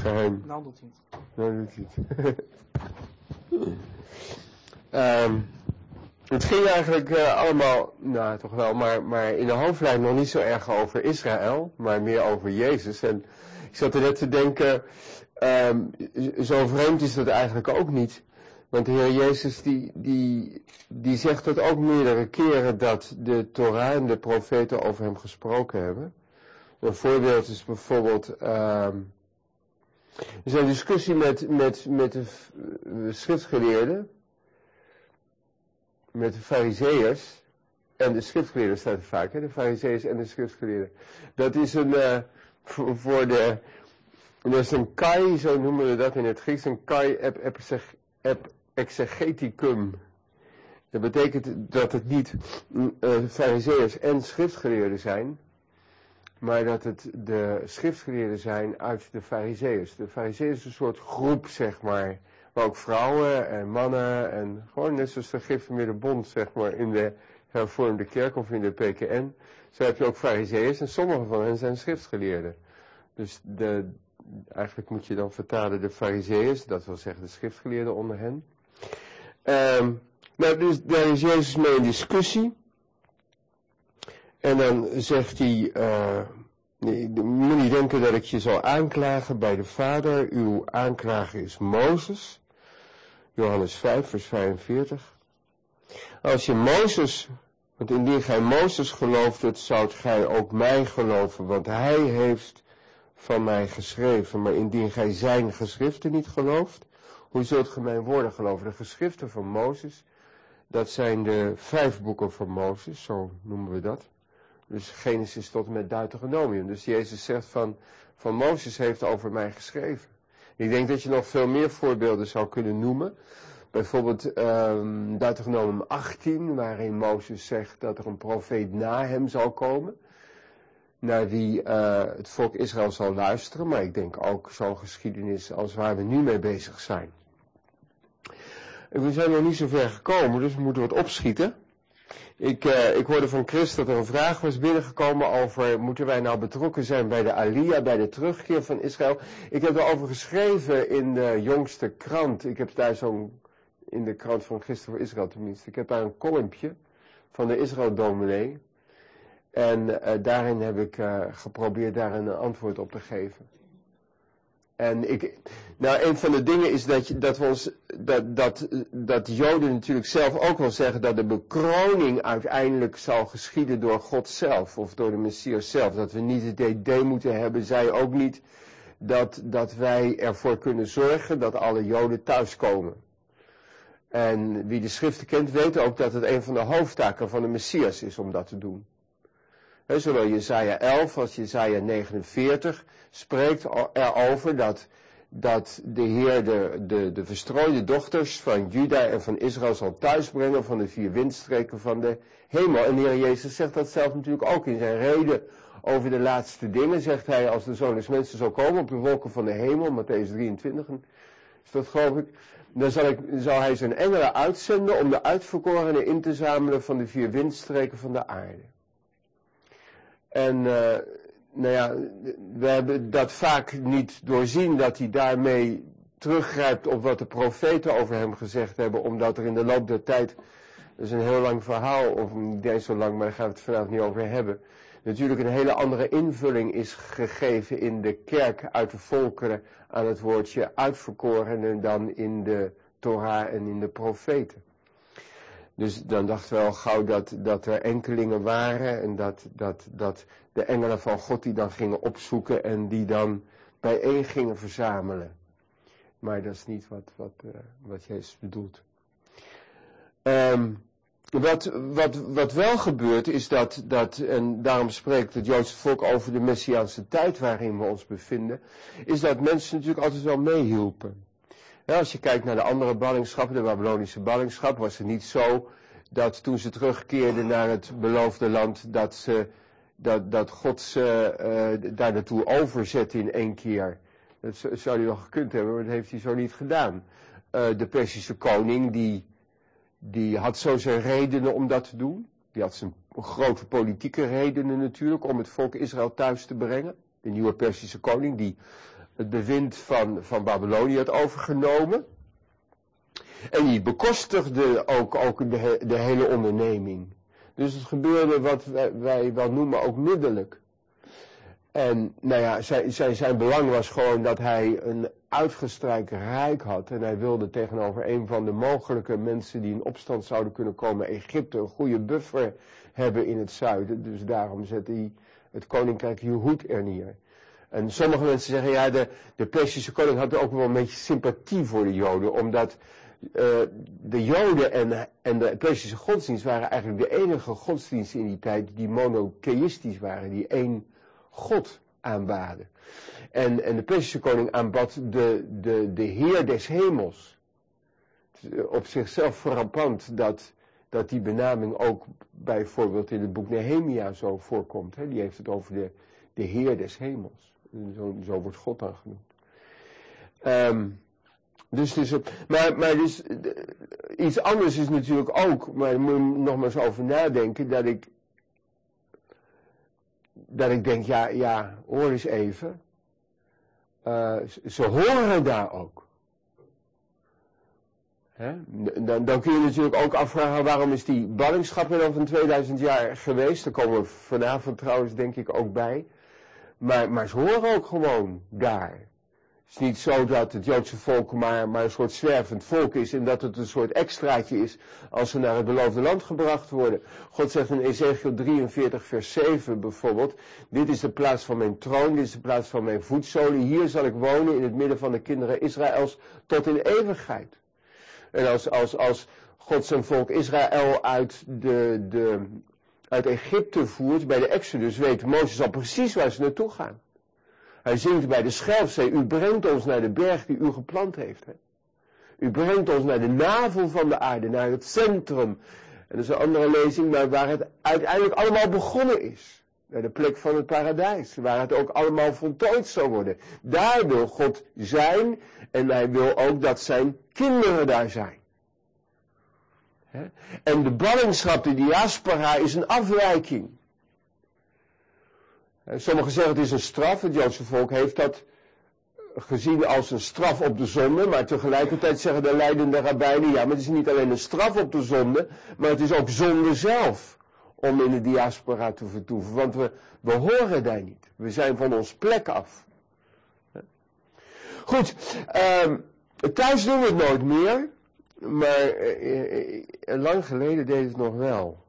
geheim. Nou doet hij het. Nou doet hij het. Het ging eigenlijk allemaal, nou toch wel, maar in de hoofdlijn nog niet zo erg over Israël, maar meer over Jezus. En ik zat er net te denken, zo vreemd is dat eigenlijk ook niet. Want de Heer Jezus die zegt dat ook meerdere keren dat de Torah en de profeten over hem gesproken hebben. Een voorbeeld is bijvoorbeeld, er is een discussie met de schriftgeleerden, met de farizeeërs en de schriftgeleerden staat er vaak, hè? De farizeeërs en de schriftgeleerden. Dat is dat is een kai, zo noemen we dat in het Grieks, een kai exegeticum. Dat betekent dat het niet farizeeërs en schriftgeleerden zijn, maar dat het de schriftgeleerden zijn uit de farizeeërs. De farizeeërs is een soort groep, zeg maar ook vrouwen en mannen en gewoon net zoals de gereformeerde bond, zeg maar, in de hervormde kerk of in de PKN. Zo heb je ook farizeeërs en sommige van hen zijn schriftgeleerden. Dus eigenlijk moet je dan vertalen de farizeeërs, dat wil zeggen de schriftgeleerden onder hen. Nou, dus daar is Jezus mee in discussie. En dan zegt hij, moet niet denken dat ik je zal aanklagen bij de Vader. Uw aanklager is Mozes. Johannes 5, vers 45. Als je Mozes, want indien gij Mozes geloofdet, zoudt gij ook mij geloven, want hij heeft van mij geschreven. Maar indien gij zijn geschriften niet gelooft, hoe zult gij mijn woorden geloven? De geschriften van Mozes, dat zijn de 5 boeken van Mozes, zo noemen we dat. Dus Genesis tot en met Deuteronomium. Dus Jezus zegt van Mozes heeft over mij geschreven. Ik denk dat je nog veel meer voorbeelden zou kunnen noemen. Bijvoorbeeld Deuteronomium 18, waarin Mozes zegt dat er een profeet na hem zal komen, naar wie het volk Israël zal luisteren. Maar ik denk ook zo'n geschiedenis als waar we nu mee bezig zijn. We zijn nog niet zo ver gekomen, dus we moeten wat opschieten. Ik hoorde van Chris dat er een vraag was binnengekomen over, moeten wij nou betrokken zijn bij de Aliyah, bij de terugkeer van Israël? Ik heb erover geschreven in de jongste krant. Ik heb daar in de krant van Gisteren voor Israël tenminste. Ik heb daar een columnje van de Israël-dominee. En daarin heb ik geprobeerd daar een antwoord op te geven. En een van de dingen is dat de Joden natuurlijk zelf ook wel zeggen dat de bekroning uiteindelijk zal geschieden door God zelf, of door de Messias zelf. Dat we niet het idee moeten hebben, zij ook niet, dat wij ervoor kunnen zorgen dat alle Joden thuiskomen. En wie de schriften kent weet ook dat het een van de hoofdtaken van de Messias is om dat te doen. Zowel Jesaja 11 als Jesaja 49 spreekt erover dat de Heer de verstrooide dochters van Juda en van Israël zal thuisbrengen van de 4 windstreken van de hemel. En de Heer Jezus zegt dat zelf natuurlijk ook in zijn reden over de laatste dingen. Zegt hij, als de Zoon des Mensen zal komen op de wolken van de hemel, Matthäus 23, is dat geloof ik, dan zal hij zijn engelen uitzenden om de uitverkorenen in te zamelen van de 4 windstreken van de aarde. En we hebben dat vaak niet doorzien, dat hij daarmee teruggrijpt op wat de profeten over hem gezegd hebben, omdat er in de loop der tijd, dat is een heel lang verhaal, of niet eens zo lang, maar daar gaan we het vanavond niet over hebben, natuurlijk een hele andere invulling is gegeven in de kerk uit de volkeren aan het woordje uitverkorenen dan in de Torah en in de profeten. Dus dan dachten we al gauw dat er enkelingen waren en dat de engelen van God die dan gingen opzoeken en die dan bijeen gingen verzamelen. Maar dat is niet wat Jezus bedoelt. Wat wel gebeurt is dat, en daarom spreekt het Joodse volk over de Messiaanse tijd waarin we ons bevinden, is dat mensen natuurlijk altijd wel meehielpen. Ja, als je kijkt naar de andere ballingschappen, de Babylonische ballingschap, was het niet zo dat toen ze terugkeerden naar het beloofde land, dat God ze daar naartoe overzette in 1 keer. Dat zou hij wel gekund hebben, maar dat heeft hij zo niet gedaan. De Perzische koning, die had zo zijn redenen om dat te doen. Die had zijn grote politieke redenen natuurlijk om het volk Israël thuis te brengen. De nieuwe Perzische koning, die het bewind van Babylonië had overgenomen. En die bekostigde ook de hele onderneming. Dus het gebeurde wat wij wel noemen ook middelijk. En nou ja, zijn belang was gewoon dat hij een uitgestrekt rijk had. En hij wilde tegenover een van de mogelijke mensen die in opstand zouden kunnen komen, Egypte, een goede buffer hebben in het zuiden. Dus daarom zette hij het koninkrijk Jehoed er neer. En sommige mensen zeggen, ja, de Perzische koning had ook wel een beetje sympathie voor de Joden, omdat de Joden en de Perzische godsdienst waren eigenlijk de enige godsdiensten in die tijd die monotheïstisch waren, die één God aanbaden. En de Perzische koning aanbad de Heer des hemels. Op zichzelf frappant dat die benaming ook bijvoorbeeld in het boek Nehemia zo voorkomt. Hè? Die heeft het over de Heer des hemels. Zo wordt God dan genoemd. Maar iets anders is natuurlijk ook, maar daar moet je nog maar eens over nadenken, dat ik denk, ja, hoor eens even. Ze horen daar ook. Hè? Dan kun je natuurlijk ook afvragen, waarom is die ballingschap er dan van 2000 jaar geweest? Daar komen we vanavond trouwens denk ik ook bij. Maar ze horen ook gewoon daar. Het is niet zo dat het Joodse volk maar een soort zwervend volk is en dat het een soort extraatje is als ze naar het beloofde land gebracht worden. God zegt in Ezekiel 43 vers 7 bijvoorbeeld, dit is de plaats van mijn troon, dit is de plaats van mijn voetzolen, hier zal ik wonen in het midden van de kinderen Israëls tot in eeuwigheid. En als God zijn volk Israël uit Egypte voert, bij de Exodus, weet Mozes al precies waar ze naartoe gaan. Hij zingt bij de Schelfzee, u brengt ons naar de berg die u geplant heeft. Hè? U brengt ons naar de navel van de aarde, naar het centrum. En dat is een andere lezing, maar waar het uiteindelijk allemaal begonnen is. Naar de plek van het paradijs, waar het ook allemaal voltooid zal worden. Daar wil God zijn en hij wil ook dat zijn kinderen daar zijn. Hè? En de ballingschap, de diaspora, is een afwijking. Sommigen zeggen het is een straf, het Joodse volk heeft dat gezien als een straf op de zonde, maar tegelijkertijd zeggen de leidende rabbijnen, ja, maar het is niet alleen een straf op de zonde, maar het is ook zonde zelf om in de diaspora te vertoeven, want we horen daar niet, we zijn van ons plek af. Goed, thuis doen we het nooit meer, maar lang geleden deed het nog wel.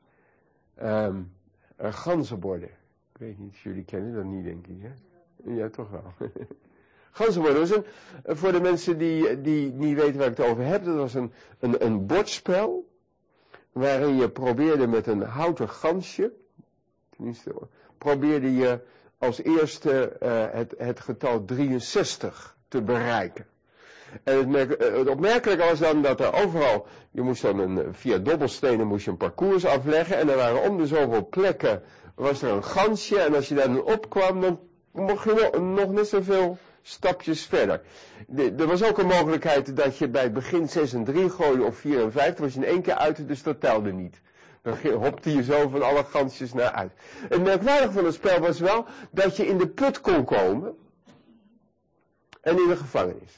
Ganzenborden. Ik weet niet, jullie kennen dat niet, denk ik, hè? Ja, toch wel. Ganzenborden was voor de mensen die niet weten waar ik het over heb, dat was een bordspel, waarin je probeerde met een houten gansje, tenminste, probeerde je als eerste het getal 63 te bereiken. En het opmerkelijke was dan dat er overal, je moest dan via dobbelstenen moest je een parcours afleggen en er waren om de zoveel plekken was er een gansje en als je daar dan opkwam, dan mocht je nog net zoveel stapjes verder. Er was ook een mogelijkheid dat je bij het begin 6 en 3 gooide of 4 en 5, was je in één keer uit, dus dat telde niet. Dan hopte je zo van alle gansjes naar uit. Het merkwaardige van het spel was wel dat je in de put kon komen en in de gevangenis.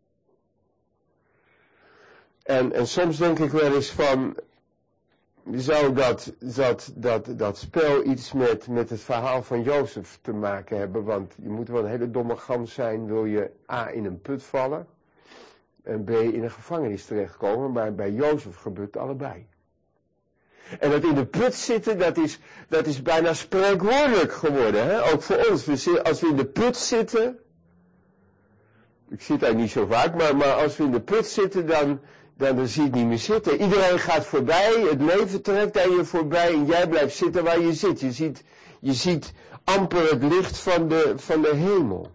En soms denk ik wel eens van, zou dat spel iets met het verhaal van Jozef te maken hebben? Want je moet wel een hele domme gans zijn, wil je A in een put vallen en B in een gevangenis terechtkomen, maar bij Jozef gebeurt allebei. En dat in de put zitten, dat is bijna spreekwoordelijk geworden, hè? Ook voor ons. Als we in de put zitten, ik zit daar niet zo vaak, maar als we in de put zitten, dan zie je het niet meer zitten. Iedereen gaat voorbij, het leven trekt aan je voorbij en jij blijft zitten waar je zit. Je ziet amper het licht van de hemel.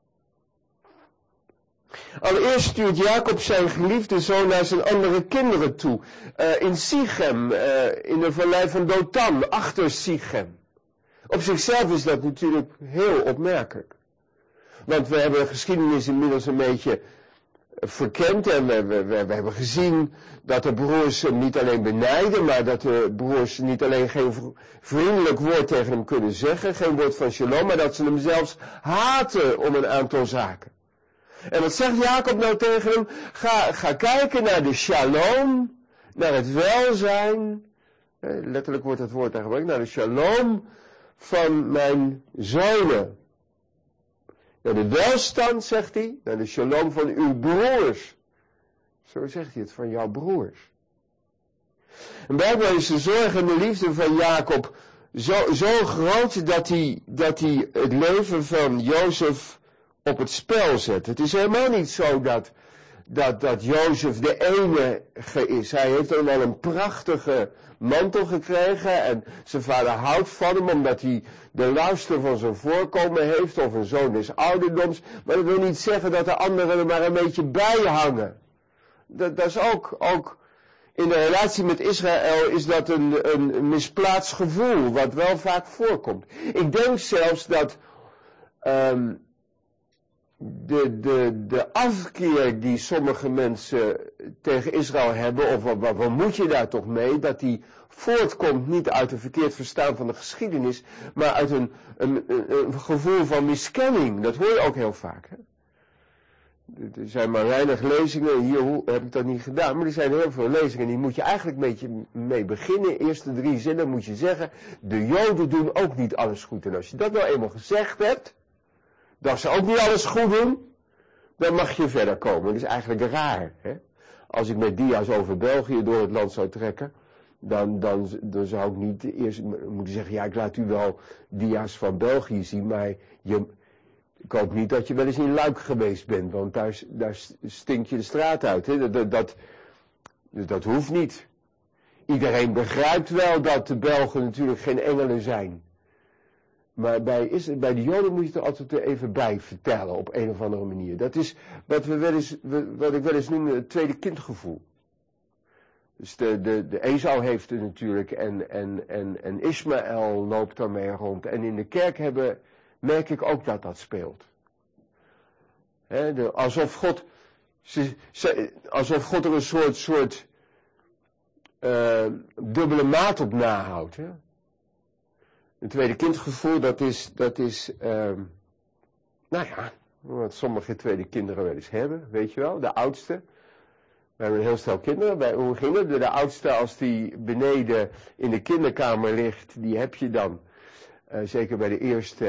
Allereerst stuurt Jacob zijn geliefde zoon naar zijn andere kinderen toe. In Sichem, in de vallei van Dothan, achter Sichem. Op zichzelf is dat natuurlijk heel opmerkelijk. Want we hebben de geschiedenis inmiddels een beetje verkend en we hebben gezien dat de broers hem niet alleen benijden, maar dat de broers niet alleen geen vriendelijk woord tegen hem kunnen zeggen, geen woord van shalom, maar dat ze hem zelfs haten om een aantal zaken. En wat zegt Jacob nou tegen hem? Ga kijken naar de shalom, naar het welzijn, letterlijk wordt het woord daar gebruikt, naar de shalom van mijn zonen. Naar de welstand, zegt hij, naar de shalom van uw broers. Zo zegt hij het, van jouw broers. En blijkbaar is de zorg en de liefde van Jacob zo groot dat hij het leven van Jozef op het spel zet. Het is helemaal niet zo dat Jozef de enige is. Hij heeft dan wel een prachtige mantel gekregen en zijn vader houdt van hem omdat hij de luister van zijn voorkomen heeft of een zoon des ouderdoms. Maar dat wil niet zeggen dat de anderen er maar een beetje bij hangen. Dat is ook in de relatie met Israël is dat een misplaatst gevoel wat wel vaak voorkomt. Ik denk zelfs dat de afkeer die sommige mensen tegen Israël hebben, of wat moet je daar toch mee, dat die voortkomt niet uit een verkeerd verstaan van de geschiedenis, maar uit een gevoel van miskenning. Dat hoor je ook heel vaak. Hè? Er zijn maar weinig lezingen, hier heb ik dat niet gedaan, maar er zijn heel veel lezingen, die moet je eigenlijk een beetje mee beginnen. Eerste 3 zinnen moet je zeggen, de Joden doen ook niet alles goed. En als je dat nou eenmaal gezegd hebt, dat ze ook niet alles goed doen, dan mag je verder komen. Dat is eigenlijk raar. Hè? Als ik met dia's over België door het land zou trekken, dan zou ik niet eerst moeten zeggen, ja, ik laat u wel dia's van België zien, maar ik hoop niet dat je wel eens in Luik geweest bent, want daar stink je de straat uit. Hè? Dat hoeft niet. Iedereen begrijpt wel dat de Belgen natuurlijk geen engelen zijn. Maar bij de Joden moet je het er altijd even bij vertellen op een of andere manier. Dat is wat ik wel eens noem het tweede kindgevoel. Dus de Esau heeft het natuurlijk en Ismaël loopt daarmee rond. En in de kerk merk ik ook dat speelt. Alsof God er een soort dubbele maat op nahoudt. Hè? Een tweede kindgevoel, dat is nou ja, wat sommige tweede kinderen wel eens hebben, weet je wel, de oudste. We hebben een heel stel kinderen, hoe ging het? De oudste, als die beneden in de kinderkamer ligt, die heb je dan, zeker bij de eerste,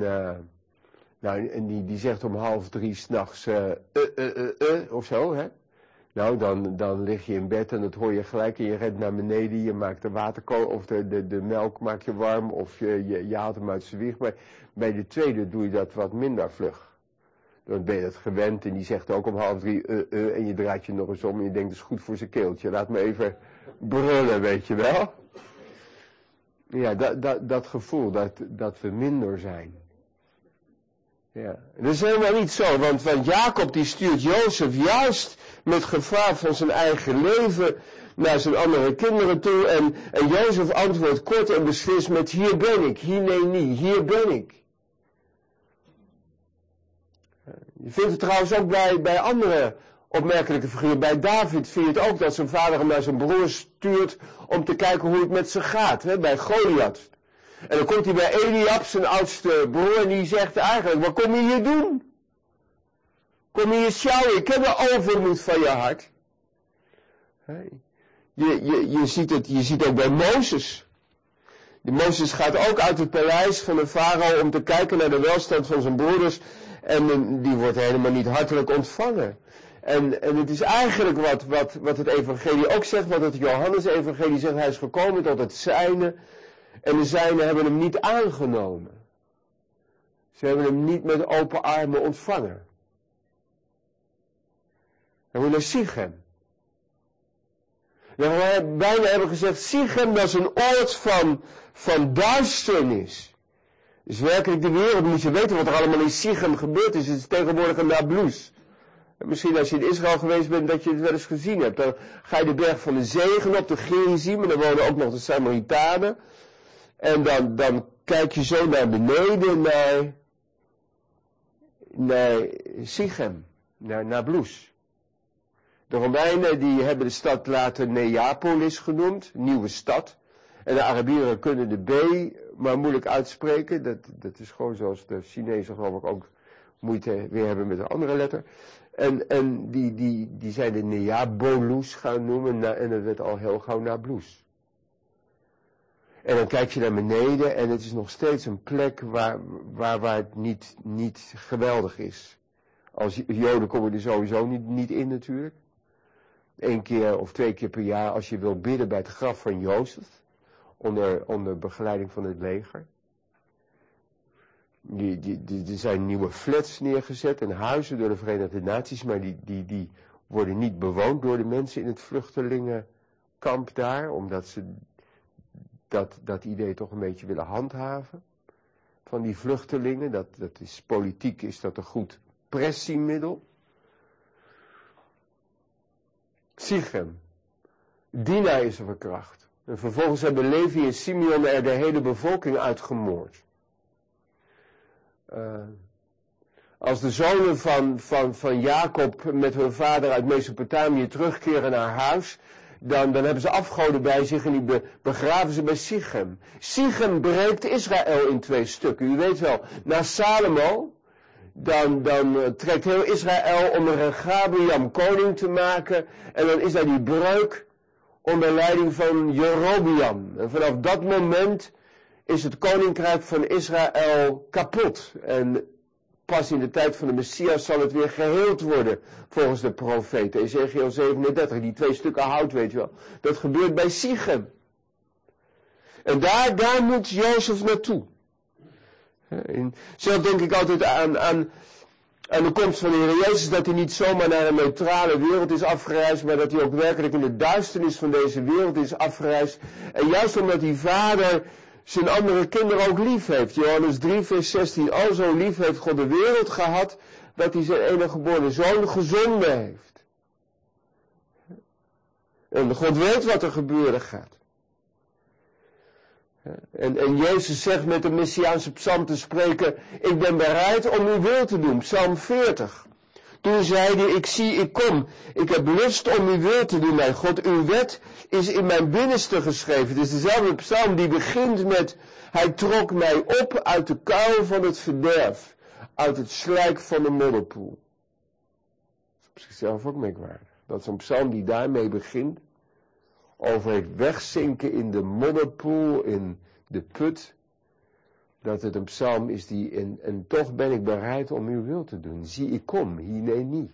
en die zegt om 2:30 s'nachts, of zo, hè. Nou, dan lig je in bed en dat hoor je gelijk en je rent naar beneden, je maakt de waterkool of de melk maak je warm of je haalt hem uit zijn wieg. Maar bij de tweede doe je dat wat minder vlug. Dan ben je dat gewend en die zegt ook om 2:30 en je draait je nog eens om en je denkt dat is goed voor zijn keeltje. Laat me even brullen, weet je wel. Ja, dat gevoel dat we minder zijn. Ja, dat is helemaal niet zo, want Jacob die stuurt Jozef juist met gevaar van zijn eigen leven naar zijn andere kinderen toe en Jozef antwoordt kort en beslist met hier ben ik, hineni, hier ben ik. Je vindt het trouwens ook bij andere opmerkelijke figuren. Bij David vind je het ook dat zijn vader hem naar zijn broer stuurt om te kijken hoe het met ze gaat, hè, bij Goliath. En dan komt hij bij Eliab, zijn oudste broer, en die zegt eigenlijk, wat kom je hier doen? Kom je hier sjouwen, ik heb de overmoed van je hart. Je ziet ook bij Mozes. Mozes gaat ook uit het paleis van de farao om te kijken naar de welstand van zijn broeders. En die wordt helemaal niet hartelijk ontvangen. En het is eigenlijk wat het evangelie ook zegt, wat het Johannes-evangelie zegt, hij is gekomen tot het zijne. En de zijnen hebben hem niet aangenomen. Ze hebben hem niet met open armen ontvangen. Hij moet naar Sichem. Dan hebben we bijna hebben gezegd, Sichem dat is een oord van duisternis. Dus werkelijk de wereld moet je weten wat er allemaal in Sichem gebeurd is. Het is tegenwoordig een Nablus. En misschien als je in Israël geweest bent dat je het wel eens gezien hebt. Dan ga je de berg van de zegen op, de Gerizim, en dan wonen ook nog de Samaritanen. En dan kijk je zo naar beneden naar Sichem, naar Nablus. De Romeinen die hebben de stad later Neapolis genoemd, nieuwe stad. En de Arabieren kunnen de B maar moeilijk uitspreken. Dat is gewoon zoals de Chinezen geloof ik ook moeite weer hebben met een andere letter. En die zijn de Neabolus gaan noemen en het werd al heel gauw Nablus. En dan kijk je naar beneden en het is nog steeds een plek waar het niet geweldig is. Als Joden komen er sowieso niet in natuurlijk. 1 keer of 2 keer per jaar als je wil bidden bij het graf van Jozef. Onder begeleiding van het leger. Er zijn nieuwe flats neergezet en huizen door de Verenigde Naties, maar die worden niet bewoond door de mensen in het vluchtelingenkamp daar, omdat ze dat idee toch een beetje willen handhaven. Van die vluchtelingen, dat is politiek, is dat een goed pressiemiddel. Sichem. Dina is er verkracht. En vervolgens hebben Levi en Simeon er de hele bevolking uitgemoord. Als de zonen van Jacob met hun vader uit Mesopotamië terugkeren naar huis, dan hebben ze afgoden bij zich en die begraven ze bij Sichem. Sichem breekt Israël in 2 stukken. U weet wel, na Salomo, dan trekt heel Israël om een Rehabeam koning te maken. En dan is daar die breuk onder leiding van Jerobeam. En vanaf dat moment is het koninkrijk van Israël kapot. En pas in de tijd van de Messias zal het weer geheeld worden, volgens de profeten. Ezekiel 37, die 2 stukken hout, weet je wel. Dat gebeurt bij Sichem. En daar moet Jozef naartoe. Zelf denk ik altijd aan de komst van de Heer Jezus, dat hij niet zomaar naar een neutrale wereld is afgereisd, maar dat hij ook werkelijk in de duisternis van deze wereld is afgereisd. En juist omdat die vader zijn andere kinderen ook lief heeft. Johannes 3 vers 16, al zo lief heeft God de wereld gehad, dat hij zijn enige geboren zoon gezonden heeft. En God weet wat er gebeuren gaat. En Jezus zegt met de Messiaanse psalm te spreken, ik ben bereid om uw wil te doen, psalm 40. Toen zei hij, ik zie, ik kom, ik heb lust om uw wil te doen, mijn God, uw wet is in mijn binnenste geschreven. Het is dezelfde psalm die begint met, hij trok mij op uit de kuil van het verderf, uit het slijk van de modderpoel. Dat is op zichzelf ook merkwaardig. Dat is een psalm die daarmee begint, over het wegzinken in de modderpoel, in de put, dat het een psalm is die, en toch ben ik bereid om uw wil te doen. Zie, ik kom, hineni.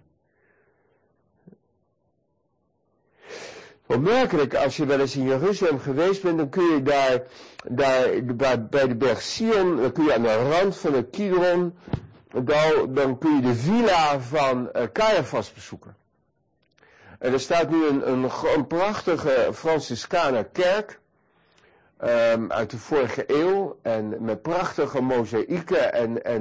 Opmerkelijk, als je wel eens in Jeruzalem geweest bent, dan kun je daar bij de berg Sion, dan kun je aan de rand van de Kidron, dan kun je de villa van Caiaphas bezoeken. En er staat nu een prachtige Franciscaner kerk uit de vorige eeuw en met prachtige mozaïeken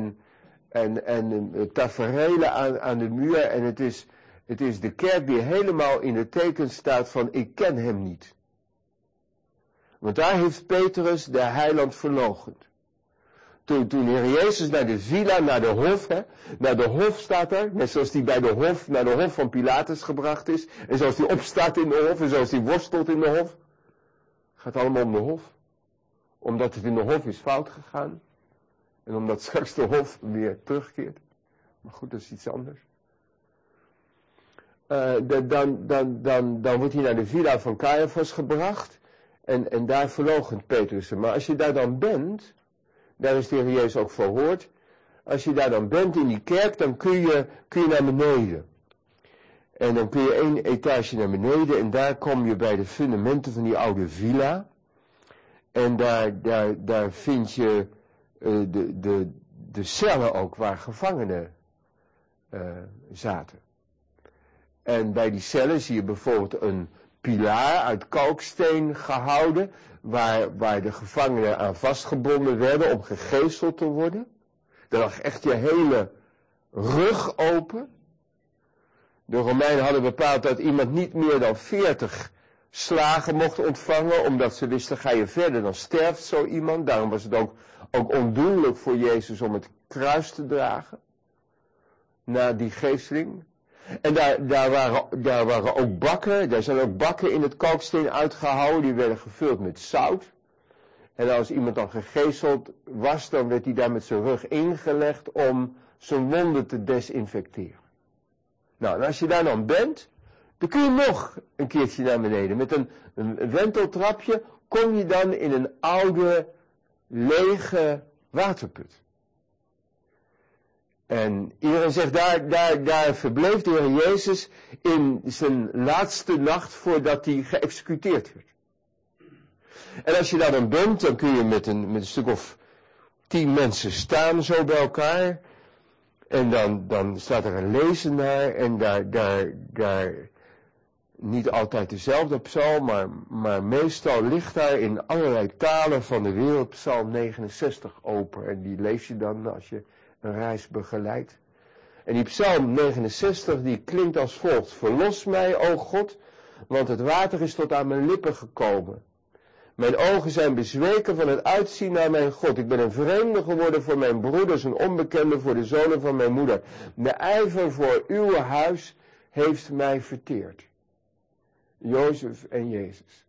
en taferelen aan de muur. En het is de kerk die helemaal in het teken staat van ik ken hem niet. Want daar heeft Petrus de heiland verloochend. Toen de Heer Jezus naar de villa, naar de hof, naar de hof staat er, net zoals die bij de hof, naar de hof van Pilatus gebracht is, en zoals die opstaat in de hof, en zoals die worstelt in de hof. Gaat allemaal om de hof. Omdat het in de hof is fout gegaan, en omdat straks de hof weer terugkeert. Maar goed, dat is iets anders. Dan wordt hij naar de villa van Caiaphas gebracht, en daar verloochent Petrus hem. Maar als je daar dan bent, daar is de Heer Jezus ook verhoord. Als je daar dan bent in die kerk, dan kun je naar beneden. En dan kun je 1 etage naar beneden en daar kom je bij de fundamenten van die oude villa. En daar vind je de cellen ook waar gevangenen zaten. En bij die cellen zie je bijvoorbeeld een pilaar uit kalksteen gehouden, waar de gevangenen aan vastgebonden werden om gegezeld te worden. Daar lag echt je hele rug open. De Romeinen hadden bepaald dat iemand niet meer dan 40 slagen mocht ontvangen, omdat ze wisten, ga je verder, dan sterft zo iemand. Daarom was het ook ondoenlijk voor Jezus om het kruis te dragen, na die geesteling. En daar waren ook bakken, daar zijn ook bakken in het kalksteen uitgehouden, die werden gevuld met zout. En als iemand dan gegezeld was, dan werd hij daar met zijn rug ingelegd om zijn wonden te desinfecteren. Nou, en als je daar dan bent, dan kun je nog een keertje naar beneden. Met een wenteltrapje kom je dan in een oude, lege waterput. En iedereen zegt, daar verbleef de Heer Jezus in zijn laatste nacht voordat hij geëxecuteerd werd. En als je daar dan bent, dan kun je met een stuk of 10 mensen staan zo bij elkaar. En dan staat er een lezenaar en daar niet altijd dezelfde psalm, maar meestal ligt daar in allerlei talen van de wereld psalm 69 open. En die lees je dan als je een reis begeleidt. En die psalm 69 die klinkt als volgt. Verlos mij, o God, want het water is tot aan mijn lippen gekomen. Mijn ogen zijn bezweken van het uitzien naar mijn God. Ik ben een vreemde geworden voor mijn broeders, een onbekende voor de zonen van mijn moeder. De ijver voor uw huis heeft mij verteerd. Jozef en Jezus.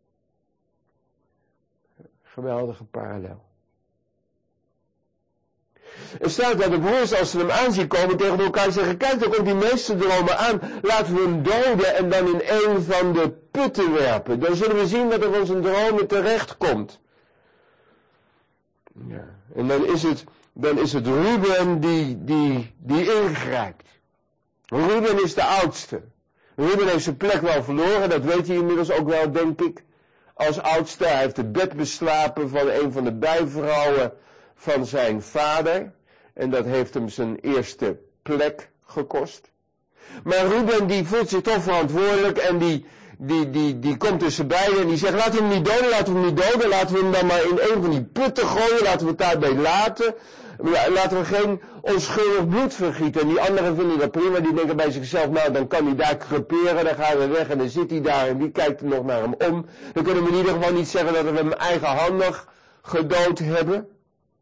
Geweldige parallel. Er staat dat de broers, als ze hem aanzien komen, tegen elkaar zeggen, kijk, daar komt die meesterdromer aan, laten we hem doden en dan in een van de putten werpen. Dan zullen we zien dat er van zijn dromen terecht komt. Ja. En dan is het Ruben die ingrijpt. Ruben is de oudste. Ruben heeft zijn plek wel verloren, dat weet hij inmiddels ook wel, denk ik. Als oudste, hij heeft het bed beslapen van een van de bijvrouwen van zijn vader. En dat heeft hem zijn eerste plek gekost. Maar Ruben die voelt zich toch verantwoordelijk en die komt tussen beiden en die zegt, laten we hem niet doden, laten we hem dan maar in een van die putten gooien, laten we het daarbij laten. Laten we geen onschuldig bloed vergieten. En die anderen vinden dat prima, die denken bij zichzelf, nou dan kan hij daar creperen, dan gaan we weg en dan zit hij daar en wie kijkt er nog naar hem om. Dan kunnen we in ieder geval niet zeggen dat we hem eigenhandig gedood hebben.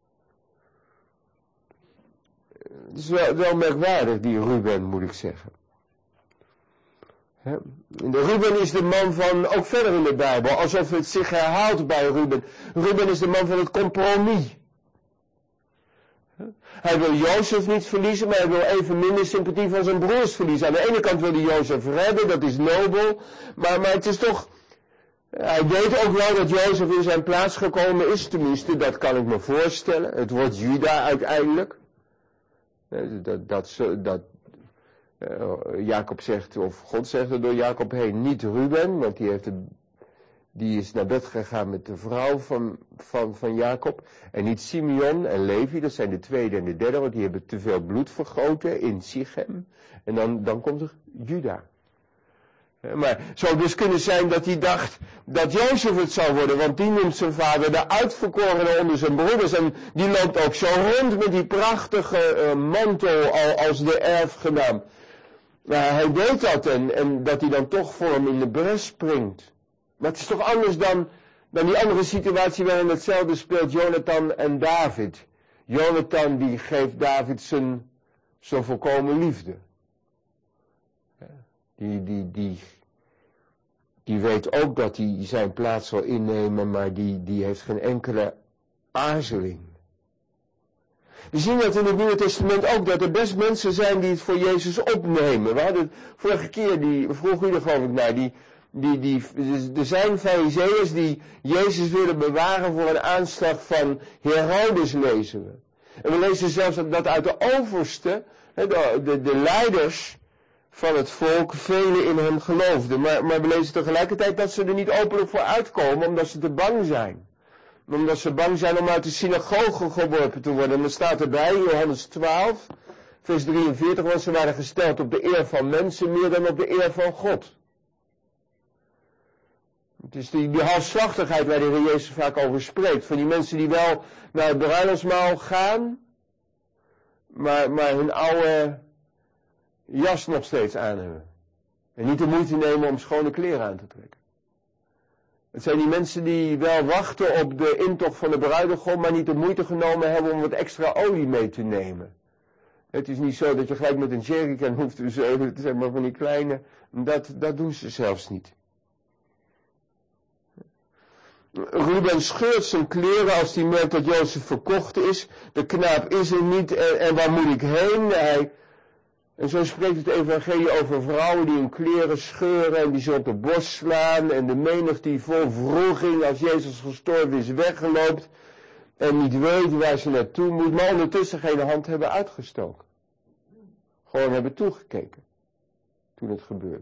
Het is wel merkwaardig, die Ruben, moet ik zeggen. De Ruben is de man van, ook verder in de Bijbel, alsof het zich herhaalt bij Ruben. Ruben is de man van het compromis. Hij wil Jozef niet verliezen, maar hij wil even minder sympathie van zijn broers verliezen. Aan de ene kant wil hij Jozef redden, dat is nobel, maar het is toch, hij weet ook wel dat Jozef in zijn plaats gekomen is, tenminste, dat kan ik me voorstellen. Het wordt Juda uiteindelijk. Jacob zegt, of God zegt er door Jacob heen, niet Ruben, want die is naar bed gegaan met de vrouw van Jacob. En niet Simeon en Levi, dat zijn de tweede en de derde, want die hebben te veel bloed vergoten in Sichem. En dan komt er Juda. Maar het zou dus kunnen zijn dat hij dacht dat Jozef het zou worden, want die noemt zijn vader de uitverkorene onder zijn broeders. En die loopt ook zo rond met die prachtige mantel als de erfgenaam. Hij weet dat en dat hij dan toch voor hem in de bres springt. Maar het is toch anders dan die andere situatie waarin hetzelfde speelt, Jonathan en David. Jonathan die geeft David zijn volkomen liefde. Die weet ook dat hij zijn plaats zal innemen, maar die heeft geen enkele aarzeling. We zien dat in het Nieuwe Testament ook, dat er best mensen zijn die het voor Jezus opnemen. We hadden vorige keer, vroeg u er geloof ik naar, er zijn Farizeeërs die Jezus willen bewaren voor een aanslag van Herodes, lezen we. En we lezen zelfs dat uit de overste, de leiders van het volk, velen in hem geloofden. Maar we lezen tegelijkertijd dat ze er niet openlijk voor uitkomen, omdat ze te bang zijn. Omdat ze bang zijn om uit de synagoge geworpen te worden. En dan staat erbij, Johannes 12, vers 43, want ze waren gesteld op de eer van mensen meer dan op de eer van God. Het is die halfslachtigheid waar de Heer Jezus vaak over spreekt. Van die mensen die wel naar het bruiloftsmaal gaan, maar hun oude jas nog steeds aan hebben. En niet de moeite nemen om schone kleren aan te trekken. Het zijn die mensen die wel wachten op de intocht van de bruidegom, maar niet de moeite genomen hebben om wat extra olie mee te nemen. Het is niet zo dat je gelijk met een jerrycan hoeft te zeulen, het zijn maar van die kleine, dat doen ze zelfs niet. Ruben scheurt zijn kleren als hij merkt dat Jozef verkocht is. De knaap is er niet en waar moet ik heen? En zo spreekt het evangelie over vrouwen die hun kleren scheuren en die ze op de borst slaan. En de menigte die vol wroeging als Jezus gestorven is weggeloopt en niet weet waar ze naartoe moet, maar ondertussen geen hand hebben uitgestoken. Gewoon hebben toegekeken toen het gebeurde.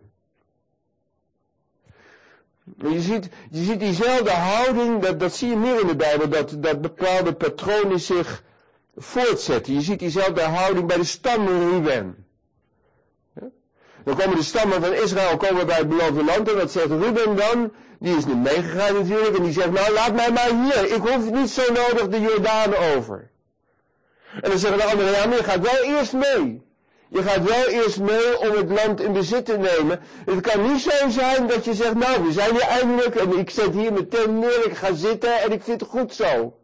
Je ziet diezelfde houding, dat zie je meer in de Bijbel, dat bepaalde patronen zich voortzetten. Je ziet diezelfde houding bij de stam Ruben. Ja? Dan komen de stammen van Israël bij het beloofde land en wat zegt Ruben dan? Die is niet meegegaan natuurlijk en die zegt, nou laat mij maar hier, ik hoef niet zo nodig de Jordaan over. En dan zeggen de anderen, ja maar je gaat wel eerst mee. Je gaat wel eerst mee om het land in bezit te nemen. Het kan niet zo zijn dat je zegt, nou we zijn hier eindelijk en ik zet hier mijn tent neer, ik ga zitten en ik vind het goed zo.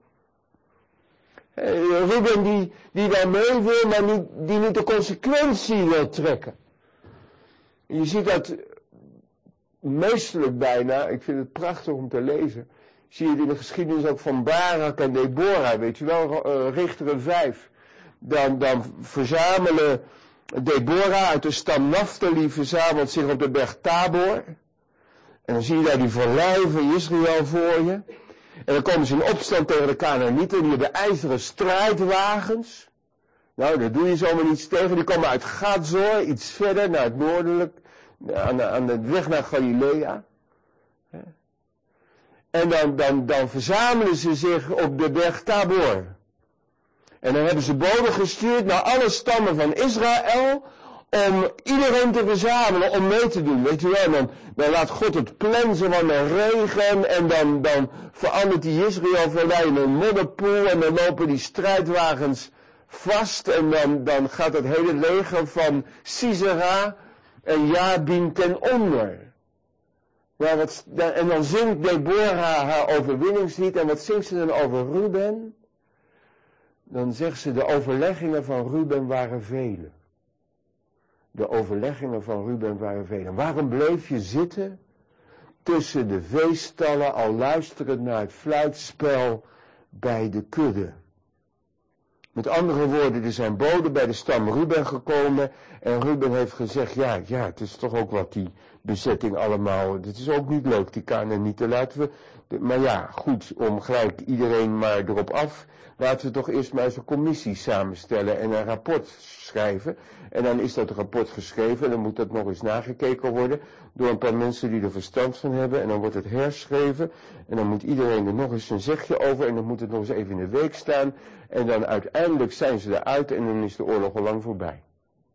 Ruben die daar mee wil, maar die niet de consequentie wil trekken. Je ziet dat meestelijk bijna, ik vind het prachtig om te lezen, zie je het in de geschiedenis ook van Barak en Deborah, weet je wel, Richteren 5. Dan verzamelen Deborah uit de stam Naftali verzamelt zich op de berg Tabor. En dan zie je daar die vallei van Israël voor je. En dan komen ze in opstand tegen de Kanaanieten. Die hebben ijzeren strijdwagens. Nou, daar doe je zomaar niets tegen. Die komen uit Gadzor, iets verder naar het noordelijk. Aan de weg naar Galilea. En dan verzamelen ze zich op de berg Tabor. En dan hebben ze boden gestuurd naar alle stammen van Israël om iedereen te verzamelen, om mee te doen. Weet je wel, dan laat God het plensen van de regen en dan verandert die Israël-vallei in een modderpoel en dan lopen die strijdwagens vast en dan gaat het hele leger van Sisera en Jabin ten onder. Ja, en dan zingt Deborah haar overwinningslied en wat zingt ze dan over Ruben? Dan zegt ze, de overleggingen van Ruben waren vele. De overleggingen van Ruben waren vele. Waarom bleef je zitten tussen de veestallen al luisterend naar het fluitspel bij de kudde? Met andere woorden, er zijn boden bij de stam Ruben gekomen en Ruben heeft gezegd, ja, het is toch ook wat die bezetting allemaal, dit is ook niet leuk, die Kanaanieten laten we, maar ja, goed, om gelijk iedereen maar erop af, laten we toch eerst maar eens een commissie samenstellen en een rapport schrijven. En dan is dat rapport geschreven en dan moet dat nog eens nagekeken worden door een paar mensen die er verstand van hebben. En dan wordt het herschreven en dan moet iedereen er nog eens een zegje over en dan moet het nog eens even in de week staan. En dan uiteindelijk zijn ze eruit en dan is de oorlog al lang voorbij.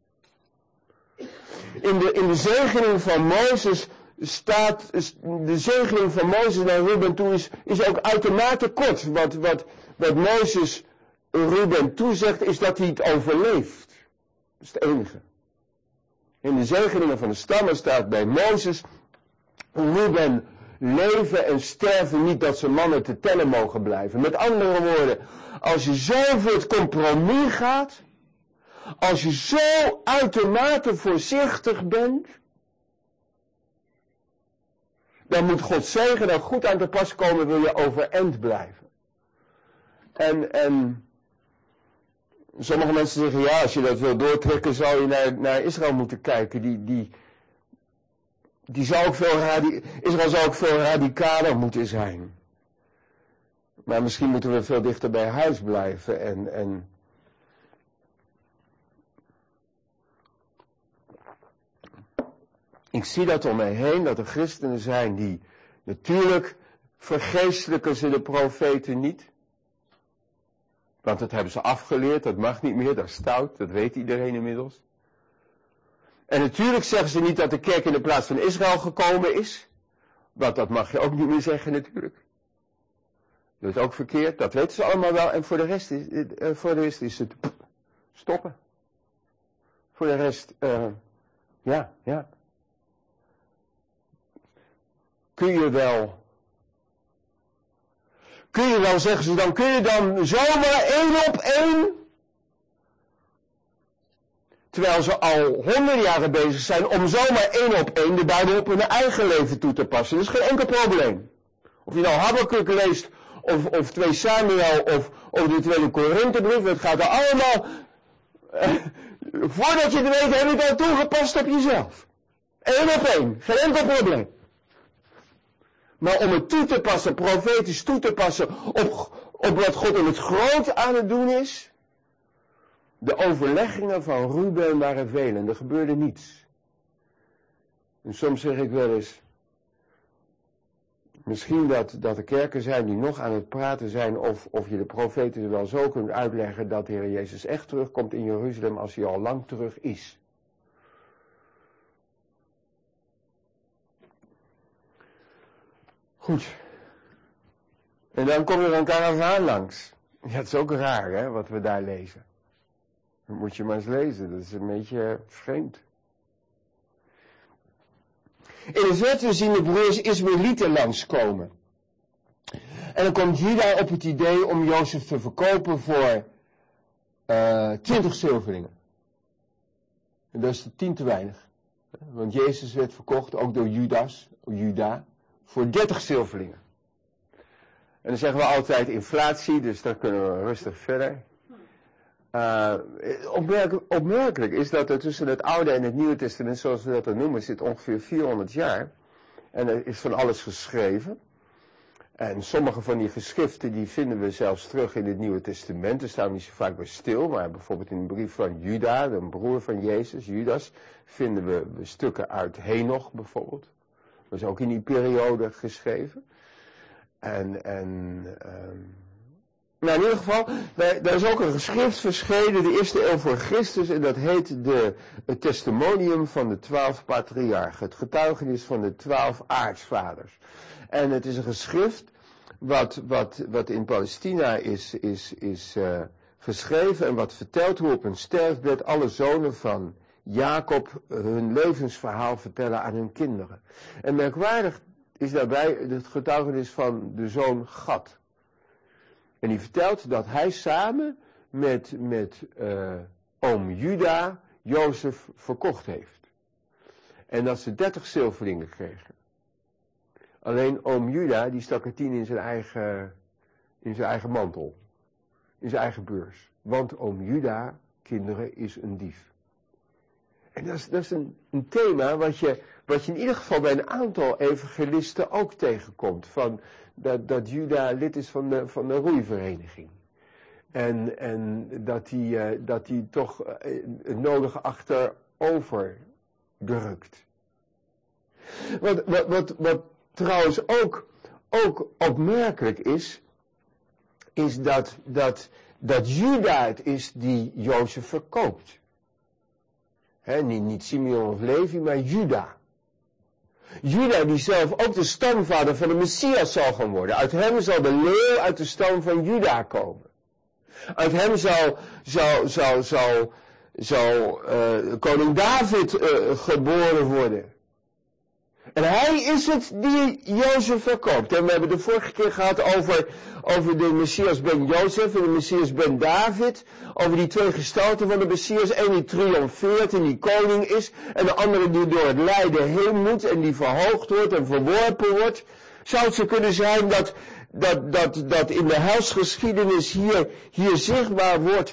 In de zegening van Mozes staat, de zegening van Mozes naar Ruben toe is ook uitermate kort. Wat Mozes Ruben toezegt is dat hij het overleeft. Dat is het enige. In de zegeningen van de stammen staat bij Mozes, Ruben, leven en sterven niet dat zijn mannen te tellen mogen blijven. Met andere woorden, als je zo voor het compromis gaat, als je zo uitermate voorzichtig bent, dan moet Gods zegen er goed aan te pas komen, wil je overeind blijven. En sommige mensen zeggen, ja, als je dat wil doortrekken, zou je naar Israël moeten kijken. Israël zou ook veel radicaler moeten zijn. Maar misschien moeten we veel dichter bij huis blijven en ik zie dat om mij heen, dat er christenen zijn die, natuurlijk vergeestelijken ze de profeten niet. Want dat hebben ze afgeleerd, dat mag niet meer, dat is stout, dat weet iedereen inmiddels. En natuurlijk zeggen ze niet dat de kerk in de plaats van Israël gekomen is. Want dat mag je ook niet meer zeggen natuurlijk. Dat is ook verkeerd, dat weten ze allemaal wel. En voor de rest is het stoppen. Voor de rest, ja. Kun je wel, zeggen ze dan, kun je dan zomaar 1 op 1 Terwijl ze al 100 jaren bezig zijn om zomaar 1 op 1 de Bijbel op hun eigen leven toe te passen. Dat is geen enkel probleem. Of je nou Habakuk leest, of 2 Samuel, of de 2 Korinthebrief, het gaat er allemaal, voordat je het weet, heb je het al toegepast op jezelf. 1 op 1, geen enkel probleem. Maar om het toe te passen, profetisch toe te passen, op wat God in het groot aan het doen is. De overleggingen van Ruben waren veel en er gebeurde niets. En soms zeg ik wel eens, misschien dat er kerken zijn die nog aan het praten zijn of je de profeten wel zo kunt uitleggen dat de Heer Jezus echt terugkomt in Jeruzalem als hij al lang terug is. Goed. En dan komt er een karavaan langs. Ja, het is ook raar, hè, wat we daar lezen. Dat moet je maar eens lezen, dat is een beetje vreemd. In de verte zien de broers Ismaëlieten langskomen. En dan komt Juda op het idee om Jozef te verkopen voor 20 zilverlingen. En dat is 10 te weinig. Want Jezus werd verkocht, ook door Juda, voor 30 zilverlingen. En dan zeggen we altijd inflatie, dus daar kunnen we rustig verder. Opmerkelijk is dat er tussen het Oude en het Nieuwe Testament, zoals we dat dan noemen, zit ongeveer 400 jaar. En er is van alles geschreven. En sommige van die geschriften die vinden we zelfs terug in het Nieuwe Testament. Daar staan we niet zo vaak bij stil, maar bijvoorbeeld in de brief van Juda, een broer van Jezus, Judas, vinden we stukken uit Henoch bijvoorbeeld. Dat is ook in die periode geschreven. Maar in ieder geval, daar is ook een geschrift verschenen, de eerste eeuw voor Christus, en dat heet het testimonium van de 12 patriarchen, het getuigenis van de 12 aartsvaders. En het is een geschrift wat in Palestina is geschreven en wat vertelt hoe op een sterfbed alle zonen van Jacob hun levensverhaal vertellen aan hun kinderen. En merkwaardig is daarbij het getuigenis van de zoon Gad. En die vertelt dat hij samen met oom Juda Jozef verkocht heeft. En dat ze 30 zilverlingen kregen. Alleen oom Juda die stak er 10 in zijn eigen mantel. In zijn eigen beurs. Want oom Juda, kinderen, is een dief. En dat is een thema wat je in ieder geval bij een aantal evangelisten ook tegenkomt. Van dat Juda lid is van de roeivereniging. En dat hij toch het nodige achterover drukt. Wat trouwens ook opmerkelijk is dat Juda het is die Jozef verkoopt. Niet Simeon of Levi, maar Juda. Juda die zelf ook de stamvader van de Messias zal gaan worden. Uit hem zal de leeuw uit de stam van Juda komen. Uit hem zal koning David geboren worden. En hij is het die Jozef verkoopt. En we hebben de vorige keer gehad over de Messias ben Jozef en de Messias ben David. Over die 2 gestalten van de Messias. Eén die triomfeert en die koning is. En de andere die door het lijden heen moet en die verhoogd wordt en verworpen wordt. Zou het zo kunnen zijn dat in de helsgeschiedenis hier zichtbaar wordt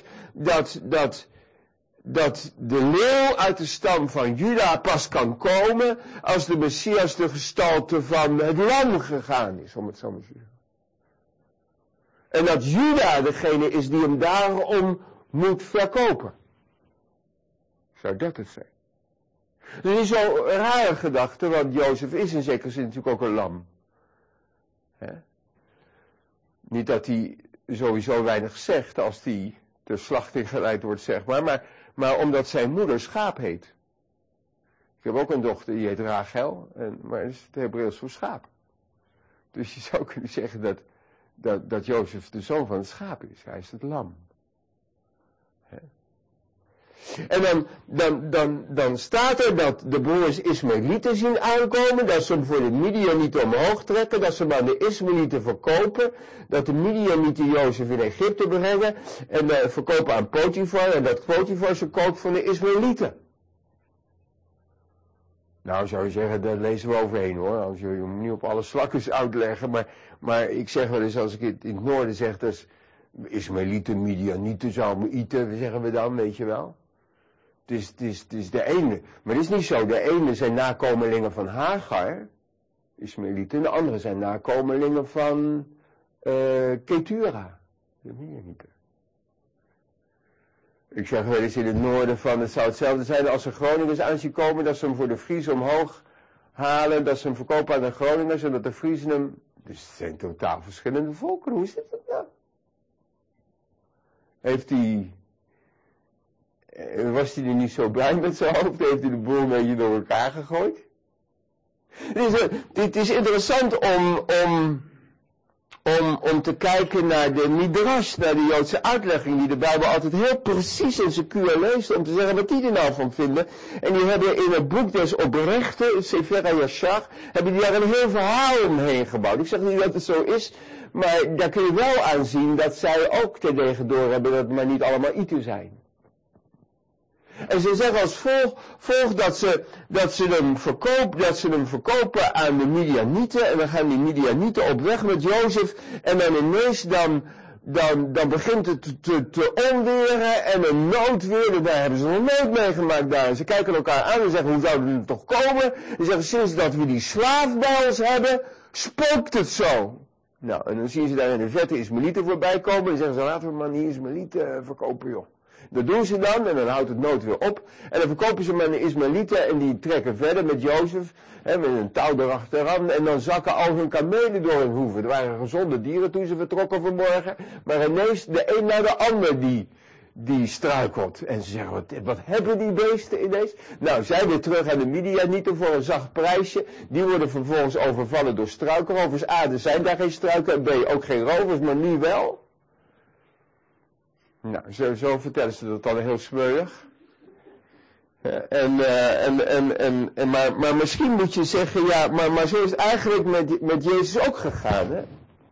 dat de leeuw uit de stam van Juda pas kan komen als de Messias de gestalte van het lam gegaan is, om het zo maar te zeggen. En dat Juda degene is die hem daarom moet verkopen. Zou dat het zijn? Dat is zo'n rare gedachte, want Jozef is in zekere zin natuurlijk ook een lam. Niet dat hij sowieso weinig zegt als hij ter slachting geleid wordt, zeg maar omdat zijn moeder schaap heet. Ik heb ook een dochter die heet Rachel, maar dat is het Hebreeuws voor schaap. Dus je zou kunnen zeggen dat Jozef de zoon van het schaap is. Hij is het lam. En dan staat er dat de broers Ismaëlieten zien aankomen, dat ze hem voor de Midianieten omhoog trekken, dat ze hem aan de Ismaëlieten verkopen, dat de Midianieten Jozef in Egypte brengen en verkopen aan Potifar en dat Potifar ze koopt van de Ismaëlieten. Nou zou je zeggen, daar lezen we overheen hoor, als je hem niet op alle slakken uitleggen, maar ik zeg wel eens, als ik het in het noorden zeg, dat is Ismaëlieten, Midianieten, Zalmoïten, zeggen we dan, weet je wel. Het is de ene, maar het is niet zo, de ene zijn nakomelingen van Hagar, Ismaëlieten, de andere zijn nakomelingen van Ketura, de Midianieten. Ik zeg wel eens in het noorden van, het zou hetzelfde zijn als er Groningers aan zien komen, dat ze hem voor de Friesen omhoog halen, dat ze hem verkopen aan de Groningers en dat de Friesen hem, dus het zijn totaal verschillende volken, hoe zit dat nou? Was hij er niet zo blij met zijn hoofd, heeft hij de boel een beetje door elkaar gegooid? Het is interessant om te kijken naar de Midrash, naar de Joodse uitlegging, die de Bijbel altijd heel precies en secuur leest, om te zeggen wat die er nou van vinden. En die hebben in het boek des oprechten, Sefer HaYashar, hebben die daar een heel verhaal omheen gebouwd. Ik zeg niet dat het zo is, maar daar kun je wel aan zien dat zij ook terdege door hebben dat het maar niet allemaal Iten zijn. En ze zeggen als volgt dat ze hem verkopen aan de Midianieten. En dan gaan die Midianieten op weg met Jozef. En dan ineens dan begint het te onweren en een noodweer. Daar hebben ze nog nooit meegemaakt daar. En ze kijken elkaar aan en zeggen, hoe zou het toch komen? En zeggen, sinds dat we die slaaf bij ons hebben, spookt het zo. Nou, en dan zien ze daar in de vette Ismaëlieten voorbij komen. En zeggen ze, laten we maar die Ismaëlieten verkopen, joh. Dat doen ze dan en dan houdt het nood weer op. En dan verkopen ze maar de Ismaëlieten en die trekken verder met Jozef. Met een touw erachteraan. En dan zakken al hun kamelen door hun hoeven. Er waren gezonde dieren toen ze vertrokken vanmorgen. Maar ineens de een naar de ander die struikelt. En ze zeggen, wat hebben die beesten ineens? Nou, zij weer terug aan de Midianieten voor een zacht prijsje. Die worden vervolgens overvallen door struikrovers. A, er zijn daar geen struiken. En B, ook geen rovers, maar nu wel. Nou, zo vertellen ze dat dan heel smeuig. Maar misschien moet je zeggen, ja, maar zo is het eigenlijk met Jezus ook gegaan, hè.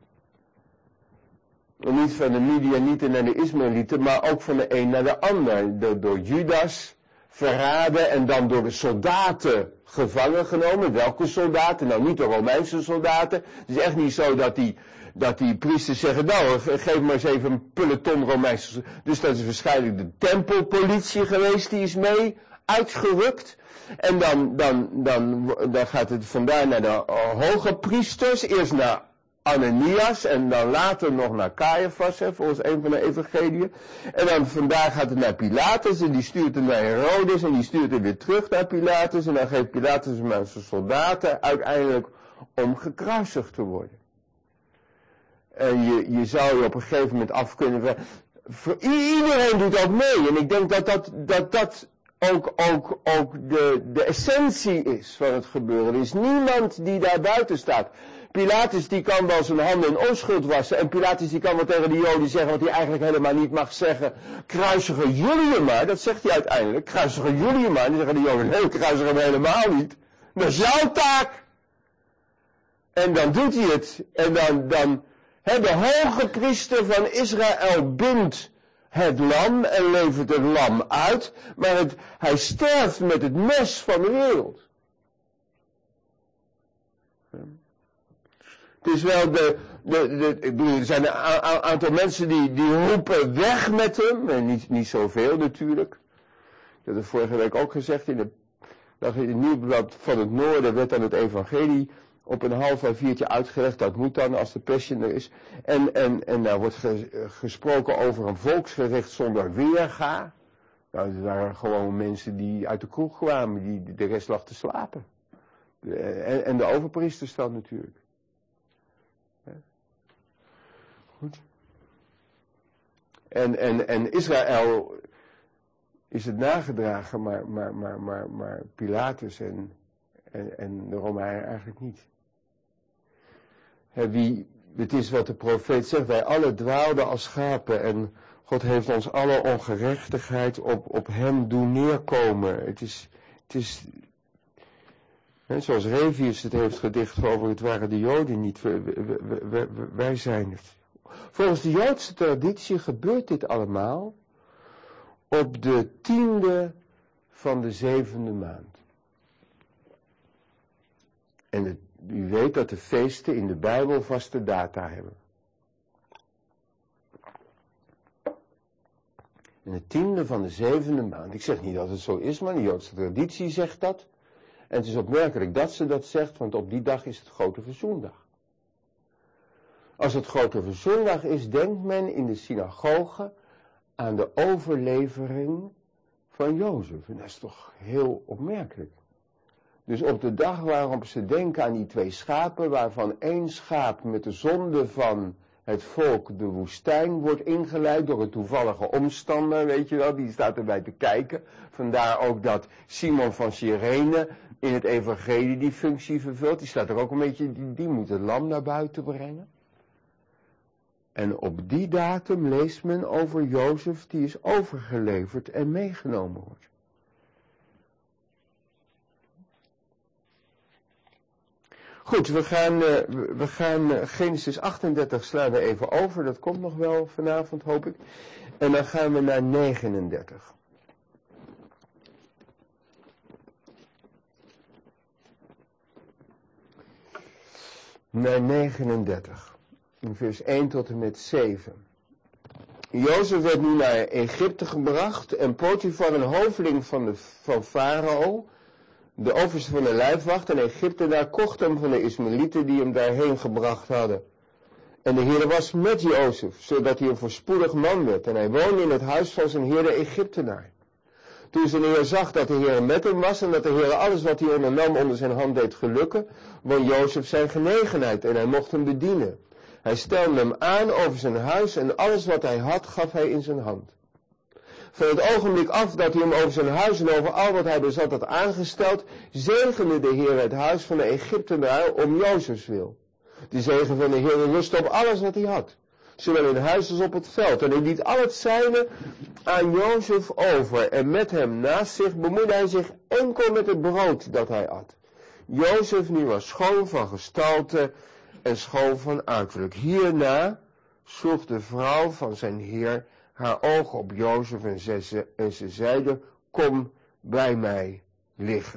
En niet van de Midianieten naar de Ismaëlieten, maar ook van de een naar de ander. Door Judas verraden en dan door de soldaten gevangen genomen. Welke soldaten? Nou, niet de Romeinse soldaten. Het is echt niet zo dat die priesters zeggen, nou, geef maar eens even een peloton Romeinse. Dus dat is waarschijnlijk de tempelpolitie geweest, die is mee uitgerukt. En dan gaat het vandaar naar de hoge priesters, eerst naar Ananias en dan later nog naar Caiaphas, volgens een van de evangeliën. En dan vandaag gaat het naar Pilatus en die stuurt hem naar Herodes en die stuurt hem weer terug naar Pilatus. En dan geeft Pilatus hem aan zijn soldaten uiteindelijk om gekruisigd te worden. En je zou je op een gegeven moment af kunnen... Iedereen doet ook mee. En ik denk dat ook de essentie is van het gebeuren. Er is niemand die daar buiten staat. Pilatus die kan wel zijn handen in onschuld wassen. En Pilatus die kan wel tegen de Joden zeggen wat hij eigenlijk helemaal niet mag zeggen. Kruisigen jullie hem maar. Dat zegt hij uiteindelijk. Kruisigen jullie hem maar. En dan zeggen de Joden, nee, kruisigen hem helemaal niet. Dat is jouw taak. En dan doet hij het. En dan de hoge priester van Israël bindt het lam en levert het lam uit, maar hij sterft met het mes van de wereld. Het is wel ik bedoel, er zijn een aantal mensen die roepen weg met hem, en niet zoveel natuurlijk. Ik had het vorige week ook gezegd, in het Nieuwsblad van het Noorden werd dan het evangelie op een 3:30 uitgelegd, dat moet dan als de Passion er is. En daar wordt gesproken over een volksgericht zonder weerga. Nou, er waren gewoon mensen die uit de kroeg kwamen, die de rest lag te slapen. En de overpriesters dan natuurlijk. Ja. Goed. En Israël is het nagedragen, maar Pilatus en de Romeinen eigenlijk niet. Het is wat de profeet zegt, wij alle dwaalden als schapen en God heeft ons alle ongerechtigheid op hem doen neerkomen. Het is zoals Revius het heeft gedicht over, het waren de Joden niet, wij zijn het. Volgens de Joodse traditie gebeurt dit allemaal op de 10e van de 7e maand. En u weet dat de feesten in de Bijbel vaste data hebben. En de 10e van de 7e maand. Ik zeg niet dat het zo is, maar de Joodse traditie zegt dat. En het is opmerkelijk dat ze dat zegt, want op die dag is het Grote Verzoendag. Als het Grote Verzoendag is, denkt men in de synagoge aan de overlevering van Jozef. En dat is toch heel opmerkelijk. Dus op de dag waarop ze denken aan die 2 schapen, waarvan 1 schaap met de zonde van het volk de woestijn wordt ingeleid door een toevallige omstander, weet je wel, die staat erbij te kijken. Vandaar ook dat Simon van Cyrene in het evangelie die functie vervult. Die staat er ook een beetje, die moet het lam naar buiten brengen. En op die datum leest men over Jozef die is overgeleverd en meegenomen wordt. Goed, we gaan Genesis 38 slaan we even over. Dat komt nog wel vanavond, hoop ik. En dan gaan we naar 39. Naar 39. In vers 1 tot en met 7. Jozef werd nu naar Egypte gebracht en Potifar, een hoveling van Farao, de overste van de lijfwacht en Egyptenaar, kocht hem van de Ismaëlieten die hem daarheen gebracht hadden. En de Heer was met Jozef, zodat hij een voorspoedig man werd. En hij woonde in het huis van zijn heer de Egyptenaar. Toen zijn Heer zag dat de Heer met hem was en dat de Heer alles wat hij ondernam onder zijn hand deed gelukken, won Jozef zijn genegenheid en hij mocht hem bedienen. Hij stelde hem aan over zijn huis en alles wat hij had gaf hij in zijn hand. Van het ogenblik af dat hij hem over zijn huis en over al wat hij bezat had aangesteld, zegende de Heer het huis van de Egyptenaar om Jozefs wil. De zegen van de Heer rustte op alles wat hij had, zowel in huis als op het veld. En hij liet al het zijne aan Jozef over en met hem naast zich bemoeide hij zich enkel met het brood dat hij at. Jozef nu was schoon van gestalte en schoon van uiterlijk. Hierna sloeg de vrouw van zijn heer haar ogen op Jozef en ze zeide, kom bij mij liggen.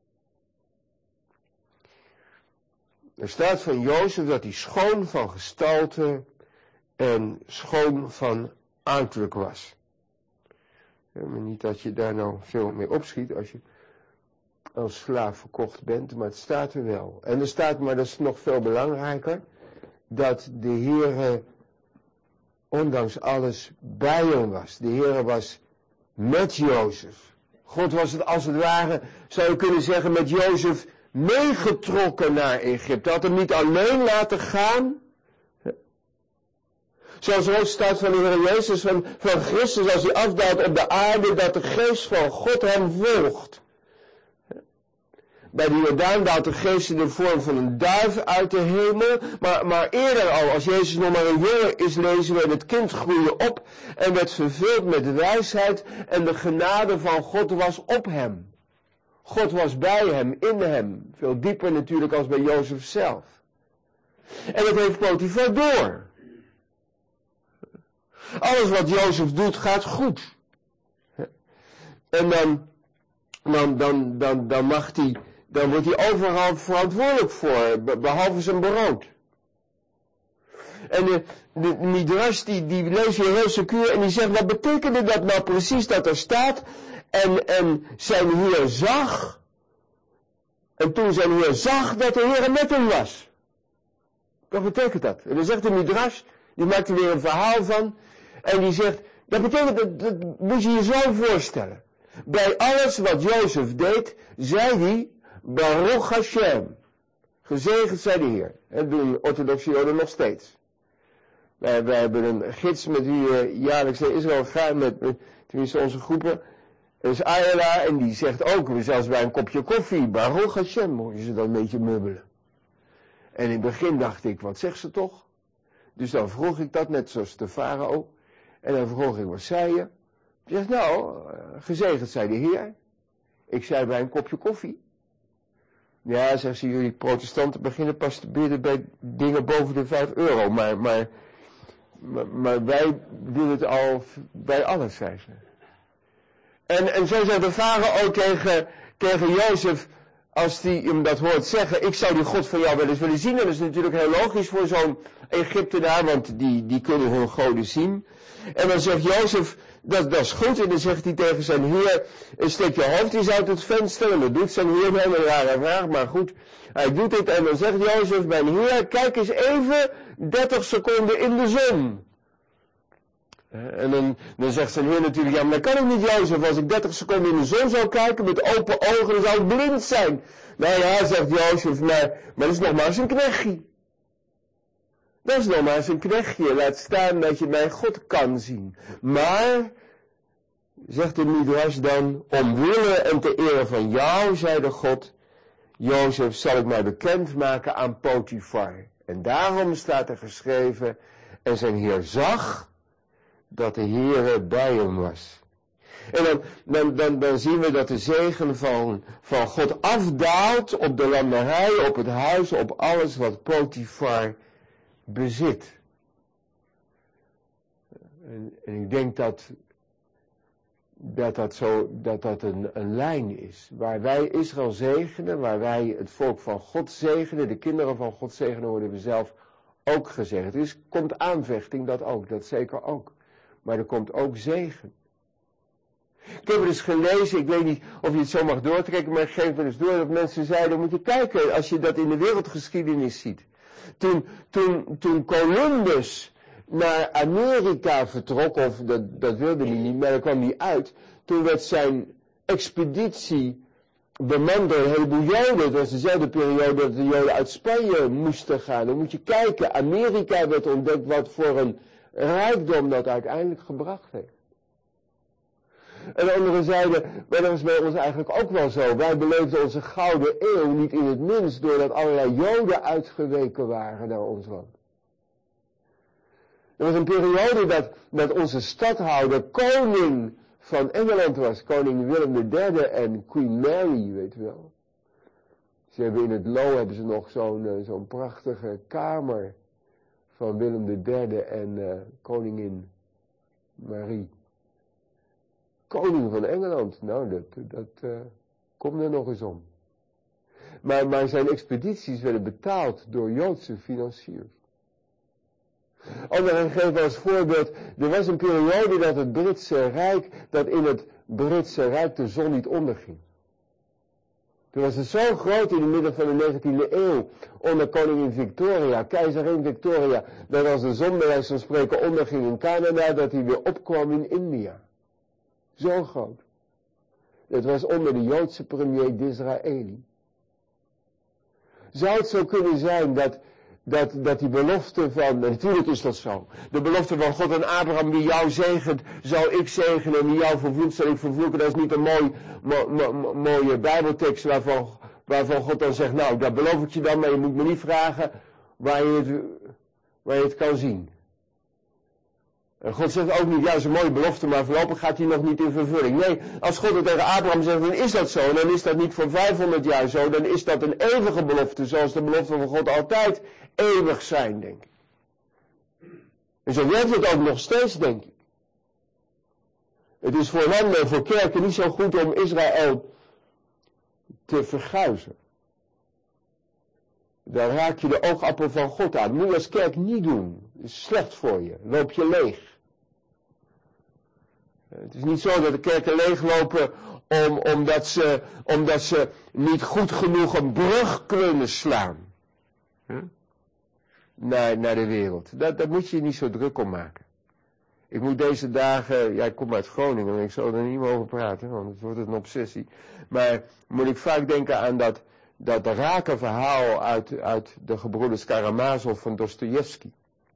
Er staat van Jozef dat hij schoon van gestalte en schoon van uiterlijk was. Ja, maar niet dat je daar nou veel mee opschiet als je als slaaf verkocht bent, maar het staat er wel. En er staat, maar dat is nog veel belangrijker, dat de Heere ondanks alles bij hem was. De Heere was met Jozef. God was het als het ware, zou je kunnen zeggen, met Jozef meegetrokken naar Egypte. Had hem niet alleen laten gaan. Zoals er ook staat van de Heer Jezus, van Christus, als hij afdaalt op de aarde, dat de geest van God hem volgt. Bij de Jordaan daalt de geest in de vorm van een duif uit de hemel. Maar eerder al, als Jezus nog maar een jongen is, lezen we, het kind groeide op en werd vervuld met wijsheid en de genade van God was op hem. God was bij hem, in hem. Veel dieper natuurlijk als bij Jozef zelf. En dat heeft Potifar door. Alles wat Jozef doet gaat goed. En dan mag hij, dan wordt hij overal verantwoordelijk voor, behalve zijn brood. En de Midrash die leest je heel secuur en die zegt, wat betekende dat nou precies dat er staat? En zijn Heer zag, en toen zijn Heer zag dat de Heer met hem was. Wat betekent dat? En dan zegt de Midrash, die maakt er weer een verhaal van, en die zegt, dat betekent, dat moet je je zo voorstellen. Bij alles wat Jozef deed, zei hij, Baruch Hashem. Gezegend zij de Heer. Dat doen orthodoxe Joden nog steeds. Wij hebben een gids met wie jaarlijks naar Israël gaan, met tenminste onze groepen. Dat is Ayala, en die zegt ook, zelfs bij een kopje koffie, Baruch Hashem, hoor je ze dan een beetje mubbelen. En in het begin dacht ik, wat zegt ze toch? Dus dan vroeg ik dat, net zoals de farao. En dan vroeg ik, wat zei je? Hij zegt, nou, gezegend zij de Heer. Ik zei, bij een kopje koffie. Ja, zegt ze, jullie protestanten beginnen pas te bidden bij dingen boven de €5. Maar wij doen het al bij alles, zei ze. En zo zei de farao ook tegen Jozef, als hij hem dat hoort zeggen, ik zou die God van jou wel eens willen zien. En dat is natuurlijk heel logisch voor zo'n Egyptenaar, want die kunnen hun goden zien. En dan zegt Jozef, dat is goed. En dan zegt hij tegen zijn heer, steek je hoofd eens uit het venster. En dat doet zijn heer wel een rare vraag, maar goed, hij doet het. En dan zegt Jozef, mijn heer, kijk eens even 30 seconden in de zon. En dan zegt zijn heer natuurlijk, ja, maar dat kan ik niet, Jozef. Als ik 30 seconden in de zon zou kijken met open ogen, dan zou ik blind zijn. Nou ja, zegt Jozef, maar dat is nog maar eens een knechtje. Dat is nog maar eens een knechtje. Laat staan dat je mijn God kan zien. Maar, zegt de Midrash dan, omwille en ter ere van jou, zei de God, Jozef, zal ik mij bekendmaken aan Potifar. En daarom staat er geschreven, en zijn heer zag dat de Heere bij hem was. En dan zien we dat de zegen van God afdaalt op de landerij, op het huis, op alles wat Potifar bezit. En ik denk dat een lijn is. Waar wij Israël zegenen, waar wij het volk van God zegenen, de kinderen van God zegenen, worden we zelf ook gezegend. Er komt aanvechting, dat zeker ook. Maar er komt ook zegen. Ik heb er eens gelezen, ik weet niet of je het zo mag doortrekken, maar ik geef er eens door dat mensen zeiden, moet je kijken als je dat in de wereldgeschiedenis ziet. Toen Columbus naar Amerika vertrok, of dat wilde hij niet, maar daar kwam hij uit. Toen werd zijn expeditie bemand door een heleboel Joden. Het was dezelfde periode dat de Joden uit Spanje moesten gaan. Dan moet je kijken, Amerika werd ontdekt wat voor een rijkdom dat uiteindelijk gebracht heeft. En anderen zeiden, maar dat is bij ons eigenlijk ook wel zo. Wij beleefden onze gouden eeuw niet in het minst doordat allerlei Joden uitgeweken waren naar ons land. Er was een periode dat onze stadhouder koning van Engeland was. Koning Willem III en Queen Mary, weet je wel. Ze hebben in het Loo nog zo'n prachtige kamer van Willem III en koningin Marie. Koning van Engeland, nou dat komt er nog eens om. Maar zijn expedities werden betaald door Joodse financiers. Anderen geven als voorbeeld, er was een periode dat het Britse Rijk, dat in het Britse Rijk de zon niet onderging. Toen was het zo groot in het midden van de 19e eeuw, onder koningin Victoria, keizerin Victoria, dat als de zon bij wijze van spreken onderging in Canada, dat hij weer opkwam in India. Zo groot. Dat was onder de Joodse premier Disraeli. Zou het zo kunnen zijn dat die belofte van, natuurlijk is dat zo, de belofte van God aan Abraham, wie jou zegent, zal ik zegenen, en wie jou vervloekt, zal ik vervloeken. Dat is niet een mooie bijbeltekst waarvan God dan zegt, nou, dat beloof ik je dan, maar je moet me niet vragen waar je het kan zien. En God zegt ook niet, ja, dat is een mooie belofte, maar voorlopig gaat die nog niet in vervulling. Nee, als God het tegen Abraham zegt, dan is dat zo. En dan is dat niet voor 500 jaar zo, dan is dat een eeuwige belofte, zoals de beloften van God altijd eeuwig zijn, denk ik. En zo werkt het ook nog steeds, denk ik. Het is voor landen en voor kerken niet zo goed om Israël te verguizen. Daar raak je de oogappel van God aan. Dat moet je als kerk niet doen. Dat is slecht voor je. Loop je leeg. Het is niet zo dat de kerken leeglopen omdat ze niet goed genoeg een brug kunnen slaan. Naar de wereld. Daar moet je je niet zo druk om maken. Ik moet deze dagen, ja, ik kom uit Groningen en ik zal er niet meer over praten, want het wordt een obsessie. Maar moet ik vaak denken aan dat rake verhaal uit de gebroeders Karamazov van Dostojevski.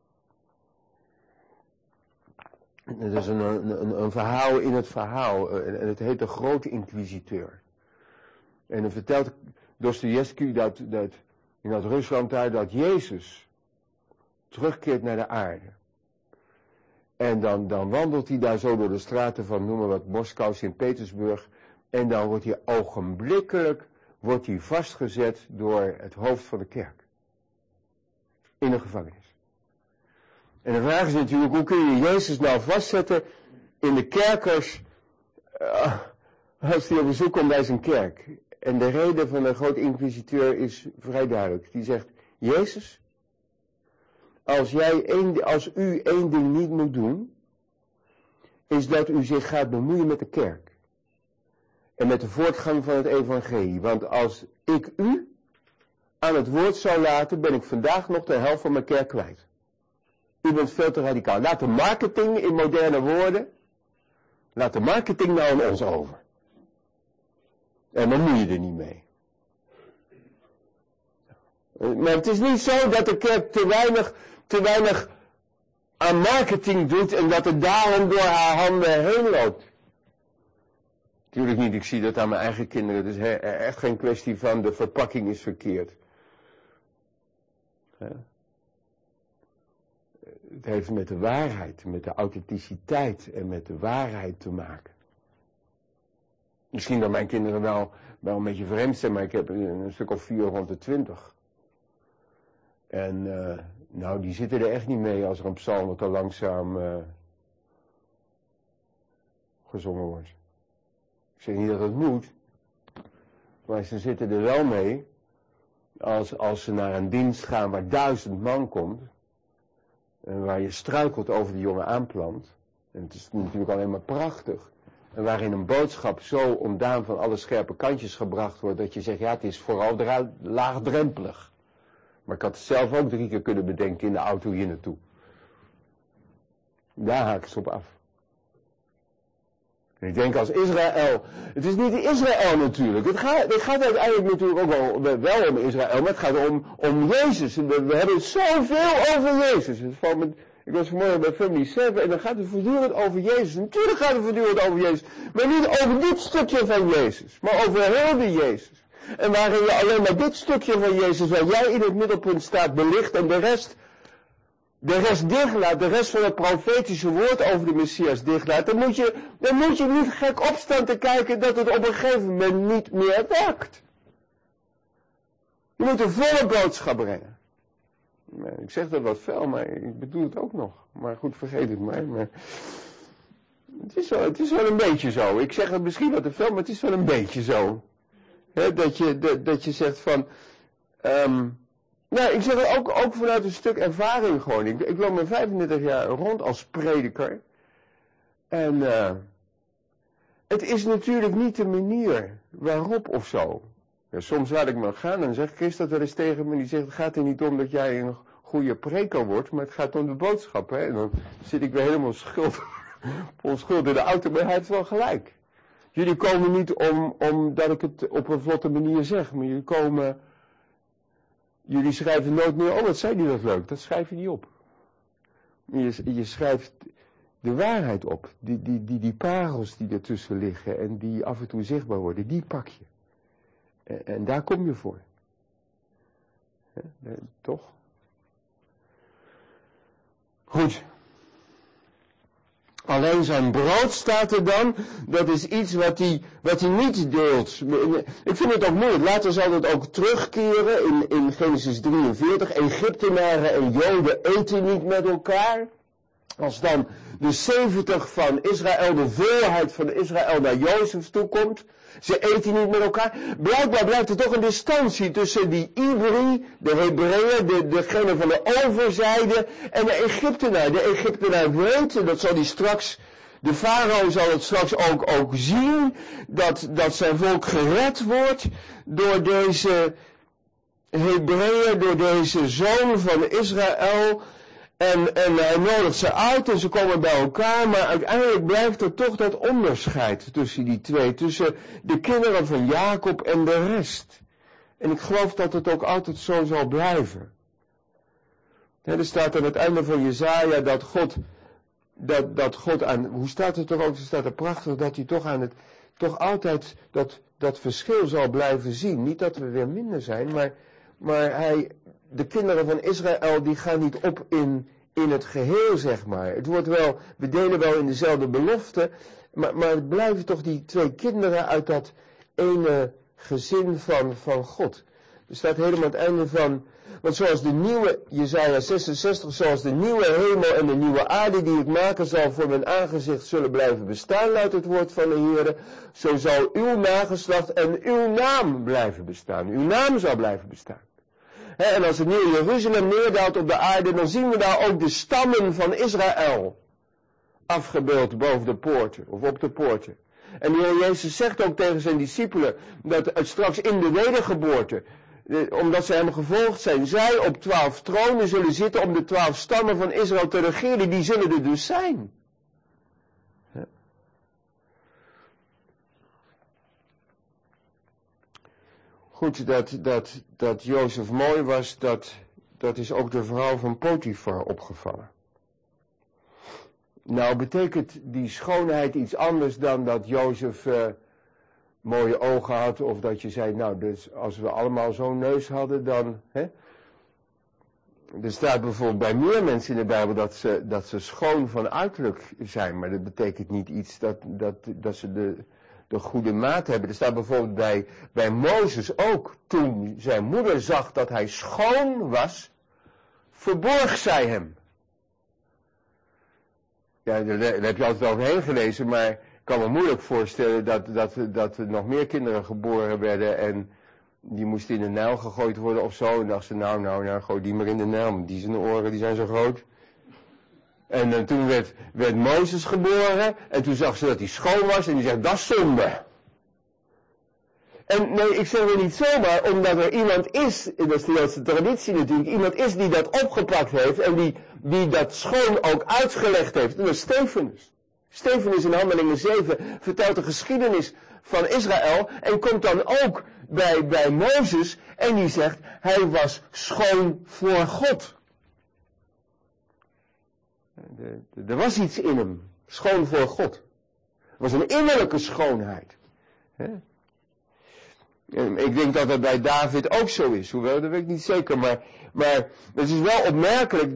Het is een verhaal in het verhaal, en het heet de Grote Inquisiteur. En dan vertelt Dostojevski dat in dat Rusland daar, dat Jezus terugkeert naar de aarde. En dan wandelt hij daar zo door de straten van, noem maar wat, Moskou, Sint-Petersburg. En dan wordt hij ogenblikkelijk vastgezet door het hoofd van de kerk. In een gevangenis. En de vraag is natuurlijk, hoe kun je Jezus nou vastzetten in de kerkers, als hij op bezoek komt bij zijn kerk? En de reden van de grote inquisiteur is vrij duidelijk. Die zegt, Jezus, als u één ding niet moet doen, is dat u zich gaat bemoeien met de kerk. En met de voortgang van het evangelie. Want als ik u aan het woord zou laten, ben ik vandaag nog de helft van mijn kerk kwijt. U bent veel te radicaal. Laat de marketing in moderne woorden, laat de marketing nou aan ons over. En dan moet je er niet mee. Maar het is niet zo dat de kerk te weinig aan marketing doet en dat het daarom door haar handen heen loopt. Tuurlijk niet, ik zie dat aan mijn eigen kinderen. Het is echt geen kwestie van de verpakking is verkeerd. Het heeft met de waarheid, met de authenticiteit en met de waarheid te maken. Misschien dat mijn kinderen wel een beetje vreemd zijn, maar ik heb een stuk of 4 rond de 20. En nou, die zitten er echt niet mee als er een psalm wat te langzaam gezongen wordt. Ik zeg niet dat het moet, maar ze zitten er wel mee als ze naar een dienst gaan waar 1000 man komt. En waar je struikelt over de jonge aanplant. En het is natuurlijk alleen maar prachtig. En waarin een boodschap zo ontdaan van alle scherpe kantjes gebracht wordt, dat je zegt, ja, het is vooral laagdrempelig. Maar ik had het zelf ook 3 keer kunnen bedenken in de auto hier naartoe. Daar haak ik ze op af. En ik denk als Israël, het is niet Israël natuurlijk. Het gaat uiteindelijk natuurlijk ook wel om Israël, maar het gaat om Jezus. We hebben het zoveel over Jezus. Ik was vanmorgen bij Family 7 en dan gaat het voortdurend over Jezus. Natuurlijk gaat het voortdurend over Jezus. Maar niet over dit stukje van Jezus, maar over heel de Jezus. En waarin je alleen maar dit stukje van Jezus, waar jij in het middelpunt staat, belicht en de rest dichtlaat, de rest van het profetische woord over de Messias dichtlaat, dan moet je niet gek opstaan te kijken dat het op een gegeven moment niet meer werkt. Je moet een volle boodschap brengen. Ik zeg dat wat fel, maar ik bedoel het ook nog. Maar goed, vergeet het maar. Het is wel een beetje zo. Ik zeg het misschien wat te fel, maar het is wel een beetje zo. He, dat je zegt van... Nou, ik zeg het ook vanuit een stuk ervaring gewoon. Ik loop mijn 35 jaar rond als prediker. En het is natuurlijk niet de manier waarop of zo. Ja, soms laat ik me gaan en zegt Chris dat wel eens tegen me. Die zegt, het gaat er niet om dat jij een goede preker wordt, maar het gaat om de boodschap. Hè? En dan zit ik weer helemaal onschuld in de auto, maar hij heeft wel gelijk. Jullie komen niet omdat ik het op een vlotte manier zeg, maar jullie schrijven nooit meer, oh wat zei die dat leuk, dat schrijf je niet op. Je schrijft de waarheid op, die parels die ertussen liggen en die af en toe zichtbaar worden, die pak je. En daar kom je voor. Toch? Goed. Alleen zijn brood staat er dan, dat is iets wat hij niet deelt. Ik vind het ook moeilijk, later zal het ook terugkeren in Genesis 43. Egyptenaren en Joden eten niet met elkaar. Als dan de 70 van Israël, de volheid van Israël naar Jozef toekomt, ze eten niet met elkaar. Blijkbaar blijft er toch een distantie tussen die Ibri, de Hebreeën, degene van de overzijde, en de Egyptenaar. De Egyptenaar weet, dat zal hij straks, de farao zal het straks ook zien, dat zijn volk gered wordt door deze Hebreeën, door deze zoon van Israël. En hij nodigt ze uit en ze komen bij elkaar, maar uiteindelijk blijft er toch dat onderscheid tussen die twee, tussen de kinderen van Jacob en de rest. En ik geloof dat het ook altijd zo zal blijven. Er staat aan het einde van Jesaja dat God aan, hoe staat het er ook, er staat er prachtig, dat hij toch altijd dat verschil zal blijven zien. Niet dat we weer minder zijn, maar de kinderen van Israël die gaan niet op in het geheel, zeg maar. Het wordt wel, we delen wel in dezelfde belofte, maar het blijven toch die 2 kinderen uit dat ene gezin van God. Er staat helemaal aan het einde van, want zoals de nieuwe, Jesaja 66, zoals de nieuwe hemel en de nieuwe aarde die ik maken zal voor mijn aangezicht zullen blijven bestaan, luidt het woord van de Heere, zo zal uw nageslacht en uw naam blijven bestaan. Uw naam zal blijven bestaan. En als het nieuwe Jeruzalem neerdaalt op de aarde, dan zien we daar ook de stammen van Israël afgebeeld boven de poorten, of op de poorten. En de Heer Jezus zegt ook tegen zijn discipelen, dat het straks in de wedergeboorte, omdat ze hem gevolgd zijn, zij op 12 tronen zullen zitten om de 12 stammen van Israël te regeren, die zullen er dus zijn. Goed, dat Jozef mooi was, dat is ook de vrouw van Potifar opgevallen. Nou betekent die schoonheid iets anders dan dat Jozef mooie ogen had, of dat je zei, nou, dus als we allemaal zo'n neus hadden, dan, hè. Er staat bijvoorbeeld bij meer mensen in de Bijbel dat ze schoon van uiterlijk zijn, maar dat betekent niet iets dat ze de goede maat hebben. Er staat bijvoorbeeld bij Mozes ook, toen zijn moeder zag dat hij schoon was, verborg zij hem. Ja, daar heb je altijd overheen gelezen, maar ik kan me moeilijk voorstellen dat er nog meer kinderen geboren werden en die moesten in de Nijl gegooid worden of zo. En dacht ze, nou, gooi die maar in de Nijl, die zijn oren, die zijn zo groot. En toen werd Mozes geboren en toen zag ze dat hij schoon was en die zegt, dat is zonde. En nee, ik zeg het niet zomaar, omdat er iemand is, dat is de Joodse traditie natuurlijk, iemand is die dat opgepakt heeft en die dat schoon ook uitgelegd heeft. En dat is Stefanus. Stefanus in Handelingen 7 vertelt de geschiedenis van Israël en komt dan ook bij Mozes en die zegt, hij was schoon voor God. Er was iets in hem, schoon voor God. Het was een innerlijke schoonheid. Ik denk dat dat bij David ook zo is, hoewel, dat weet ik niet zeker, maar het is wel opmerkelijk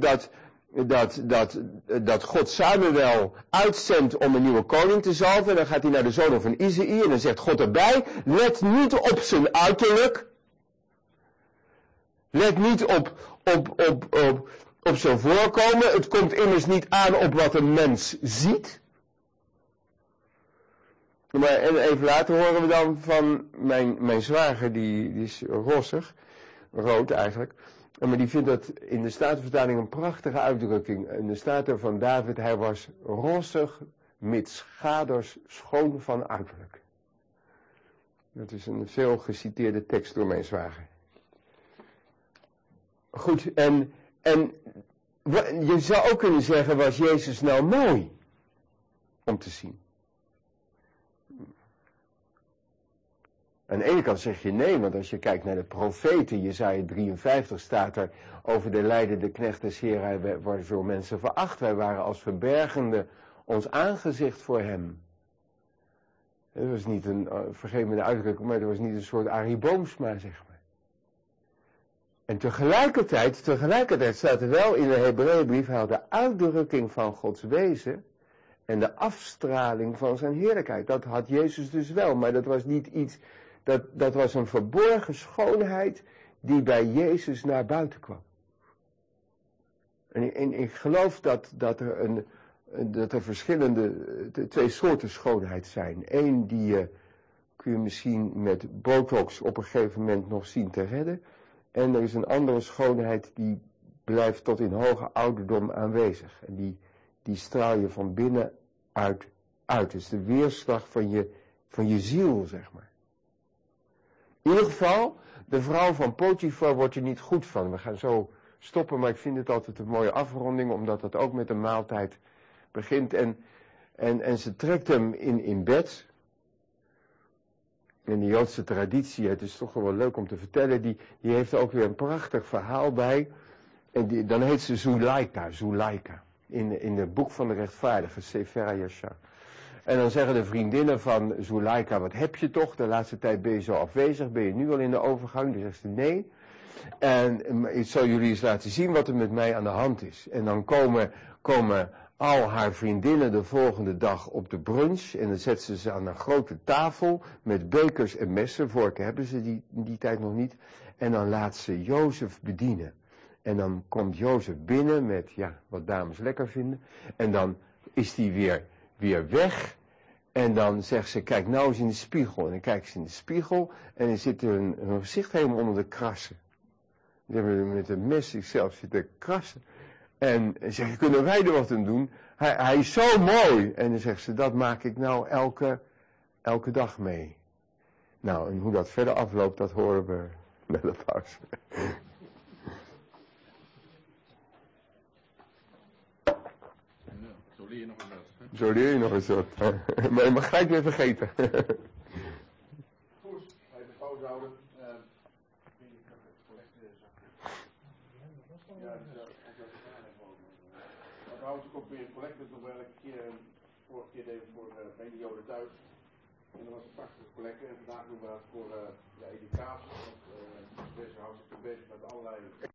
dat God Samuel uitzendt om een nieuwe koning te zalven. En dan gaat hij naar de zonen van Isaïe en dan zegt God erbij, let niet op zijn uiterlijk. Let niet op zijn voorkomen. Het komt immers niet aan op wat een mens ziet. Maar en even later horen we dan van mijn zwager, die is rood eigenlijk. Maar die vindt dat in de Statenvertaling een prachtige uitdrukking. En er staat er van David, hij was rossig, mits schaders schoon van uiterlijk. Dat is een veel geciteerde tekst door mijn zwager. Goed, en je zou ook kunnen zeggen, was Jezus nou mooi om te zien? Aan de ene kant zeg je nee, want als je kijkt naar de profeten, Jesaja 53 staat er over de lijdende knecht des Heeren, hij wordt door mensen veracht, wij waren als verbergende ons aangezicht voor hem. Het was niet vergeet me de uitdrukking, maar het was niet een soort Arie Boomsma, zeg maar. En tegelijkertijd staat er wel in de Hebreeënbrief, hij had de uitdrukking van Gods wezen en de afstraling van zijn heerlijkheid. Dat had Jezus dus wel, maar dat was niet iets, dat was een verborgen schoonheid die bij Jezus naar buiten kwam. En ik geloof dat er verschillende, twee soorten schoonheid zijn. Eén die kun je misschien met botox op een gegeven moment nog zien te redden. En er is een andere schoonheid die blijft tot in hoge ouderdom aanwezig. En die straal je van binnen uit. Het is de weerslag van je ziel, zeg maar. In ieder geval, de vrouw van Potifar wordt er niet goed van. We gaan zo stoppen, maar ik vind het altijd een mooie afronding, omdat het ook met een maaltijd begint. En ze trekt hem in bed. In de Joodse traditie, het is toch wel leuk om te vertellen, die heeft ook weer een prachtig verhaal bij. En dan heet ze Zuleika. In het boek van de rechtvaardige, Sefer Yashar. En dan zeggen de vriendinnen van Zuleika, wat heb je toch? De laatste tijd ben je zo afwezig, ben je nu al in de overgang? Dan zegt ze nee. En ik zal jullie eens laten zien wat er met mij aan de hand is. En dan komen al haar vriendinnen de volgende dag op de brunch. En dan zetten ze aan een grote tafel met bekers en messen. Vorken hebben ze die tijd nog niet. En dan laat ze Jozef bedienen. En dan komt Jozef binnen met, ja, wat dames lekker vinden. En dan is die weer weg. En dan zegt ze, kijk nou eens in de spiegel. En dan kijkt ze in de spiegel en dan zit hun gezicht helemaal onder de krassen. Die hebben met een mes zichzelf zitten krassen. En zegt, kunnen wij er wat aan doen? Hij is zo mooi. En dan zegt ze, dat maak ik nou elke dag mee. Nou, en hoe dat verder afloopt, dat horen we met de pauze. Zo leer je nog eens wat. Zo leer je nog eens wat. Maar je mag gelijk weer vergeten. Goed, even pauze houden. We houden natuurlijk ook weer een collecte, nog wel elke keer. Vorige keer deden we voor bij de Joden thuis. En dat was een prachtige collecte. En vandaag doen we dat voor educatie. Deze houdt zich bezig met allerlei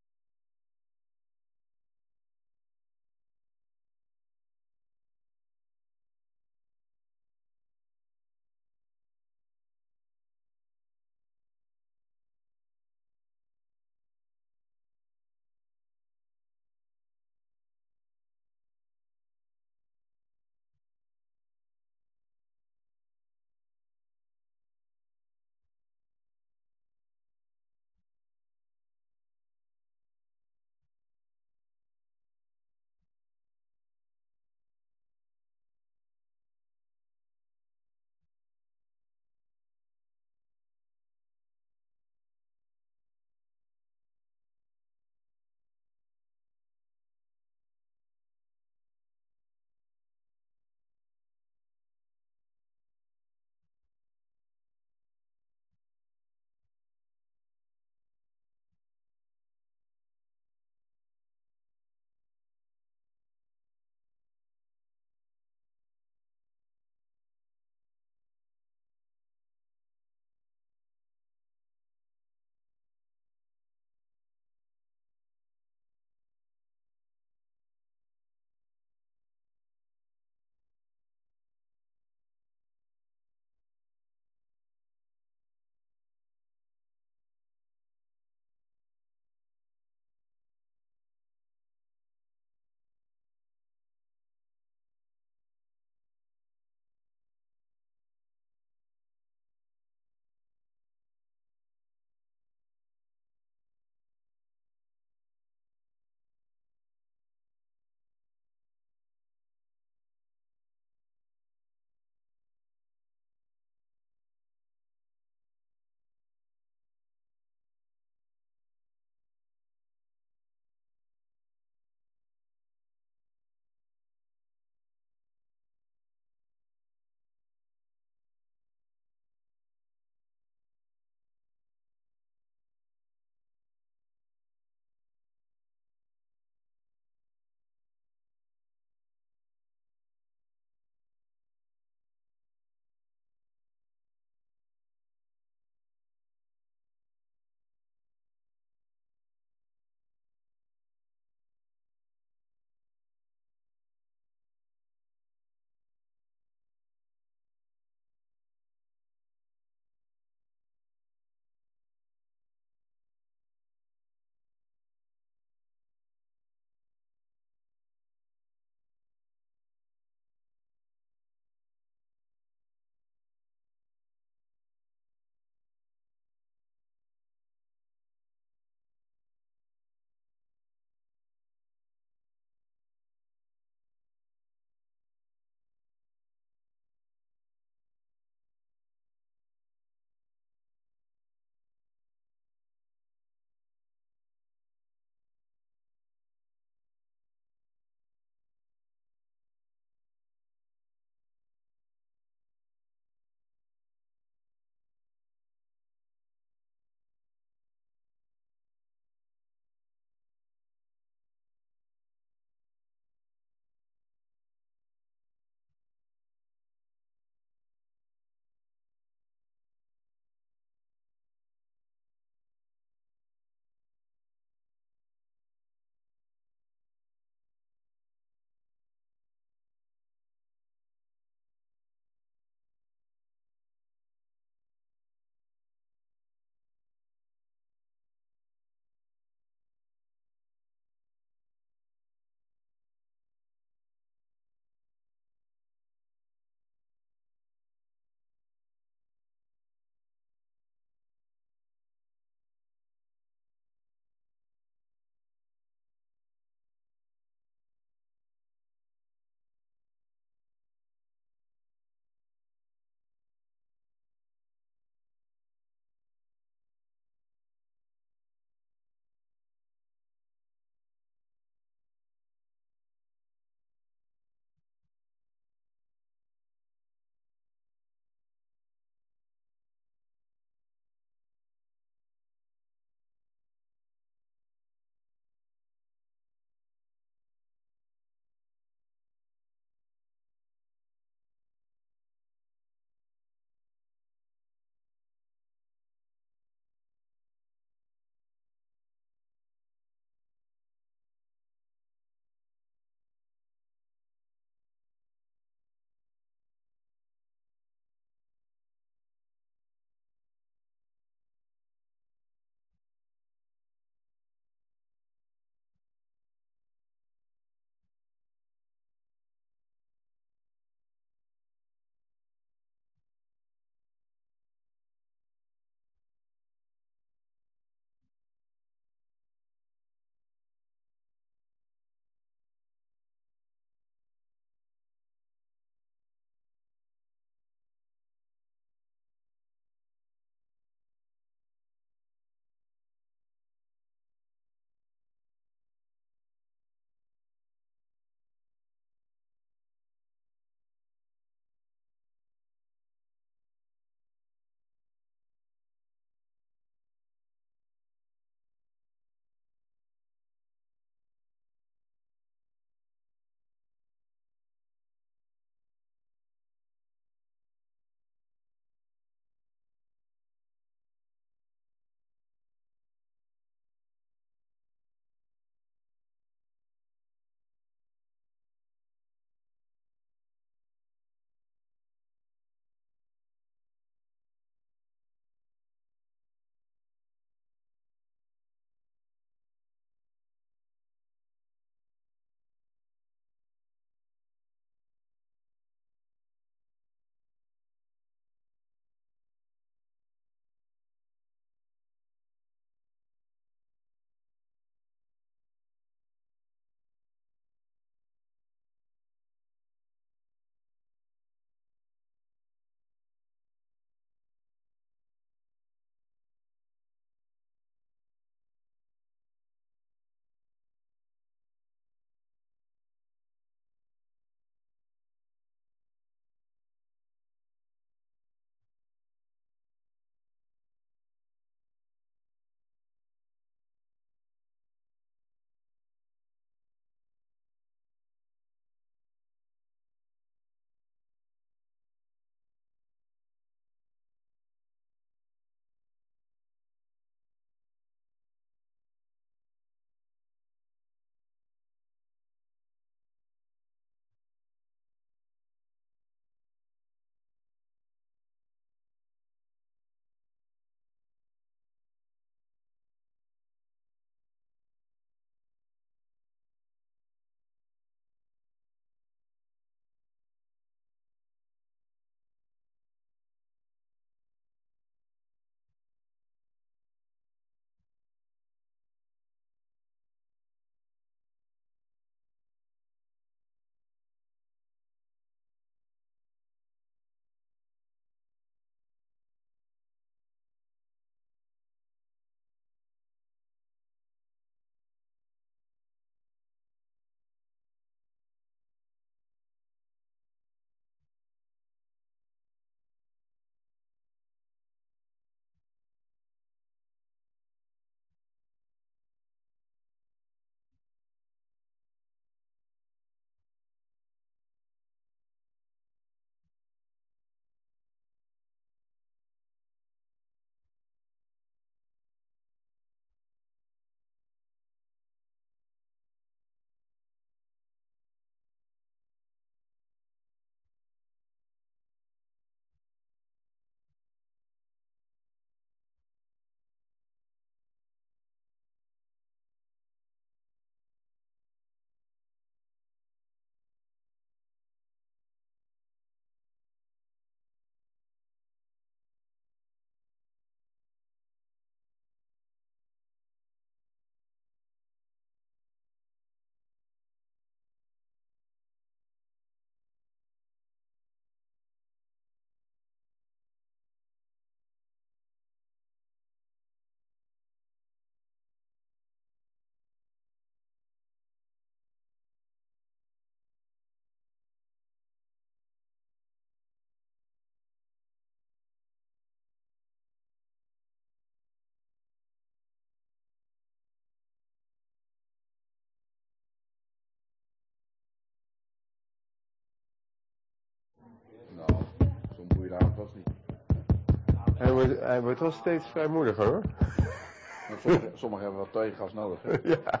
was niet. Hij wordt wel steeds vrijmoediger, hoor. Sommigen hebben wat tegengas nodig. Hè? Ja.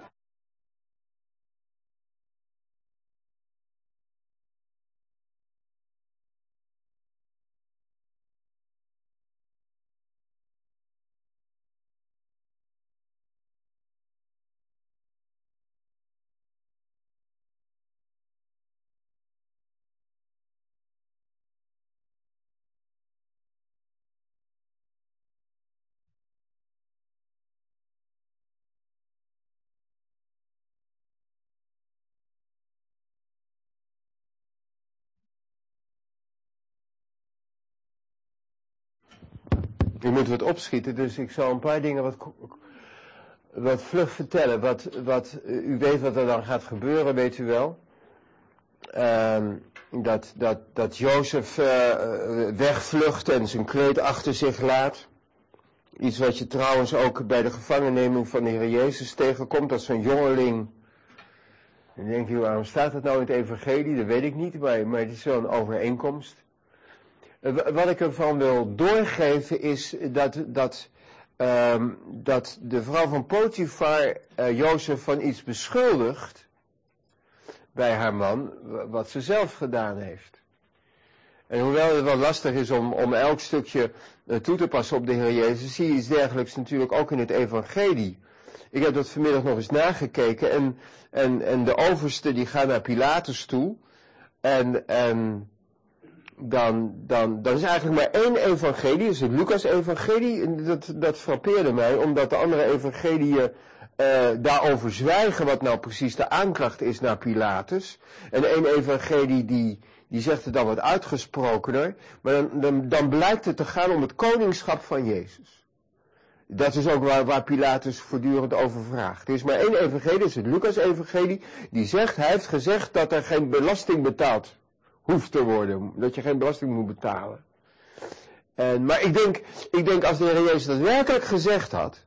U moet wat opschieten, dus ik zal een paar dingen wat vlug vertellen. U weet wat er dan gaat gebeuren, weet u wel. Dat Jozef wegvlucht en zijn kleed achter zich laat. Iets wat je trouwens ook bij de gevangenneming van de Heer Jezus tegenkomt, dat zo'n jongeling. Dan denk je, waarom staat het nou in het evangelie? Dat weet ik niet, maar het is wel een overeenkomst. Wat ik ervan wil doorgeven is dat de vrouw van Potifar Jozef van iets beschuldigt bij haar man, wat ze zelf gedaan heeft. En hoewel het wel lastig is om elk stukje toe te passen op de Heer Jezus, zie je iets dergelijks natuurlijk ook in het evangelie. Ik heb dat vanmiddag nog eens nagekeken en de overste die gaat naar Pilatus toe en dan is eigenlijk maar één evangelie, dat is het Lucas-evangelie. Dat frappeerde mij, omdat de andere evangeliën daarover zwijgen wat nou precies de aanklacht is naar Pilatus. En één evangelie die zegt het dan wat uitgesprokener, maar dan blijkt het te gaan om het koningschap van Jezus. Dat is ook waar Pilatus voortdurend over vraagt. Er is maar één evangelie, dat is het Lucas-evangelie, die zegt, hij heeft gezegd dat er geen belasting betaald hoeft te worden, dat je geen belasting moet betalen. Maar ik denk als de Heer Jezus dat werkelijk gezegd had,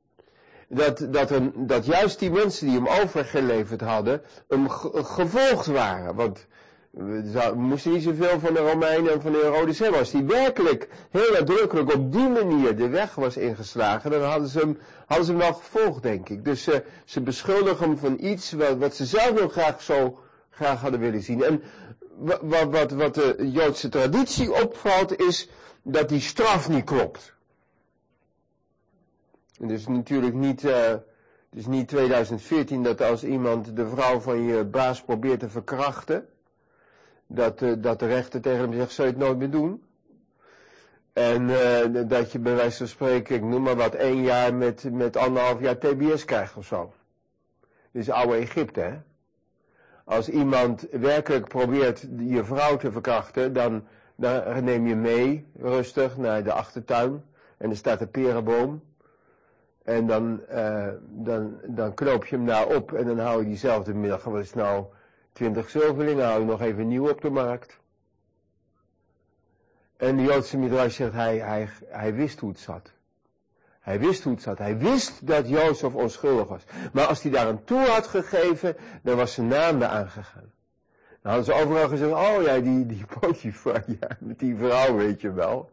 dat juist die mensen die hem overgeleverd hadden, hem gevolgd waren. Want we moesten niet zoveel van de Romeinen en van de Herodes hebben. Als die werkelijk heel nadrukkelijk op die manier de weg was ingeslagen, dan hadden ze hem wel gevolgd, denk ik. Dus ze beschuldigen hem van iets wat ze zelf nog graag hadden willen zien. En wat de Joodse traditie opvalt is dat die straf niet klopt. En dus natuurlijk niet, het is niet 2014 dat als iemand de vrouw van je baas probeert te verkrachten, dat de rechter tegen hem zegt, zou je het nooit meer doen? En dat je bij wijze van spreken, ik noem maar wat, 1 jaar met 1,5 jaar TBS krijgt of zo. Dit is oude Egypte, hè? Als iemand werkelijk probeert je vrouw te verkrachten, dan neem je mee, rustig, naar de achtertuin. En er staat een perenboom. En dan knoop je hem daar op en dan hou je diezelfde middag, wat is nou, 20 zilverlingen, hou je nog even nieuw op de markt. En de Joodse midrash zegt, hij wist hoe het zat. Hij wist hoe het zat. Hij wist dat Jozef onschuldig was. Maar als hij daar een toe had gegeven, dan was zijn naam daar aangegaan. Dan hadden ze overal gezegd, oh ja, die Potifar, ja, met die vrouw, weet je wel.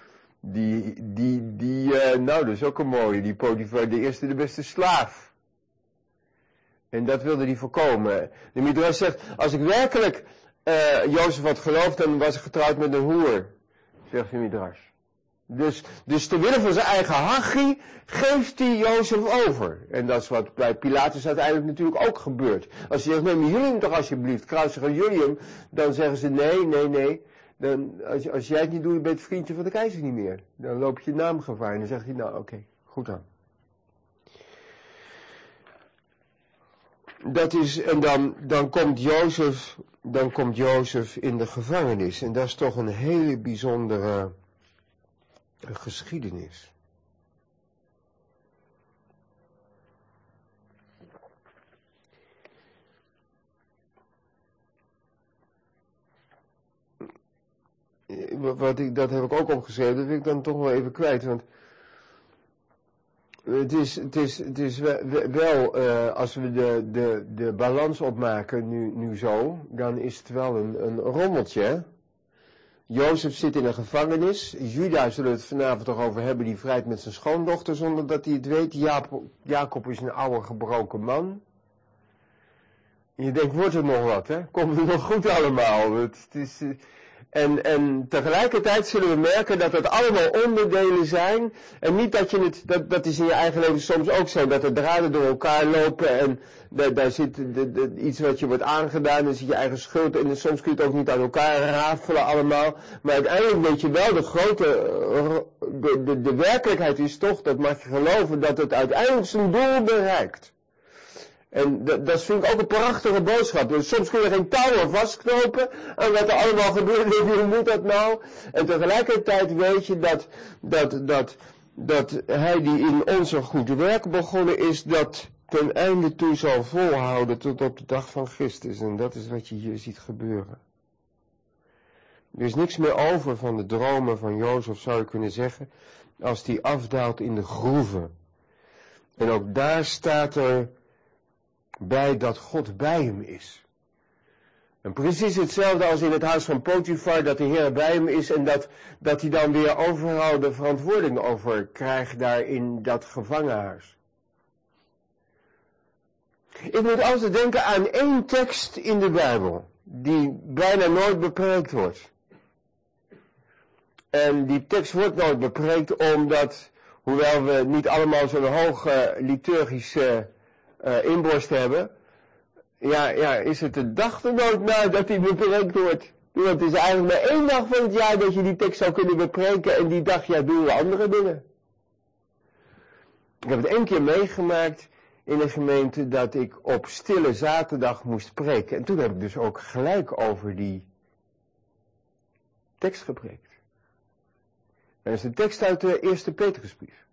Nou, dat is ook een mooie, die Potifar, de eerste, de beste slaaf. En dat wilde hij voorkomen. De midrash zegt, als ik werkelijk Jozef had geloofd, dan was ik getrouwd met een hoer, zegt de midrash. Dus te willen van zijn eigen hachie geeft hij Jozef over. En dat is wat bij Pilatus uiteindelijk natuurlijk ook gebeurt. Als je zegt, neem jullie hem toch alsjeblieft, kruisigen jullie hem, dan zeggen ze nee. Dan, als jij het niet doet, ben je het vriendje van de keizer niet meer. Dan loop je naamgevaar en dan zegt hij, nou oké, goed dan. Dat is, en dan komt Jozef in de gevangenis. En dat is toch een hele bijzondere geschiedenis. Dat heb ik ook opgeschreven, dat wil ik dan toch wel even kwijt, want het is wel, als we de balans opmaken nu zo, dan is het wel een rommeltje, hè? Jozef zit in een gevangenis. Juda, zullen we het vanavond toch over hebben, die vrijt met zijn schoondochter zonder dat hij het weet. Jacob is een oude gebroken man. En je denkt, wordt het nog wat, hè? Komt het nog goed allemaal? Het is, en tegelijkertijd zullen we merken dat het allemaal onderdelen zijn. En niet dat je het, dat is in je eigen leven soms ook zo, dat de draden door elkaar lopen en daar zit iets wat je wordt aangedaan, dan zit je eigen schuld en soms kun je het ook niet aan elkaar rafelen allemaal. Maar uiteindelijk weet je wel, de werkelijkheid is toch, dat mag je geloven, dat het uiteindelijk zijn doel bereikt. En dat vind ik ook een prachtige boodschap. Dus soms kun je geen touwen vastknopen aan wat er allemaal gebeurt. Hoe moet dat nou? En tegelijkertijd weet je dat hij die in ons een goed werk begonnen is, dat ten einde toe zal volhouden tot op de dag van Christus. En dat is wat je hier ziet gebeuren. Er is niks meer over van de dromen van Jozef, zou je kunnen zeggen, als die afdaalt in de groeven. En ook daar staat er bij dat God bij hem is. En precies hetzelfde als in het huis van Potifar, dat de Heer bij hem is en dat hij dan weer overal de verantwoording over krijgt daar in dat gevangenhuis. Ik moet altijd denken aan één tekst in de Bijbel, die bijna nooit bepreekt wordt. En die tekst wordt nooit bepreekt omdat, hoewel we niet allemaal zo'n hoge liturgische inborst hebben, is het de dag er nooit na dat die bepreekt wordt. Want het is eigenlijk maar één dag van het jaar dat je die tekst zou kunnen bepreken en die dag, doen we andere dingen. Ik heb het 1 keer meegemaakt in een gemeente dat ik op stille zaterdag moest preken. En toen heb ik dus ook gelijk over die tekst gepreekt. En dat is de tekst uit de eerste Petrusbrief.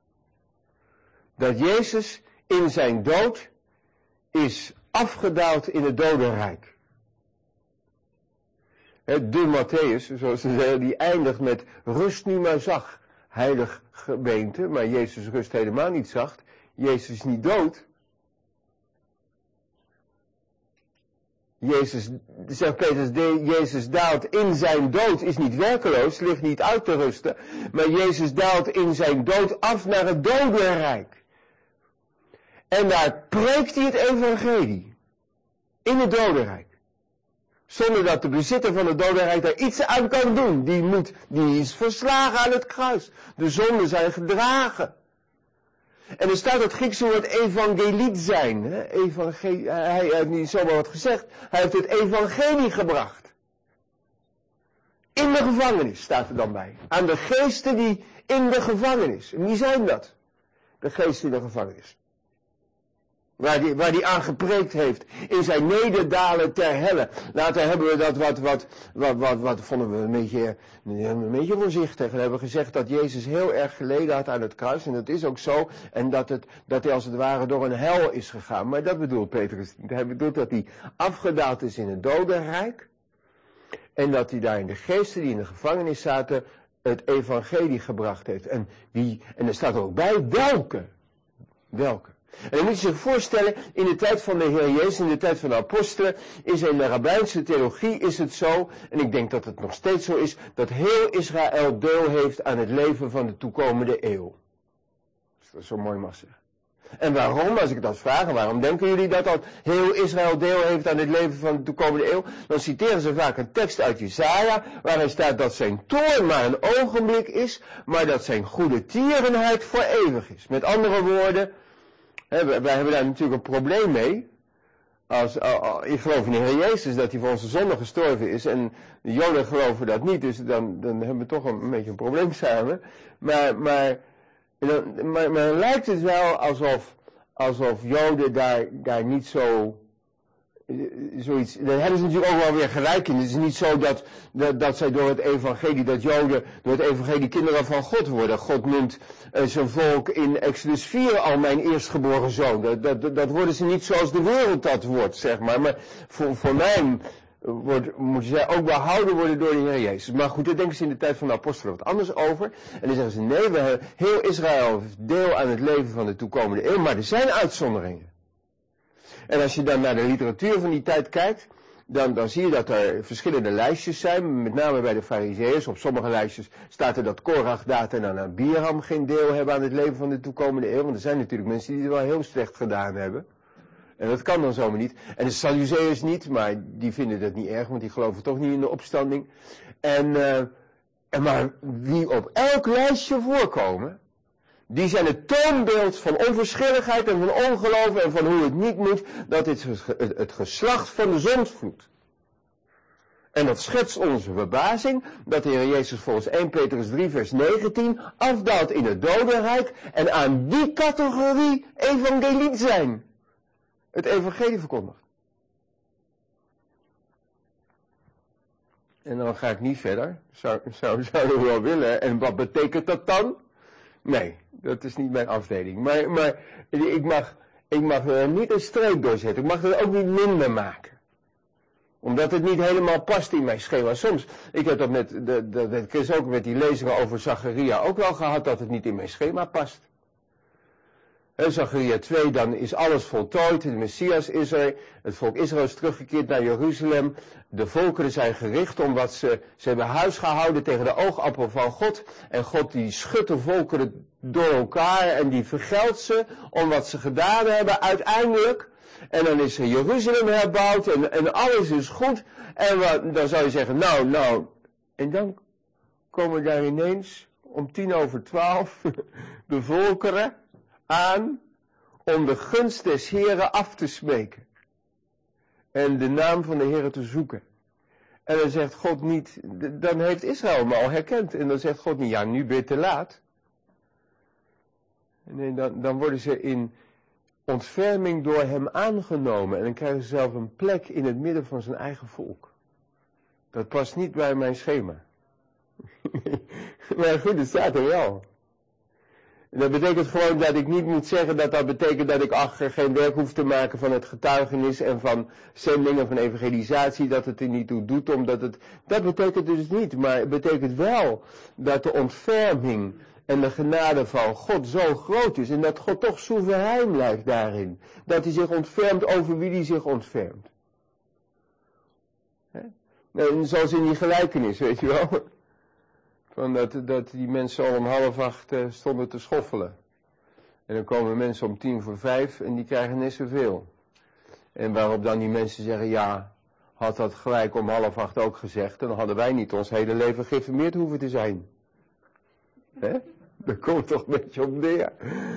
Dat Jezus in zijn dood is afgedaald in het dodenrijk. De Matthäus, zoals ze zeggen, die eindigt met rust nu maar zacht, heilig gemeente, maar Jezus rust helemaal niet zacht. Jezus is niet dood. Zegt Petrus, Jezus daalt in zijn dood, is niet werkeloos, ligt niet uit te rusten, maar Jezus daalt in zijn dood af naar het dodenrijk. En daar preekt hij het evangelie. In het dodenrijk. Zonder dat de bezitter van het dodenrijk daar iets aan kan doen. Die is verslagen aan het kruis. De zonden zijn gedragen. En er staat het Griekse woord evangeliet zijn. Hij heeft niet zomaar wat gezegd. Hij heeft het evangelie gebracht. In de gevangenis staat er dan bij. Aan de geesten die in de gevangenis. En wie zijn dat? De geesten in de gevangenis. Waar die aan gepreekt heeft in zijn nederdalen ter helle. Later hebben we dat wat vonden we een beetje voorzichtig. En hebben we gezegd dat Jezus heel erg geleden had aan het kruis. En dat is ook zo. En dat hij als het ware door een hel is gegaan. Maar dat bedoelt Petrus niet. Hij bedoelt dat hij afgedaald is in het dodenrijk. En dat hij daar in de geesten die in de gevangenis zaten het evangelie gebracht heeft. En er staat er ook bij welke. En dan moet je zich voorstellen, in de tijd van de Heer Jezus, in de tijd van de apostelen, is in de rabbijnse theologie is het zo, en ik denk dat het nog steeds zo is, dat heel Israël deel heeft aan het leven van de toekomende eeuw. Als dat zo mooi mag zeggen. En waarom, als ik dat vraag, waarom denken jullie dat heel Israël deel heeft aan het leven van de toekomende eeuw? Dan citeren ze vaak een tekst uit Jesaja, waarin staat dat zijn toorn maar een ogenblik is, maar dat zijn goede tierenheid voor eeuwig is. Met andere woorden, wij hebben daar natuurlijk een probleem mee. Ik geloof in de Heer Jezus dat hij voor onze zonde gestorven is. En de Joden geloven dat niet. Dus dan hebben we toch een beetje een probleem samen. Maar lijkt het wel alsof Joden daar niet zoiets. Daar hebben ze natuurlijk ook wel weer gelijk in. Het is niet zo dat zij door het evangelie, dat Joden door het evangelie kinderen van God worden. God noemt zijn volk in Exodus 4 al mijn eerstgeboren zoon. Dat worden ze niet zoals de wereld dat wordt, zeg maar. Maar voor mij moeten zij ook behouden worden door de Heer Jezus. Maar goed, daar denken ze in de tijd van de apostelen wat anders over. En dan zeggen ze, nee, heel Israël heeft deel aan het leven van de toekomende eeuw. Maar er zijn uitzonderingen. En als je dan naar de literatuur van die tijd kijkt, dan zie je dat er verschillende lijstjes zijn, met name bij de Farizeeërs. Op sommige lijstjes staat er dat Korach, Datan en Abiram geen deel hebben aan het leven van de toekomende eeuw. Want er zijn natuurlijk mensen die het wel heel slecht gedaan hebben. En dat kan dan zomaar niet. En de Sadduceërs niet, maar die vinden dat niet erg, want die geloven toch niet in de opstanding. Maar wie op elk lijstje voorkomen, die zijn het toonbeeld van onverschilligheid en van ongeloof en van hoe het niet moet. Dat is het geslacht van de zondvloed. En dat schetst onze verbazing dat de Heer Jezus volgens 1 Petrus 3 vers 19 afdaalt in het dodenrijk en aan die categorie evangeliet zijn. Het evangelie verkondigt. En dan ga ik niet verder. Zou je wel willen. En wat betekent dat dan? Nee, dat is niet mijn afdeling. Maar ik mag er niet een streep doorzetten. Ik mag het ook niet minder maken. Omdat het niet helemaal past in mijn schema. Soms, ik heb dat met Chris ook met die lezingen over Zacharia ook wel gehad, dat het niet in mijn schema past. Zacharia 2, dan is alles voltooid, de Messias is er, het volk Israël is teruggekeerd naar Jeruzalem, de volkeren zijn gericht omdat ze hebben huis gehouden tegen de oogappel van God, en God die schudt de volkeren door elkaar en die vergeldt ze om wat ze gedaan hebben uiteindelijk, en dan is er Jeruzalem herbouwd en alles is goed, en dan zou je zeggen, nou, en dan komen daar ineens om 11:10 de volkeren aan om de gunst des Heren af te smeken. En de naam van de Heren te zoeken. En dan zegt God niet, dan heeft Israël me al herkend. En dan zegt God niet, ja, nu ben je te laat. Nee, dan worden ze in ontferming door hem aangenomen. En dan krijgen ze zelf een plek in het midden van zijn eigen volk. Dat past niet bij mijn schema. Maar goed, het staat er wel. Dat betekent gewoon dat ik niet moet zeggen dat betekent dat ik geen werk hoef te maken van het getuigenis en van zendingen, van evangelisatie, dat het er niet toe doet, dat betekent dus niet, maar het betekent wel dat de ontferming en de genade van God zo groot is en dat God toch soeverein blijft daarin. Dat hij zich ontfermt over wie hij zich ontfermt. Nou, zoals in die gelijkenis, weet je wel. Van dat die mensen al om 7:30 stonden te schoffelen. En dan komen mensen om 5:10 en die krijgen net zoveel. En waarop dan die mensen zeggen, ja, had dat gelijk om 7:30 ook gezegd, dan hadden wij niet ons hele leven geïnformeerd hoeven te zijn. Dat komt toch een beetje op neer.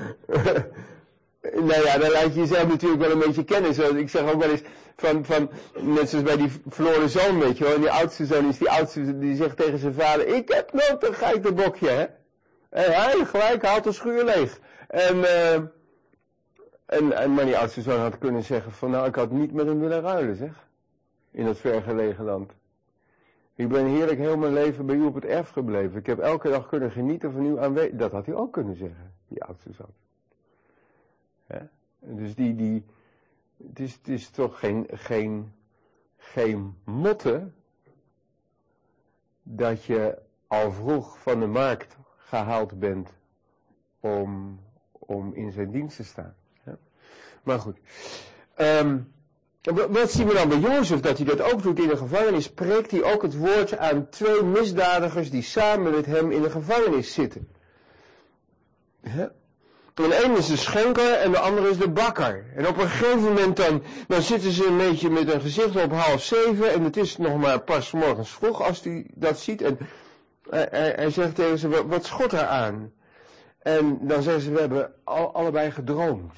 Nou ja, dan laat je jezelf natuurlijk wel een beetje kennen. Zoals ik zeg ook wel eens, van net zoals bij die verloren zoon, weet je wel. En die oudste zoon is die oudste, die zegt tegen zijn vader, ik heb nooit een geitenbokje, hè. En hij gelijk haalt de schuur leeg. Maar die oudste zoon had kunnen zeggen van, nou, ik had niet met hem willen ruilen, zeg. In dat vergelegen land. Ik ben heerlijk heel mijn leven bij u op het erf gebleven. Ik heb elke dag kunnen genieten van uw aanwezigheid. Dat had hij ook kunnen zeggen, die oudste zoon. Ja? Dus het is toch geen motte dat je al vroeg van de markt gehaald bent om in zijn dienst te staan. Ja? Maar goed. Wat zien we dan bij Jozef, dat hij dat ook doet in de gevangenis? Preekt hij ook het woord aan 2 misdadigers die samen met hem in de gevangenis zitten. Ja? De een is de schenker en de andere is de bakker. En op een gegeven moment dan zitten ze een beetje met een gezicht op 6:30 en het is nog maar pas morgens vroeg als hij dat ziet. En hij zegt tegen ze, wat schot er aan? En dan zeggen ze, we hebben allebei gedroomd.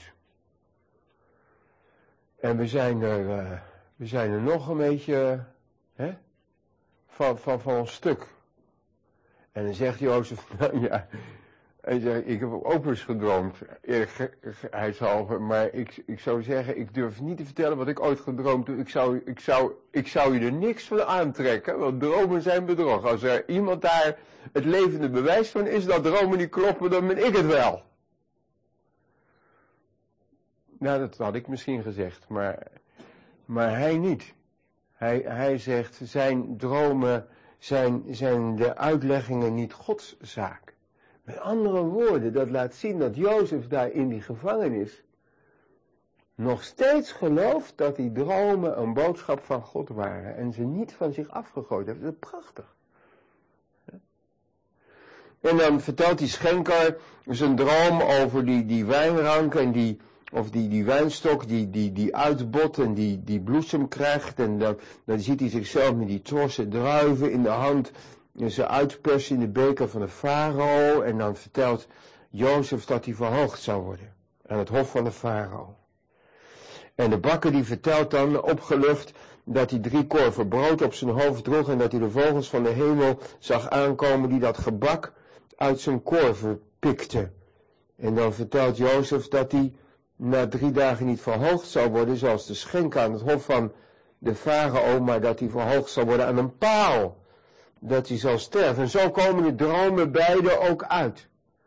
En we zijn er nog een beetje van ons stuk. En dan zegt Jozef, nou ja... Hij zegt, ik heb ook eens gedroomd, eerlijkheidshalve, maar ik zou zeggen, ik durf niet te vertellen wat ik ooit gedroomd heb. Ik zou je er niks van aantrekken, want dromen zijn bedrog. Als er iemand daar het levende bewijs van is dat dromen niet kloppen, dan ben ik het wel. Nou, dat had ik misschien gezegd, maar hij niet. Hij zegt, zijn dromen zijn de uitleggingen niet Gods zaak. Met andere woorden, dat laat zien dat Jozef daar in die gevangenis nog steeds gelooft dat die dromen een boodschap van God waren en ze niet van zich afgegooid heeft. Dat is prachtig. En dan vertelt die schenker zijn droom over die wijnrank en die wijnstok die uitbot en die bloesem krijgt. En dan ziet hij zichzelf met die trossen druiven in de hand en ze uitpersen in de beker van de farao. En dan vertelt Jozef dat hij verhoogd zou worden aan het hof van de farao. En de bakker die vertelt dan opgelucht dat hij 3 korven brood op zijn hoofd droeg en dat hij de vogels van de hemel zag aankomen die dat gebak uit zijn korven pikte. En dan vertelt Jozef dat hij na 3 dagen niet verhoogd zou worden zoals de schenker aan het hof van de farao, maar dat hij verhoogd zou worden aan een paal. Dat hij zal sterven. En zo komen de dromen beide ook uit.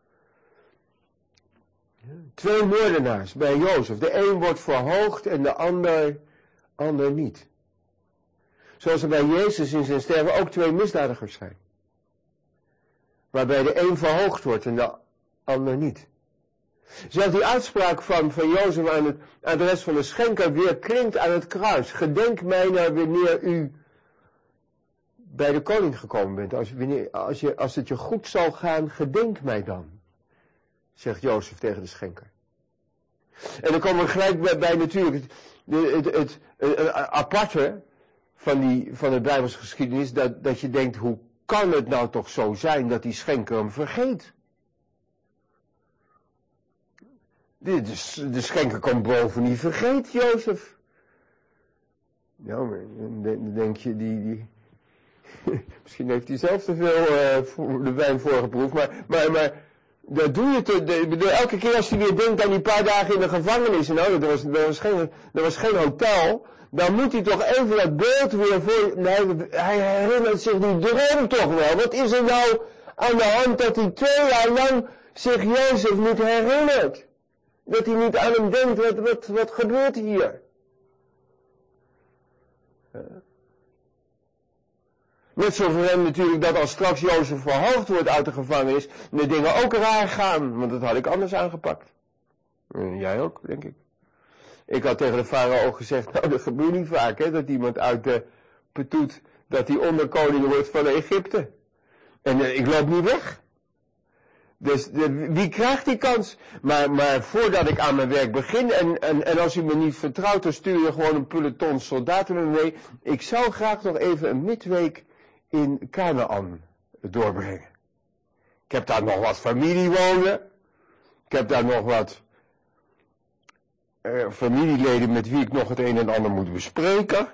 2 moordenaars bij Jozef. De een wordt verhoogd en de ander niet. Zoals er bij Jezus in zijn sterven ook 2 misdadigers zijn. Waarbij de een verhoogd wordt en de ander niet. Zelfs die uitspraak van Jozef aan het adres van de schenker weer klinkt aan het kruis. Gedenk mij naar wanneer u bij de koning gekomen bent. Als het je goed zal gaan, gedenk mij dan. Zegt Jozef tegen de schenker. En dan komen we gelijk bij natuurlijk het aparte van de Bijbelse geschiedenis. Dat je denkt, hoe kan het nou toch zo zijn dat die schenker hem vergeet? De schenker komt boven, die vergeet Jozef. Nou, dan denk je, misschien heeft hij zelf te veel de wijn voorgeproefd, maar dat doe je elke keer als je weer denkt aan die paar dagen in de gevangenis, nou, er was geen hotel, dan moet hij toch even dat beeld weer voor, hij herinnert zich die droom toch wel. Wat is er nou aan de hand dat hij 2 jaar lang zich Jozef niet herinnert? Dat hij niet aan hem denkt, wat gebeurt hier? Net zo voor hem natuurlijk dat als straks Jozef verhoogd wordt uit de gevangenis, de dingen ook raar gaan, want dat had ik anders aangepakt. Jij ook, denk ik. Ik had tegen de farao ook gezegd, nou dat gebeurt niet vaak, hè, dat iemand uit de Petoet, dat hij onderkoning wordt van Egypte. En ik loop niet weg. Dus wie krijgt die kans? Maar voordat ik aan mijn werk begin, en als u me niet vertrouwt, dan stuur je gewoon een peloton soldaten met me mee. Ik zou graag nog even een midweek in Canaan doorbrengen. Ik heb daar nog wat familie wonen. Ik heb daar nog wat familieleden met wie ik nog het een en ander moet bespreken.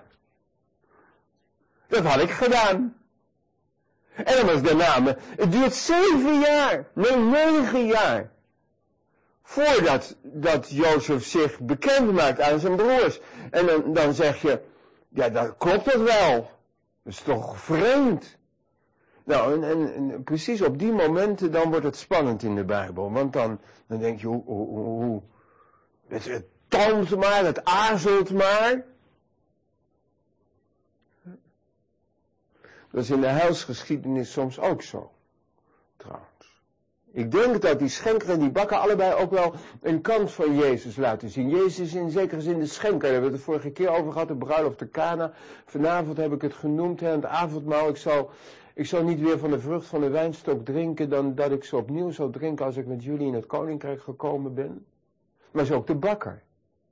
Dat had ik gedaan. En dan was daarna, het duurt 7 jaar, nee 9 jaar, voordat Jozef zich bekend maakt aan zijn broers. En dan zeg je, ja, dat klopt het wel. Dat is toch vreemd. Nou, en precies op die momenten dan wordt het spannend in de Bijbel. Want dan denk je, hoe het toont maar, het aarzelt maar. Dat is in de heilsgeschiedenis soms ook zo, trouwens. Ik denk dat die schenker en die bakker allebei ook wel een kant van Jezus laten zien. Jezus is in zekere zin de schenker, daar hebben we het de vorige keer over gehad, de bruiloft te Kana. Vanavond heb ik het genoemd, aan het avondmaal. Ik zal niet weer van de vrucht van de wijnstok drinken, dan dat ik ze opnieuw zal drinken als ik met jullie in het koninkrijk gekomen ben. Maar is ook de bakker.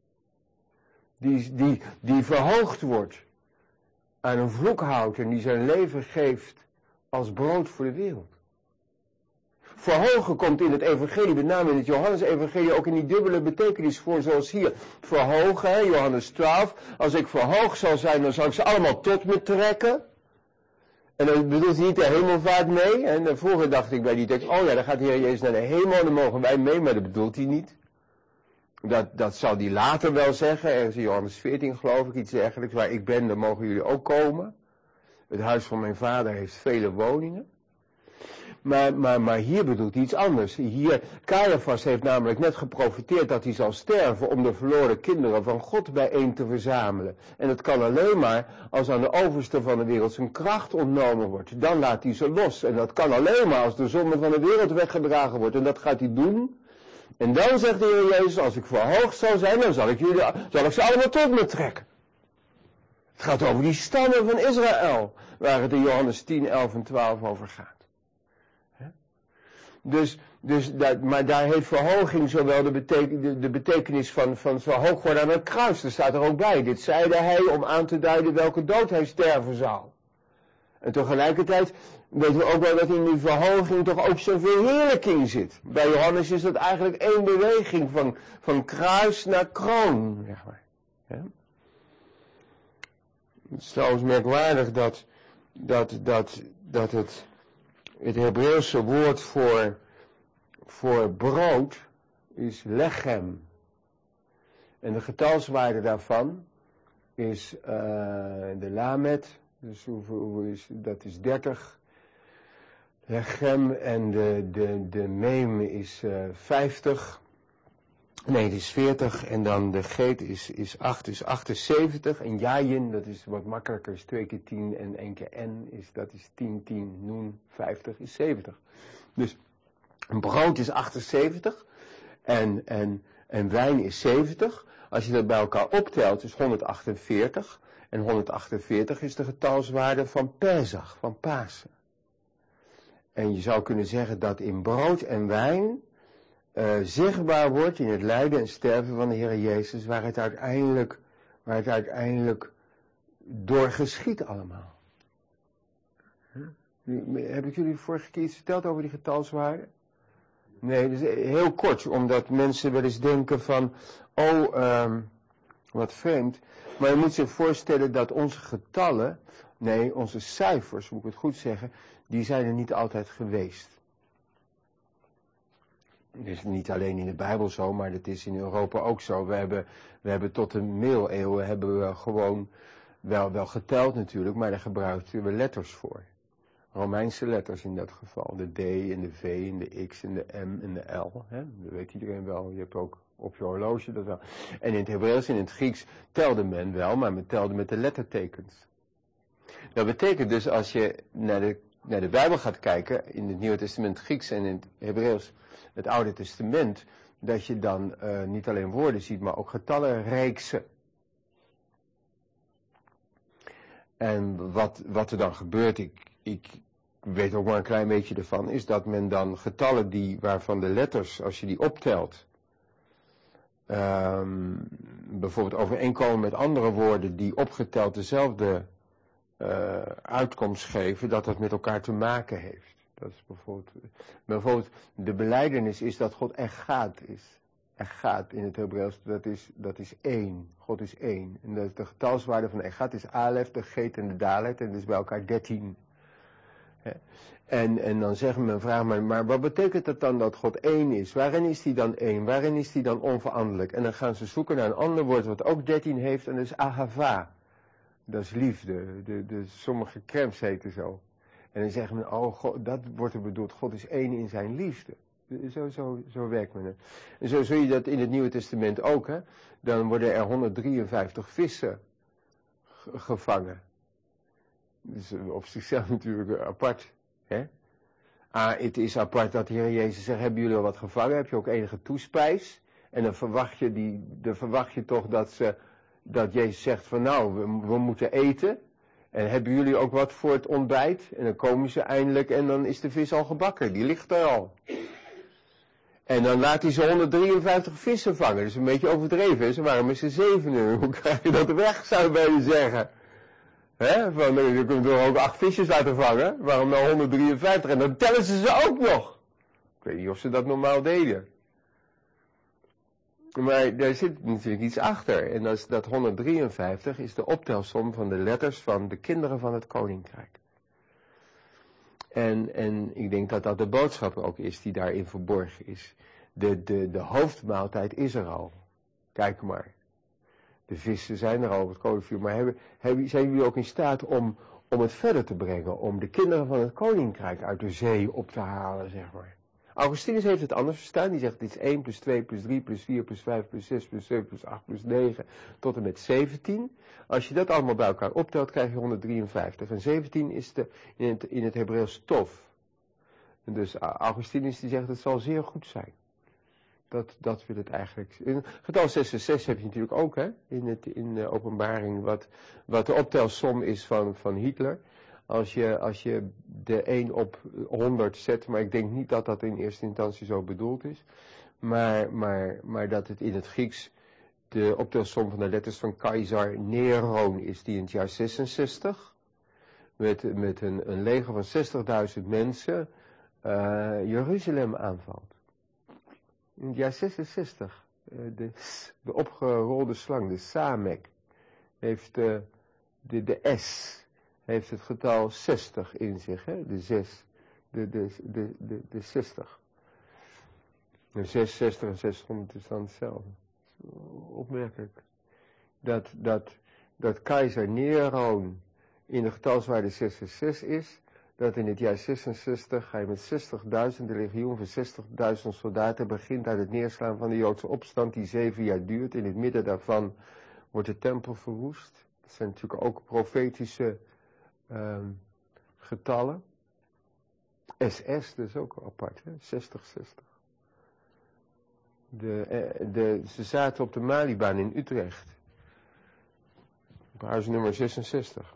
Die verhoogd wordt aan een vloekhouter die zijn leven geeft als brood voor de wereld. Verhogen komt in het evangelie, met name in het Johannes-evangelie, ook in die dubbele betekenis voor, zoals hier. Verhogen, hè, Johannes 12. Als ik verhoogd zal zijn, dan zal ik ze allemaal tot me trekken. En dan bedoelt hij niet de hemelvaart mee. En vroeger dacht ik bij die tekst, oh ja, dan gaat de Heer Jezus naar de hemel, dan mogen wij mee, maar dat bedoelt hij niet. Dat zal hij later wel zeggen, ergens in Johannes 14 geloof ik, iets dergelijks, waar ik ben, dan mogen jullie ook komen. Het huis van mijn vader heeft vele woningen. Maar hier bedoelt hij iets anders. Hier, Caiaphas heeft namelijk net geprofeteerd dat hij zal sterven om de verloren kinderen van God bijeen te verzamelen. En dat kan alleen maar als aan de overste van de wereld zijn kracht ontnomen wordt. Dan laat hij ze los. En dat kan alleen maar als de zonde van de wereld weggedragen wordt. En dat gaat hij doen En dan zegt de Heer Jezus, als ik verhoogd zal zijn, dan zal ik ze allemaal tot me trekken. Het gaat over die stammen van Israël, waar het in Johannes 10, 11 en 12 over gaat. Maar daar heeft verhoging zowel de betekenis van zo hoog worden aan het kruis. Er staat er ook bij. Dit zeide hij om aan te duiden welke dood hij sterven zou. En tegelijkertijd weten we ook wel dat in die verhoging toch ook zo'n verheerlijking zit. Bij Johannes is dat eigenlijk één beweging van kruis naar kroon, zeg maar. Ja? Het is trouwens merkwaardig dat het Hebreeuwse woord voor brood is lechem. En de getalswaarde daarvan is de lamet, dus dat is 30. Lechem en de meem is 50. Nee, het is 40 en dan de geet is 8, dus 78. En jayin, dat is wat makkelijker, is 2 keer 10 en 1 keer n, dat is 10, 10, noen, 50 is 70. Dus een brood is 78 en wijn is 70. Als je dat bij elkaar optelt is 148. En 148 is de getalswaarde van Pesach, van Pasen. En je zou kunnen zeggen dat in brood en wijn zichtbaar wordt in het lijden en sterven van de Heer Jezus, waar het uiteindelijk door geschiet allemaal. Heb ik jullie vorige keer iets verteld over die getalswaarde? Nee, dus heel kort, omdat mensen wel eens denken van, wat vreemd. Maar je moet zich voorstellen dat onze getallen, nee, onze cijfers, moet ik het goed zeggen, die zijn er niet altijd geweest. Het is niet alleen in de Bijbel zo, maar het is in Europa ook zo. We hebben tot de middeleeuwen gewoon wel geteld natuurlijk, maar daar gebruikten we letters voor. Romeinse letters in dat geval. De D en de V en de X en de M en de L. Hè? Dat weet iedereen wel. Je hebt ook op je horloge dat wel. En in het Hebreeuws en in het Grieks telde men wel, maar men telde met de lettertekens. Dat betekent dus als je naar de Bijbel gaat kijken, in het Nieuwe Testament Grieks en in het Hebreeuws het Oude Testament, dat je dan niet alleen woorden ziet, maar ook getallenreeksen. En wat er dan gebeurt, ik weet ook maar een klein beetje ervan, is dat men dan getallen waarvan de letters, als je die optelt, bijvoorbeeld overeenkomen met andere woorden die opgeteld dezelfde uitkomst geven, dat met elkaar te maken heeft. Dat is bijvoorbeeld de belijdenis is dat God Echad is. Echad in het Hebreeuws, dat is één. God is één. En de getalswaarde van Echad is Alef, de Geet en de Dalet. En dat is bij elkaar 13. En dan zeggen men, vraag maar wat betekent dat dan dat God één is? Waarin is hij dan één? Waarin is hij dan onveranderlijk? En dan gaan ze zoeken naar een ander woord wat ook 13 heeft. En dat is Ahava. Dat is liefde. Sommige crèmes heten zo. En dan zeggen men, God, dat wordt er bedoeld. God is één in zijn liefde. Zo werkt men het. En zo zul je dat in het Nieuwe Testament ook. Hè? Dan worden er 153 vissen gevangen. Dus op zichzelf natuurlijk apart. Hè? Het is apart dat de Heer Jezus zegt, hebben jullie al wat gevangen? Heb je ook enige toespijs? En dan verwacht je toch dat Jezus zegt van we moeten eten. En hebben jullie ook wat voor het ontbijt? En dan komen ze eindelijk en dan is de vis al gebakken. Die ligt er al. En dan laat hij ze 153 vissen vangen. Dus een beetje overdreven. Ze waren met z'n 7. Hoe krijg je dat weg, zou je bijna zeggen. Je kunt toch ook 8 visjes laten vangen. Waarom nou 153? En dan tellen ze ook nog. Ik weet niet of ze dat normaal deden. Maar daar zit natuurlijk iets achter. En dat 153 is de optelsom van de letters van de kinderen van het koninkrijk. En ik denk dat dat de boodschap ook is die daarin verborgen is. De hoofdmaaltijd is er al. Kijk maar. De vissen zijn er al op het koningsvuur. Maar zijn jullie ook in staat om het verder te brengen? Om de kinderen van het koninkrijk uit de zee op te halen, zeg maar. Augustinus heeft het anders verstaan. Die zegt dit is 1 plus 2 plus 3 plus 4 plus 5 plus 6 plus 7 plus 8 plus 9 tot en met 17. Als je dat allemaal bij elkaar optelt krijg je 153. En 17 is in het Hebreeuws tof. En dus Augustinus die zegt het zal zeer goed zijn. Dat wil het eigenlijk. In getal 666 heb je natuurlijk ook, hè, in de openbaring, wat de optelsom is van Hitler. Als je de 1 op 100 zet, maar ik denk niet dat dat in eerste instantie zo bedoeld is. Maar dat het in het Grieks de optelsom van de letters van Keizer Neron is, die in het jaar 66 met een leger van 60.000 mensen Jeruzalem aanvalt. In het jaar 66, de opgerolde slang, de Samek, heeft de S, heeft het getal 60 in zich, hè? De 6, de 60. En 660 en 600 is dan hetzelfde. Opmerkelijk. Dat keizer Neron in de getalswaarde 666 is, dat in het jaar 66 hij met 60.000, de legioen van 60.000 soldaten begint uit het neerslaan van de Joodse opstand die 7 jaar duurt. In het midden daarvan wordt de tempel verwoest. Dat zijn natuurlijk ook profetische getallen. SS, dat is ook apart, hè? 60. Ze zaten op de Malibaan in Utrecht. Op huis nummer 66.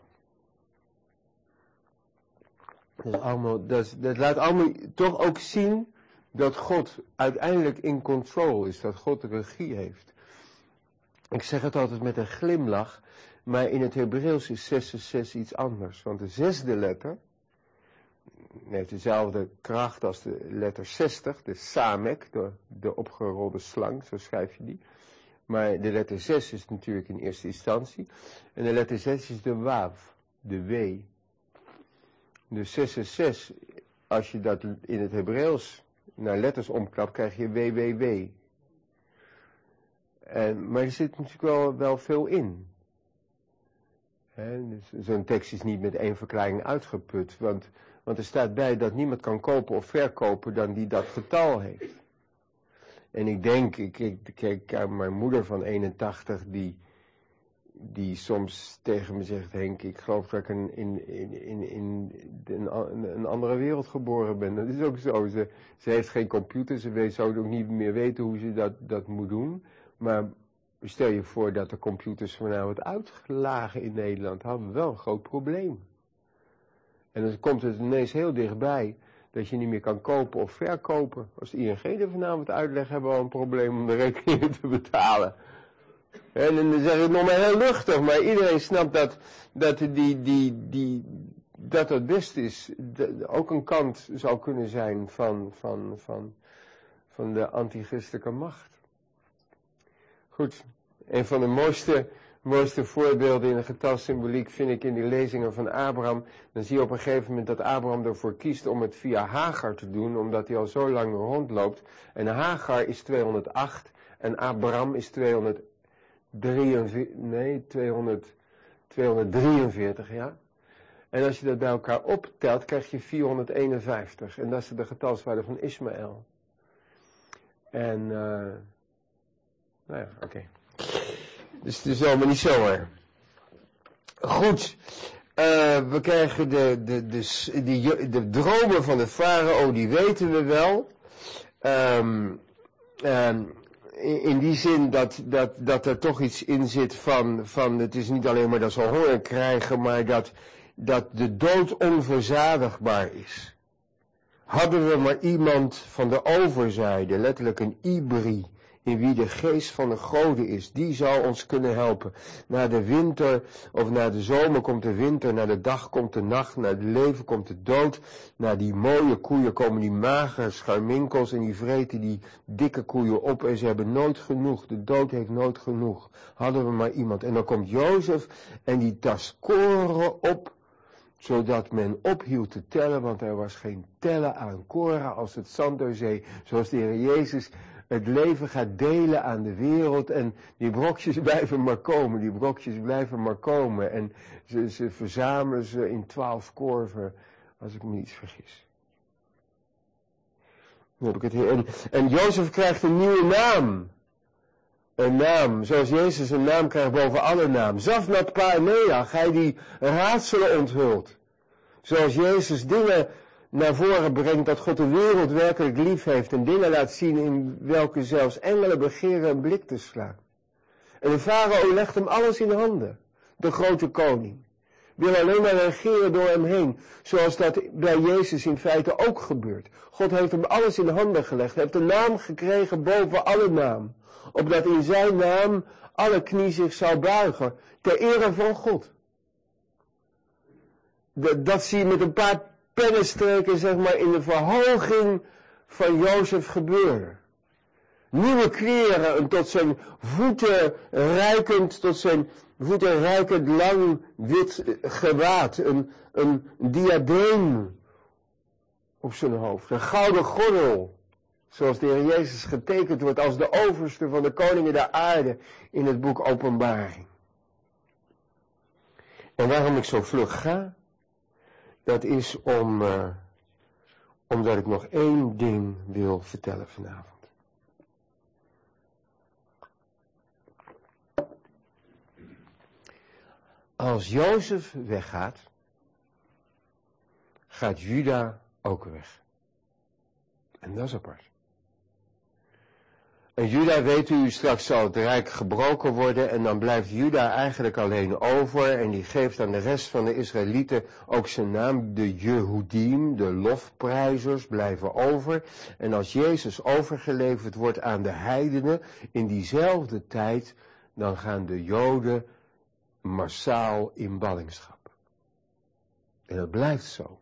Dat laat allemaal toch ook zien dat God uiteindelijk in control is. Dat God de regie heeft. Ik zeg het altijd met een glimlach. Maar in het Hebreeuws is 666 iets anders. Want de 6e letter heeft dezelfde kracht als de letter 60. De Samek, de opgerolde slang, zo schrijf je die. Maar de letter 6 is natuurlijk in eerste instantie. En de letter 6 is de Wav, de W. Dus 666, als je dat in het Hebreeuws naar letters omklapt, krijg je WWW. Maar er zit natuurlijk wel veel in. Dus zo'n tekst is niet met 1 verklaring uitgeput. Want er staat bij dat niemand kan kopen of verkopen dan die dat getal heeft. En ik denk, ik kijk aan mijn moeder van 81 die soms tegen me zegt: Henk, ik geloof dat ik in een andere wereld geboren ben. Dat is ook zo. Ze heeft geen computer, ze zou ook niet meer weten hoe ze dat moet doen. Maar stel je voor dat de computers vanavond uitlagen in Nederland, hadden we wel een groot probleem. En dan komt het ineens heel dichtbij dat je niet meer kan kopen of verkopen. Als de ING er vanavond uitlegt, hebben we al een probleem om de rekeningen te betalen. En dan zeg ik nog maar heel luchtig, maar iedereen snapt dat het best is. Ook een kant zou kunnen zijn van de antichristelijke macht. Goed, een van de mooiste voorbeelden in de getalsymboliek vind ik in die lezingen van Abraham. Dan zie je op een gegeven moment dat Abraham ervoor kiest om het via Hagar te doen, omdat hij al zo lang rondloopt. En Hagar is 208 en Abraham is 243, ja. En als je dat bij elkaar optelt, krijg je 451. En dat is de getalswaarde van Ismaël. En, nou ja, oké. Dus het is allemaal niet zomaar. Goed. We krijgen de dromen van de farao, die weten we wel. In die zin dat er toch iets in zit van het is niet alleen maar dat ze honger krijgen, maar dat de dood onverzadigbaar is. Hadden we maar iemand van de overzijde, letterlijk een Ibri, in wie de geest van de goden is, die zou ons kunnen helpen. Na de winter, of na de zomer komt de winter, na de dag komt de nacht, na het leven komt de dood. Na die mooie koeien komen die magere scharminkels en die vreten die dikke koeien op en ze hebben nooit genoeg. De dood heeft nooit genoeg. Hadden we maar iemand. En dan komt Jozef en die tast koren op, zodat men ophield te tellen, want er was geen tellen aan koren als het zand der zee, zoals de Heer Jezus het leven gaat delen aan de wereld en die brokjes blijven maar komen, en ze verzamelen ze in 12 korven, als ik me niet vergis. Dan heb ik het hier. En Jozef krijgt een nieuwe naam. Een naam, zoals Jezus een naam krijgt boven alle naam. Zafnat Paanea, gij die raadselen onthult. Zoals Jezus dingen naar voren brengt dat God de wereld werkelijk lief heeft en dingen laat zien in welke zelfs engelen begeren een blik te slaan. En de farao legt hem alles in handen, de grote koning. Wil alleen maar regeren door hem heen, zoals dat bij Jezus in feite ook gebeurt. God heeft hem alles in handen gelegd, hij heeft een naam gekregen boven alle naam, opdat in zijn naam alle knie zich zou buigen, ter ere van God. Dat zie je met een paar pennenstreken, zeg maar, in de verhoging van Jozef gebeuren. Nieuwe kleren, een tot zijn voeten reikend lang wit gewaad, een diadeem op zijn hoofd, een gouden gordel, zoals de Heer Jezus getekend wordt als de overste van de koningen der aarde in het boek Openbaring. En waarom ik zo vlug ga, dat is omdat ik nog één ding wil vertellen vanavond. Als Jozef weggaat, gaat Juda ook weg. En dat is apart. En Juda, weet u, straks zal het rijk gebroken worden en dan blijft Juda eigenlijk alleen over en die geeft aan de rest van de Israëlieten ook zijn naam. De Jehudim, de lofprijzers, blijven over. En als Jezus overgeleverd wordt aan de heidenen in diezelfde tijd, dan gaan de Joden massaal in ballingschap. En dat blijft zo.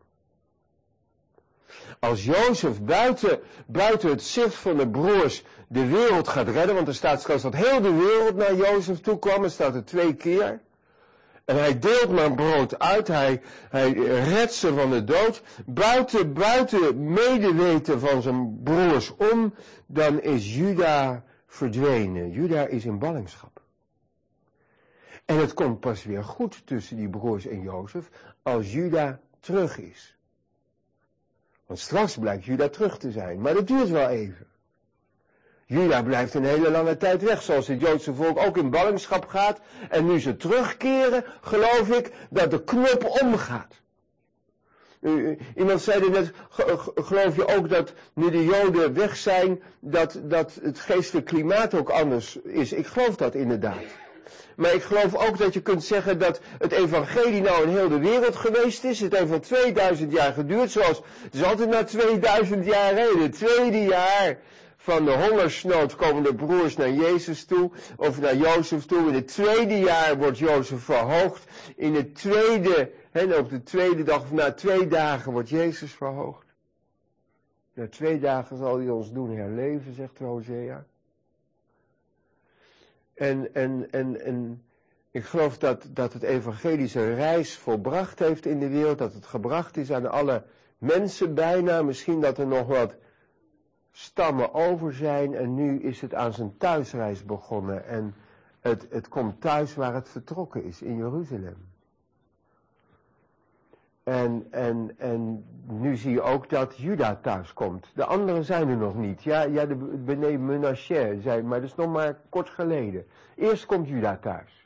Als Jozef buiten het zicht van de broers de wereld gaat redden, want er staat straks dat heel de wereld naar Jozef toe kwam, er staat er 2 keer. En hij deelt maar brood uit, hij redt ze van de dood, buiten medeweten van zijn broers om, dan is Juda verdwenen. Juda is in ballingschap. En het komt pas weer goed tussen die broers en Jozef als Juda terug is. Want straks blijkt Juda terug te zijn, maar dat duurt wel even. Juda blijft een hele lange tijd weg, zoals het Joodse volk ook in ballingschap gaat. En nu ze terugkeren, geloof ik dat de knop omgaat. Iemand zei er net, geloof je ook dat nu de Joden weg zijn, dat het geestelijk klimaat ook anders is? Ik geloof dat inderdaad. Maar ik geloof ook dat je kunt zeggen dat het evangelie nou in heel de wereld geweest is. Het heeft al 2000 jaar geduurd, zoals het is altijd na 2000 jaar heen. Het tweede jaar van de hongersnood komen de broers naar Jezus toe, of naar Jozef toe. In het tweede jaar wordt Jozef verhoogd. In het tweede, op de tweede dag, of na 2 dagen wordt Jezus verhoogd. Na 2 dagen zal hij ons doen herleven, zegt Hosea. En ik geloof dat het evangelie zijn reis volbracht heeft in de wereld, dat het gebracht is aan alle mensen bijna, misschien dat er nog wat stammen over zijn en nu is het aan zijn thuisreis begonnen en het komt thuis waar het vertrokken is, in Jeruzalem. En nu zie je ook dat Juda thuis komt. De anderen zijn er nog niet. Ja, de Bnei Menashe zijn, maar dat is nog maar kort geleden. Eerst komt Juda thuis.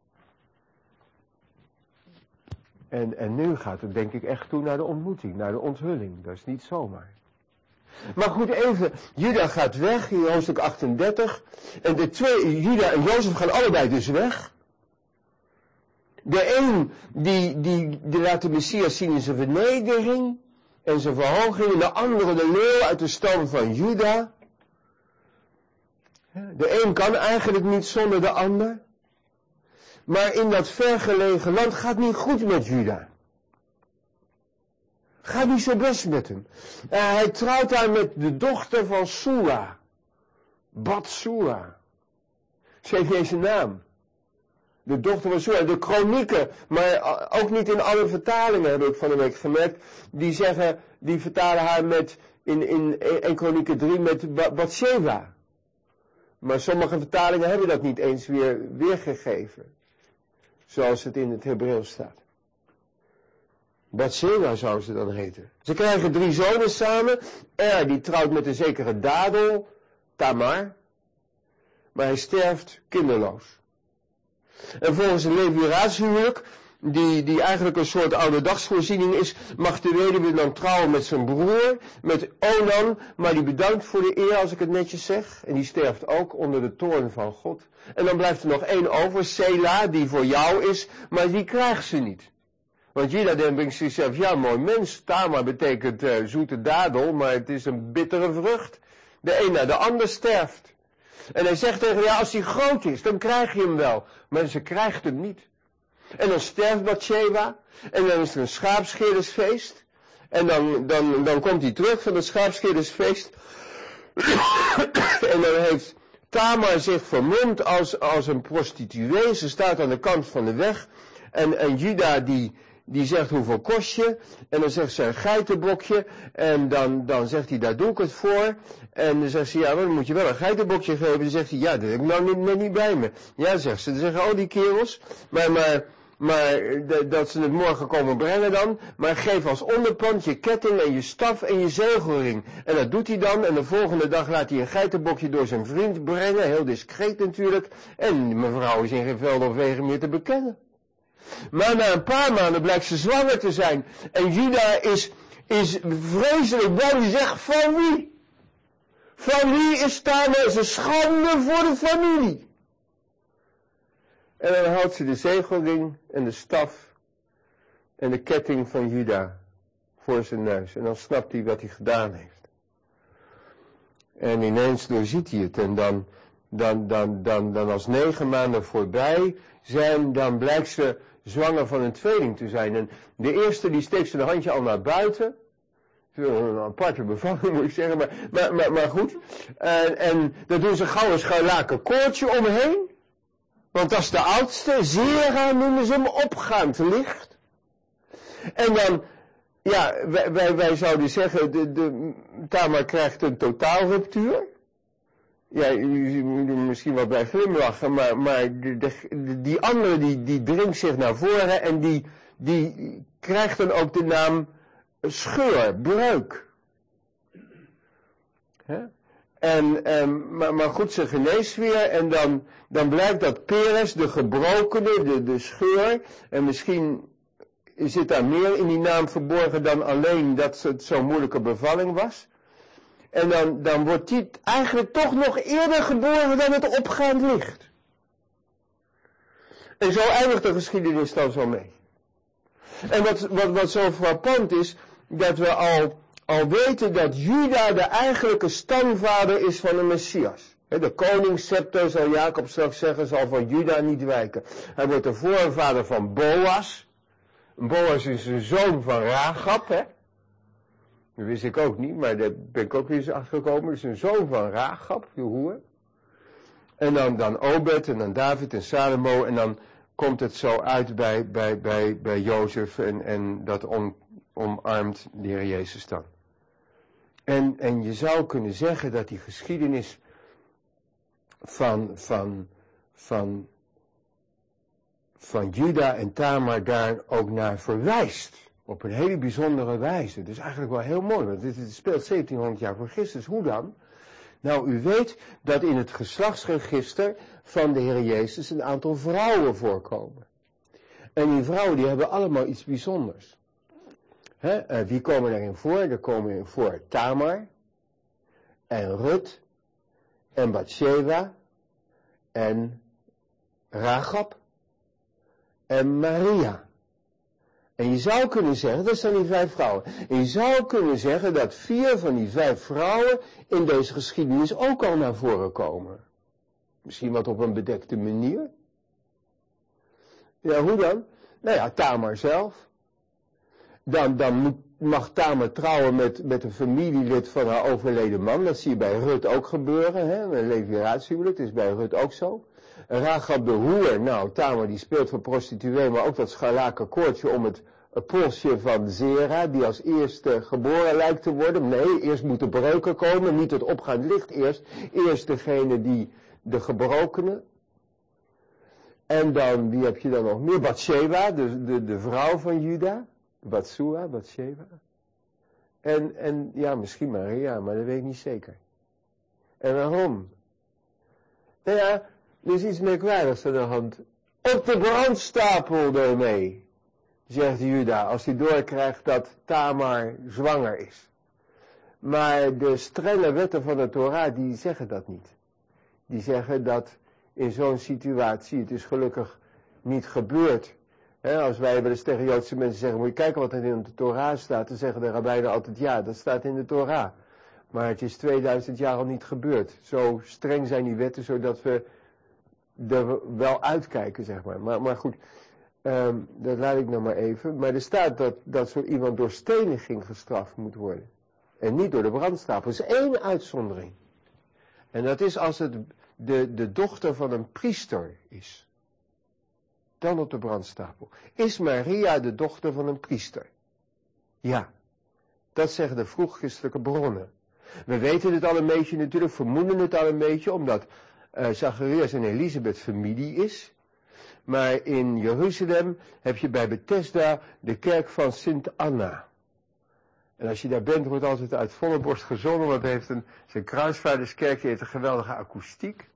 En nu gaat het denk ik echt toe naar de ontmoeting, naar de onthulling. Dat is niet zomaar. Maar goed, even, Juda gaat weg in hoofdstuk 38. En Juda en Jozef gaan allebei dus weg. De een die laat de Messias zien in zijn vernedering en zijn verhoging. En de andere de leeuw uit de stam van Juda. De een kan eigenlijk niet zonder de ander. Maar in dat vergelegen land gaat niet goed met Juda. Gaat niet zo best met hem. Hij trouwt daar met de dochter van Sua. Batsua. Ze heeft niet eens een naam. De dochter van Sua. De kronieken, maar ook niet in alle vertalingen heb ik van de week gemerkt. Die vertalen haar met, in 1 Kronieken 3 met Bathsheba. Maar sommige vertalingen hebben dat niet eens weergegeven. Zoals het in het Hebreeuws staat. Bathsheba zou ze dan heten. Ze krijgen 3 zonen samen. Die trouwt met een zekere dadel, Tamar. Maar hij sterft kinderloos. En volgens een leviraatshuwelijk die eigenlijk een soort ouderdagsvoorziening is, mag de weduwe dan trouwen met zijn broer, met Onan, maar die bedankt voor de eer, als ik het netjes zeg, en die sterft ook onder de toorn van God. En dan blijft er nog één over, Sela, die voor jou is, maar die krijgt ze niet. Want Juda denkt zichzelf, ja, mooi mens, Tamar betekent zoete dadel, maar het is een bittere vrucht. De een na de ander sterft. En hij zegt tegen haar, als hij groot is, dan krijg je hem wel. Maar ze krijgt hem niet. En dan sterft Bathsheba. En dan is er een schaapscheerdersfeest. En dan komt hij terug van het schaapscheerdersfeest. En dan heeft Tamar zich vermomd als een prostituee. Ze staat aan de kant van de weg. En Juda die zegt, hoeveel kost je? En dan zegt ze een geitenbokje. En dan zegt hij, daar doe ik het voor. En dan zegt ze, ja, maar dan moet je wel een geitenbokje geven. Dan zegt hij, ja, dat heb ik nou net niet bij me. Ja, zegt ze. Dan zeggen al die kerels. Maar dat ze het morgen komen brengen dan. Maar geef als onderpand je ketting en je staf en je zegelring. En dat doet hij dan. En de volgende dag laat hij een geitenbokje door zijn vriend brengen. Heel discreet natuurlijk. En mevrouw is in geen veld of wegen meer te bekennen. Maar na een paar maanden blijkt ze zwanger te zijn. En Juda is vreselijk bang. Die zegt, van wie? Van wie is Tamar? Het is een schande voor de familie. En dan houdt ze de zegelring en de staf en de ketting van Juda voor zijn neus. En dan snapt hij wat hij gedaan heeft. En ineens doorziet hij het. En dan als 9 maanden voorbij zijn, dan blijkt ze zwanger van een tweeling te zijn. En de eerste die steekt zijn handje al naar buiten. Een aparte bevalling moet ik zeggen, maar goed. En dan doen ze gauw een scharlaken koordje omheen. Want dat is de oudste. Zera noemen ze hem, opgaand licht. En dan, ja, wij zouden zeggen, de Tamar krijgt een totaalruptuur. Ja, u moet er misschien wel bij glimlachen, maar die andere die dringt zich naar voren en die krijgt dan ook de naam scheur, breuk. Maar goed, ze geneest weer en dan blijkt dat Peres, de gebrokene, de scheur, en misschien zit daar meer in die naam verborgen dan alleen dat het zo'n moeilijke bevalling was. En dan wordt die eigenlijk toch nog eerder geboren dan het opgaand licht. En zo eindigt de geschiedenis dan zo mee. En wat zo frappant is, dat we al weten dat Juda de eigenlijke stamvader is van de Messias. De koningsscepter, zal Jacob straks zeggen, zal van Juda niet wijken. Hij wordt de voorvader van Boas. Boas is een zoon van Rachab, hè. Dat wist ik ook niet, maar daar ben ik ook weer eens achtergekomen. Het is een zoon van Rachab, de hoer. En dan Obed en dan David en Salomo. En dan komt het zo uit bij Jozef en dat omarmt de Heer Jezus dan. En je zou kunnen zeggen dat die geschiedenis van Juda en Tamar daar ook naar verwijst. Op een hele bijzondere wijze. Dus eigenlijk wel heel mooi, want dit speelt 1700 jaar voor Christus. Hoe dan? Nou, u weet dat in het geslachtsregister van de Heer Jezus een aantal vrouwen voorkomen. En die vrouwen die hebben allemaal iets bijzonders. Wie komen daarin voor? Er komen in voor Tamar, en Rut, en Bathsheba, en Rachab, en Maria. En je zou kunnen zeggen, dat zijn die 5 vrouwen. En je zou kunnen zeggen dat 4 van die 5 vrouwen in deze geschiedenis ook al naar voren komen. Misschien wat op een bedekte manier. Ja, hoe dan? Nou ja, Tamar zelf. Dan mag Tamar trouwen met een familielid van haar overleden man. Dat zie je bij Rut ook gebeuren. Hè? Een leviraatshuwelijk, dat is bij Rut ook zo. Rachab de hoer, nou, Tamar die speelt voor prostituee, maar ook dat scharlaken koordje om het polsje van Zera, die als eerste geboren lijkt te worden. Nee, eerst moet de breuken komen, niet het opgaand licht eerst. Eerst degene die de gebrokene. En dan, wie heb je dan nog meer? Bathsheba, de vrouw van Juda. Bathsheba. En ja, misschien Maria, maar dat weet ik niet zeker. En waarom? Nou ja, er is iets merkwaardigs aan de hand. Op de brandstapel daarmee. zegt Juda, als hij doorkrijgt dat Tamar zwanger is. Maar de strenge wetten van de Torah, die zeggen dat niet. Die zeggen dat in zo'n situatie, het is gelukkig niet gebeurd. Als wij wel eens tegen Joodse mensen zeggen, moet je kijken wat er in de Torah staat, dan zeggen de rabbijnen altijd, ja, dat staat in de Torah. Maar het is 2000 jaar al niet gebeurd. Zo streng zijn die wetten, zodat we er wel uitkijken, zeg maar. Maar goed, dat laat ik nog maar even. Maar er staat dat zo iemand door steniging gestraft moet worden. En niet door de brandstapel. Er is één uitzondering. En dat is als het de dochter van een priester is. Dan op de brandstapel. Is Maria de dochter van een priester? Ja. Dat zeggen de vroegchristelijke bronnen. We weten het al een beetje natuurlijk, vermoeden het al een beetje, omdat Zacharias en Elisabeth familie is. Maar in Jeruzalem heb je bij Bethesda de kerk van Sint Anna. En als je daar bent, wordt altijd uit volle borst gezongen, want het heeft zijn kruisvaarderskerkje heeft een geweldige akoestiek.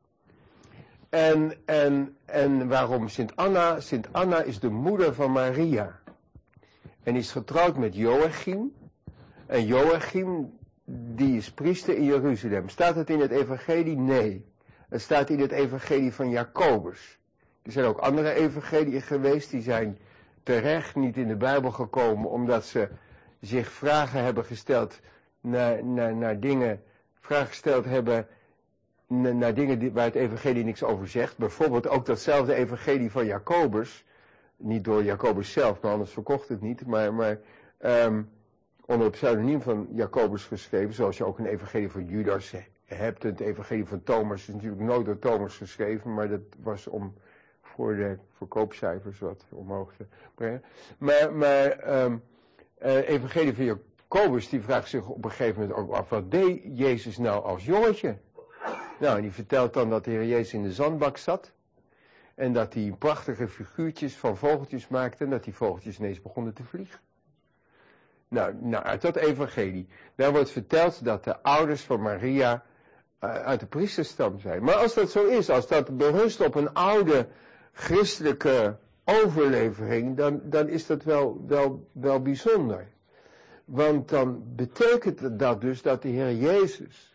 En waarom Sint Anna? Sint Anna is de moeder van Maria. En is getrouwd met Joachim. En Joachim, die is priester in Jeruzalem. Staat het in het evangelie? Nee. Het staat in het evangelie van Jacobus. Er zijn ook andere evangeliën geweest, die zijn terecht niet in de Bijbel gekomen, omdat ze zich vragen hebben gesteld naar dingen, vragen gesteld hebben naar dingen waar het evangelie niks over zegt. Bijvoorbeeld ook datzelfde evangelie van Jacobus, niet door Jacobus zelf, maar anders verkocht het niet, maar onder het pseudoniem van Jacobus geschreven, zoals je ook een evangelie van Judas hebt. Het evangelie van Thomas is natuurlijk nooit door Thomas geschreven, maar dat was om voor de verkoopcijfers wat omhoog te brengen. Maar evangelie van Jacobus, die vraagt zich op een gegeven moment ook af, wat deed Jezus nou als jongetje? Nou, en die vertelt dan dat de Heer Jezus in de zandbak zat. En dat hij prachtige figuurtjes van vogeltjes maakte. En dat die vogeltjes ineens begonnen te vliegen. Nou, uit dat evangelie. Daar wordt verteld dat de ouders van Maria uit de priesterstam zijn. Maar als dat zo is, als dat berust op een oude christelijke overlevering, dan is dat wel bijzonder. Want dan betekent dat dus dat de Heer Jezus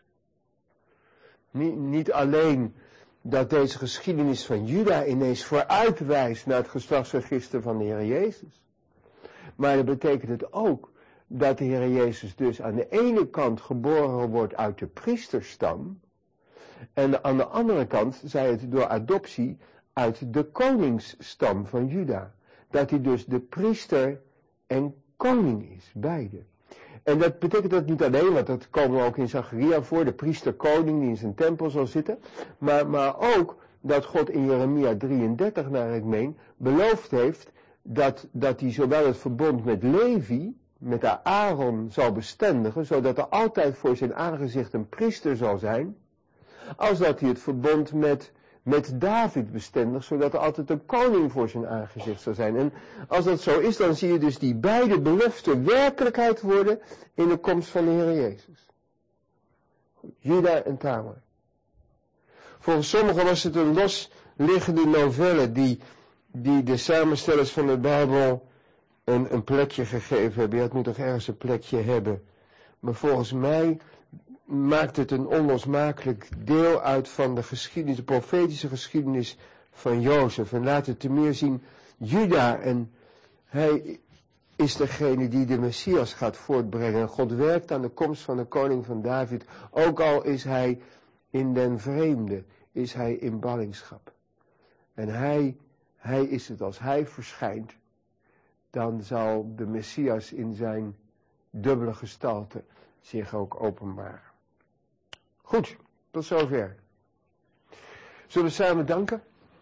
niet alleen dat deze geschiedenis van Juda ineens vooruitwijst naar het geslachtsregister van de Heer Jezus. Maar dat betekent het ook dat de Heer Jezus dus aan de ene kant geboren wordt uit de priesterstam. En aan de andere kant, zij het door adoptie, uit de koningsstam van Juda. Dat hij dus de priester en koning is, beide. En dat betekent dat niet alleen, want dat komen we ook in Zacharia voor, de priester-koning die in zijn tempel zal zitten. Maar ook dat God in Jeremia 33, naar ik meen, beloofd heeft dat hij zowel het verbond met Levi, met Aaron zal bestendigen, zodat er altijd voor zijn aangezicht een priester zal zijn, als dat hij het verbond met David bestendigt, zodat er altijd een koning voor zijn aangezicht zal zijn. En als dat zo is, dan zie je dus die beide beloften werkelijkheid worden in de komst van de Heer Jezus. Juda en Tamar. Volgens sommigen was het een losliggende novelle die de samenstellers van de Bijbel een plekje gegeven hebben. Je moet toch ergens een plekje hebben. Maar volgens mij maakt het een onlosmakelijk deel uit van de geschiedenis, de profetische geschiedenis van Jozef. En laat het te meer zien, Juda, en hij is degene die de Messias gaat voortbrengen. God werkt aan de komst van de koning van David, ook al is hij in den vreemde, is hij in ballingschap. En hij is het, als hij verschijnt, dan zal de Messias in zijn dubbele gestalte zich ook openbaren. Goed, tot zover. Zullen we samen danken?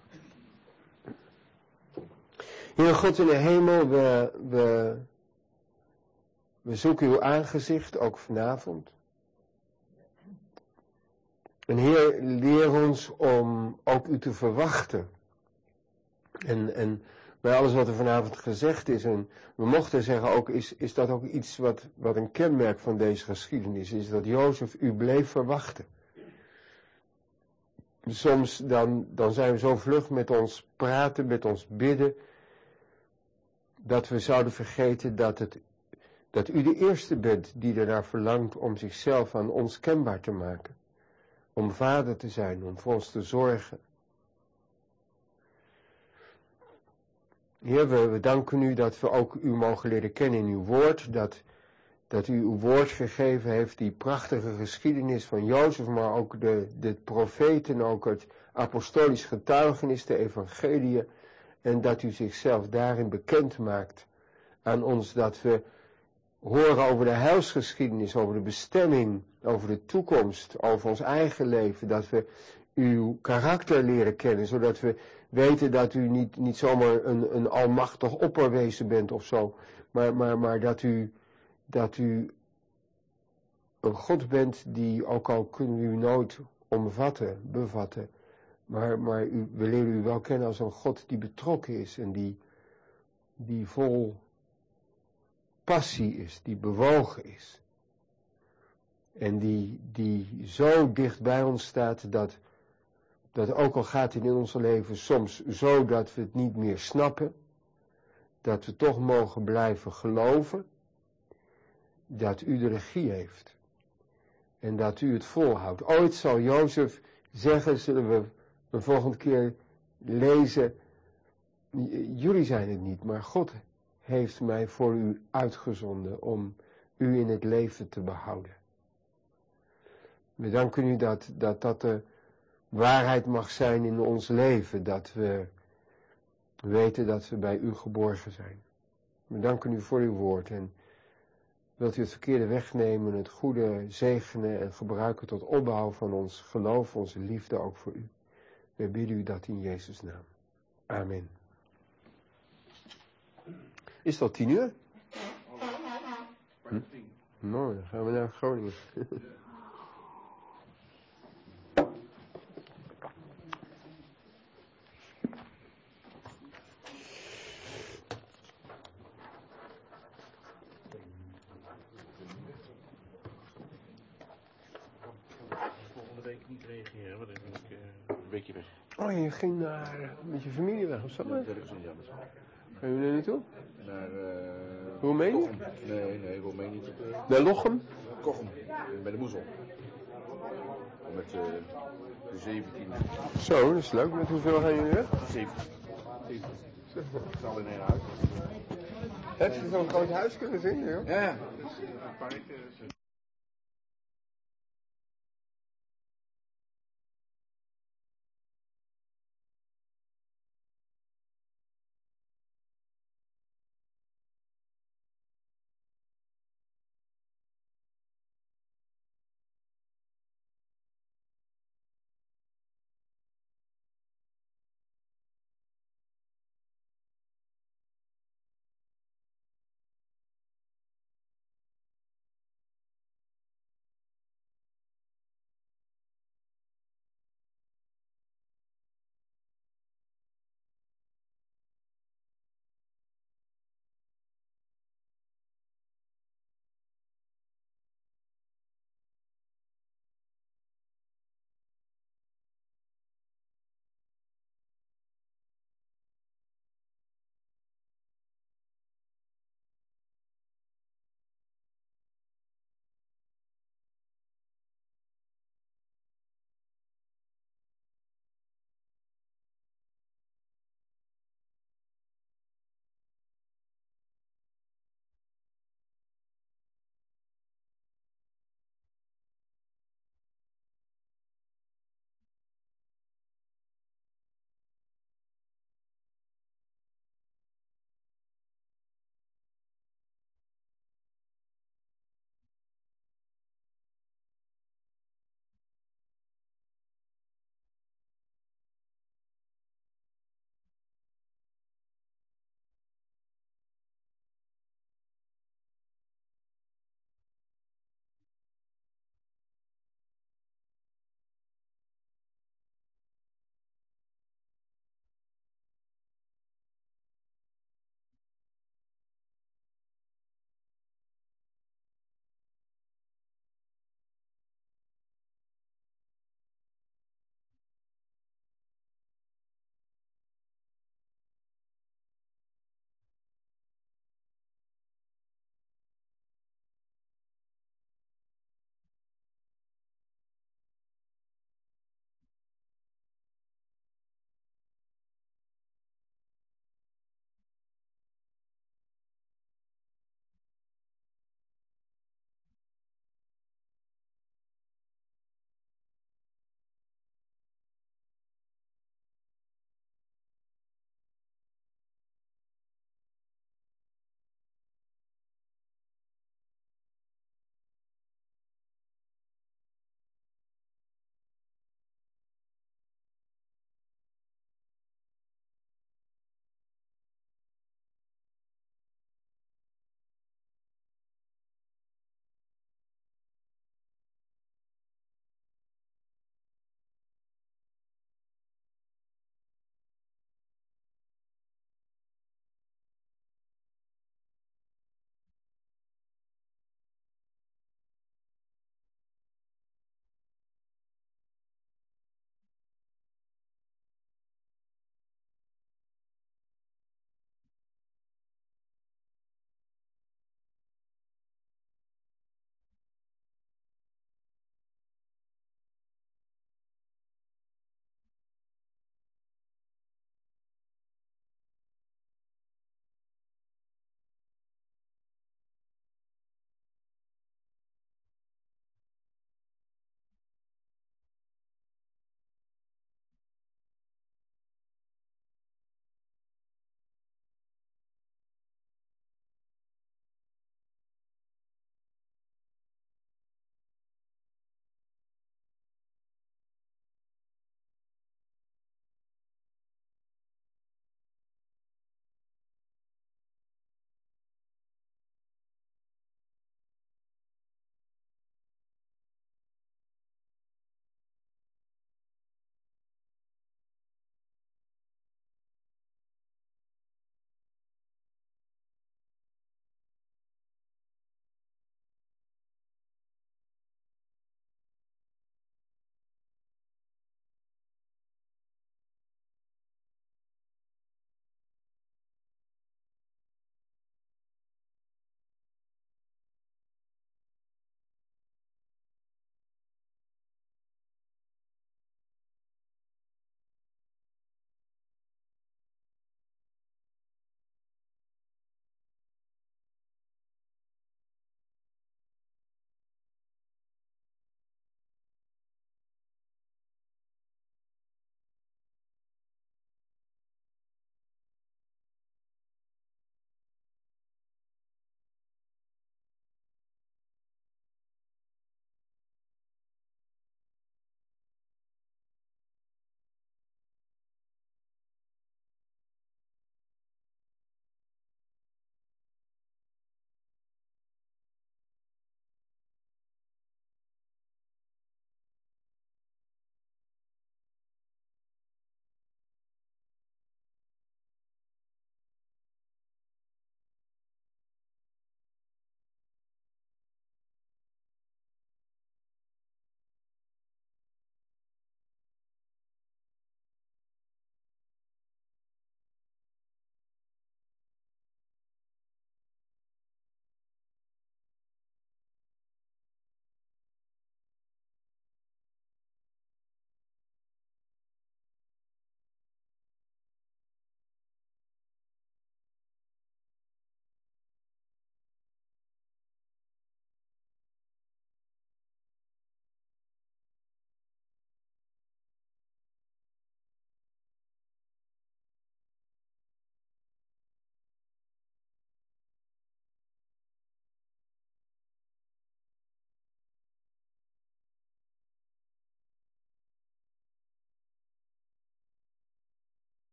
Heer God in de hemel, we zoeken uw aangezicht, ook vanavond. En Heer, leer ons om ook u te verwachten. En bij alles wat er vanavond gezegd is, en we mochten zeggen ook, is dat ook iets wat een kenmerk van deze geschiedenis is, dat Jozef u bleef verwachten. Soms dan zijn we zo vlug met ons praten, met ons bidden, dat we zouden vergeten dat u de eerste bent die ernaar verlangt om zichzelf aan ons kenbaar te maken. Om vader te zijn, om voor ons te zorgen. Heer, we danken u dat we ook u mogen leren kennen in uw woord. Dat u uw woord gegeven heeft, die prachtige geschiedenis van Jozef, maar ook de profeten, ook het apostolisch getuigenis, de evangeliën. En dat u zichzelf daarin bekend maakt aan ons, dat we horen over de heilsgeschiedenis, over de bestemming, over de toekomst, over ons eigen leven. Dat we uw karakter leren kennen, zodat we weten dat u niet zomaar een almachtig opperwezen bent of zo, maar dat u een God bent die, ook al kunnen we u nooit bevatten, maar we leren u wel kennen als een God die betrokken is en die vol passie is, die bewogen is. En die zo dicht bij ons staat dat ook al gaat het in ons leven soms zo dat we het niet meer snappen, dat we toch mogen blijven geloven dat u de regie heeft. En dat u het volhoudt. Ooit zal Jozef zeggen, zullen we een volgende keer lezen, jullie zijn het niet, maar God heeft mij voor u uitgezonden om u in het leven te behouden. We danken u dat de waarheid mag zijn in ons leven, dat we weten dat we bij u geborgen zijn. We danken u voor uw woord en wilt u het verkeerde wegnemen, het goede zegenen en gebruiken tot opbouw van ons geloof, onze liefde ook voor u. We bidden u dat in Jezus' naam. Amen. Is dat 10 uur? Nou, dan gaan we naar Groningen. Volgende week niet reageren, want dan ben ik een weekje weg. Oh, je ging met je familie weg of zo? Ja, dat is een jammer. Gaan jullie naartoe? Naar Roemenië? Kochem. Nee, Roemenië tot Naar Lochem? Kochem, bij de Moezel. Met de 17. Zo, dat is leuk. Met hoeveel gaan jullie weg? 17. Het zal in één huis. Heb je zo'n groot huis kunnen vinden, joh? Ja. Een paar weken.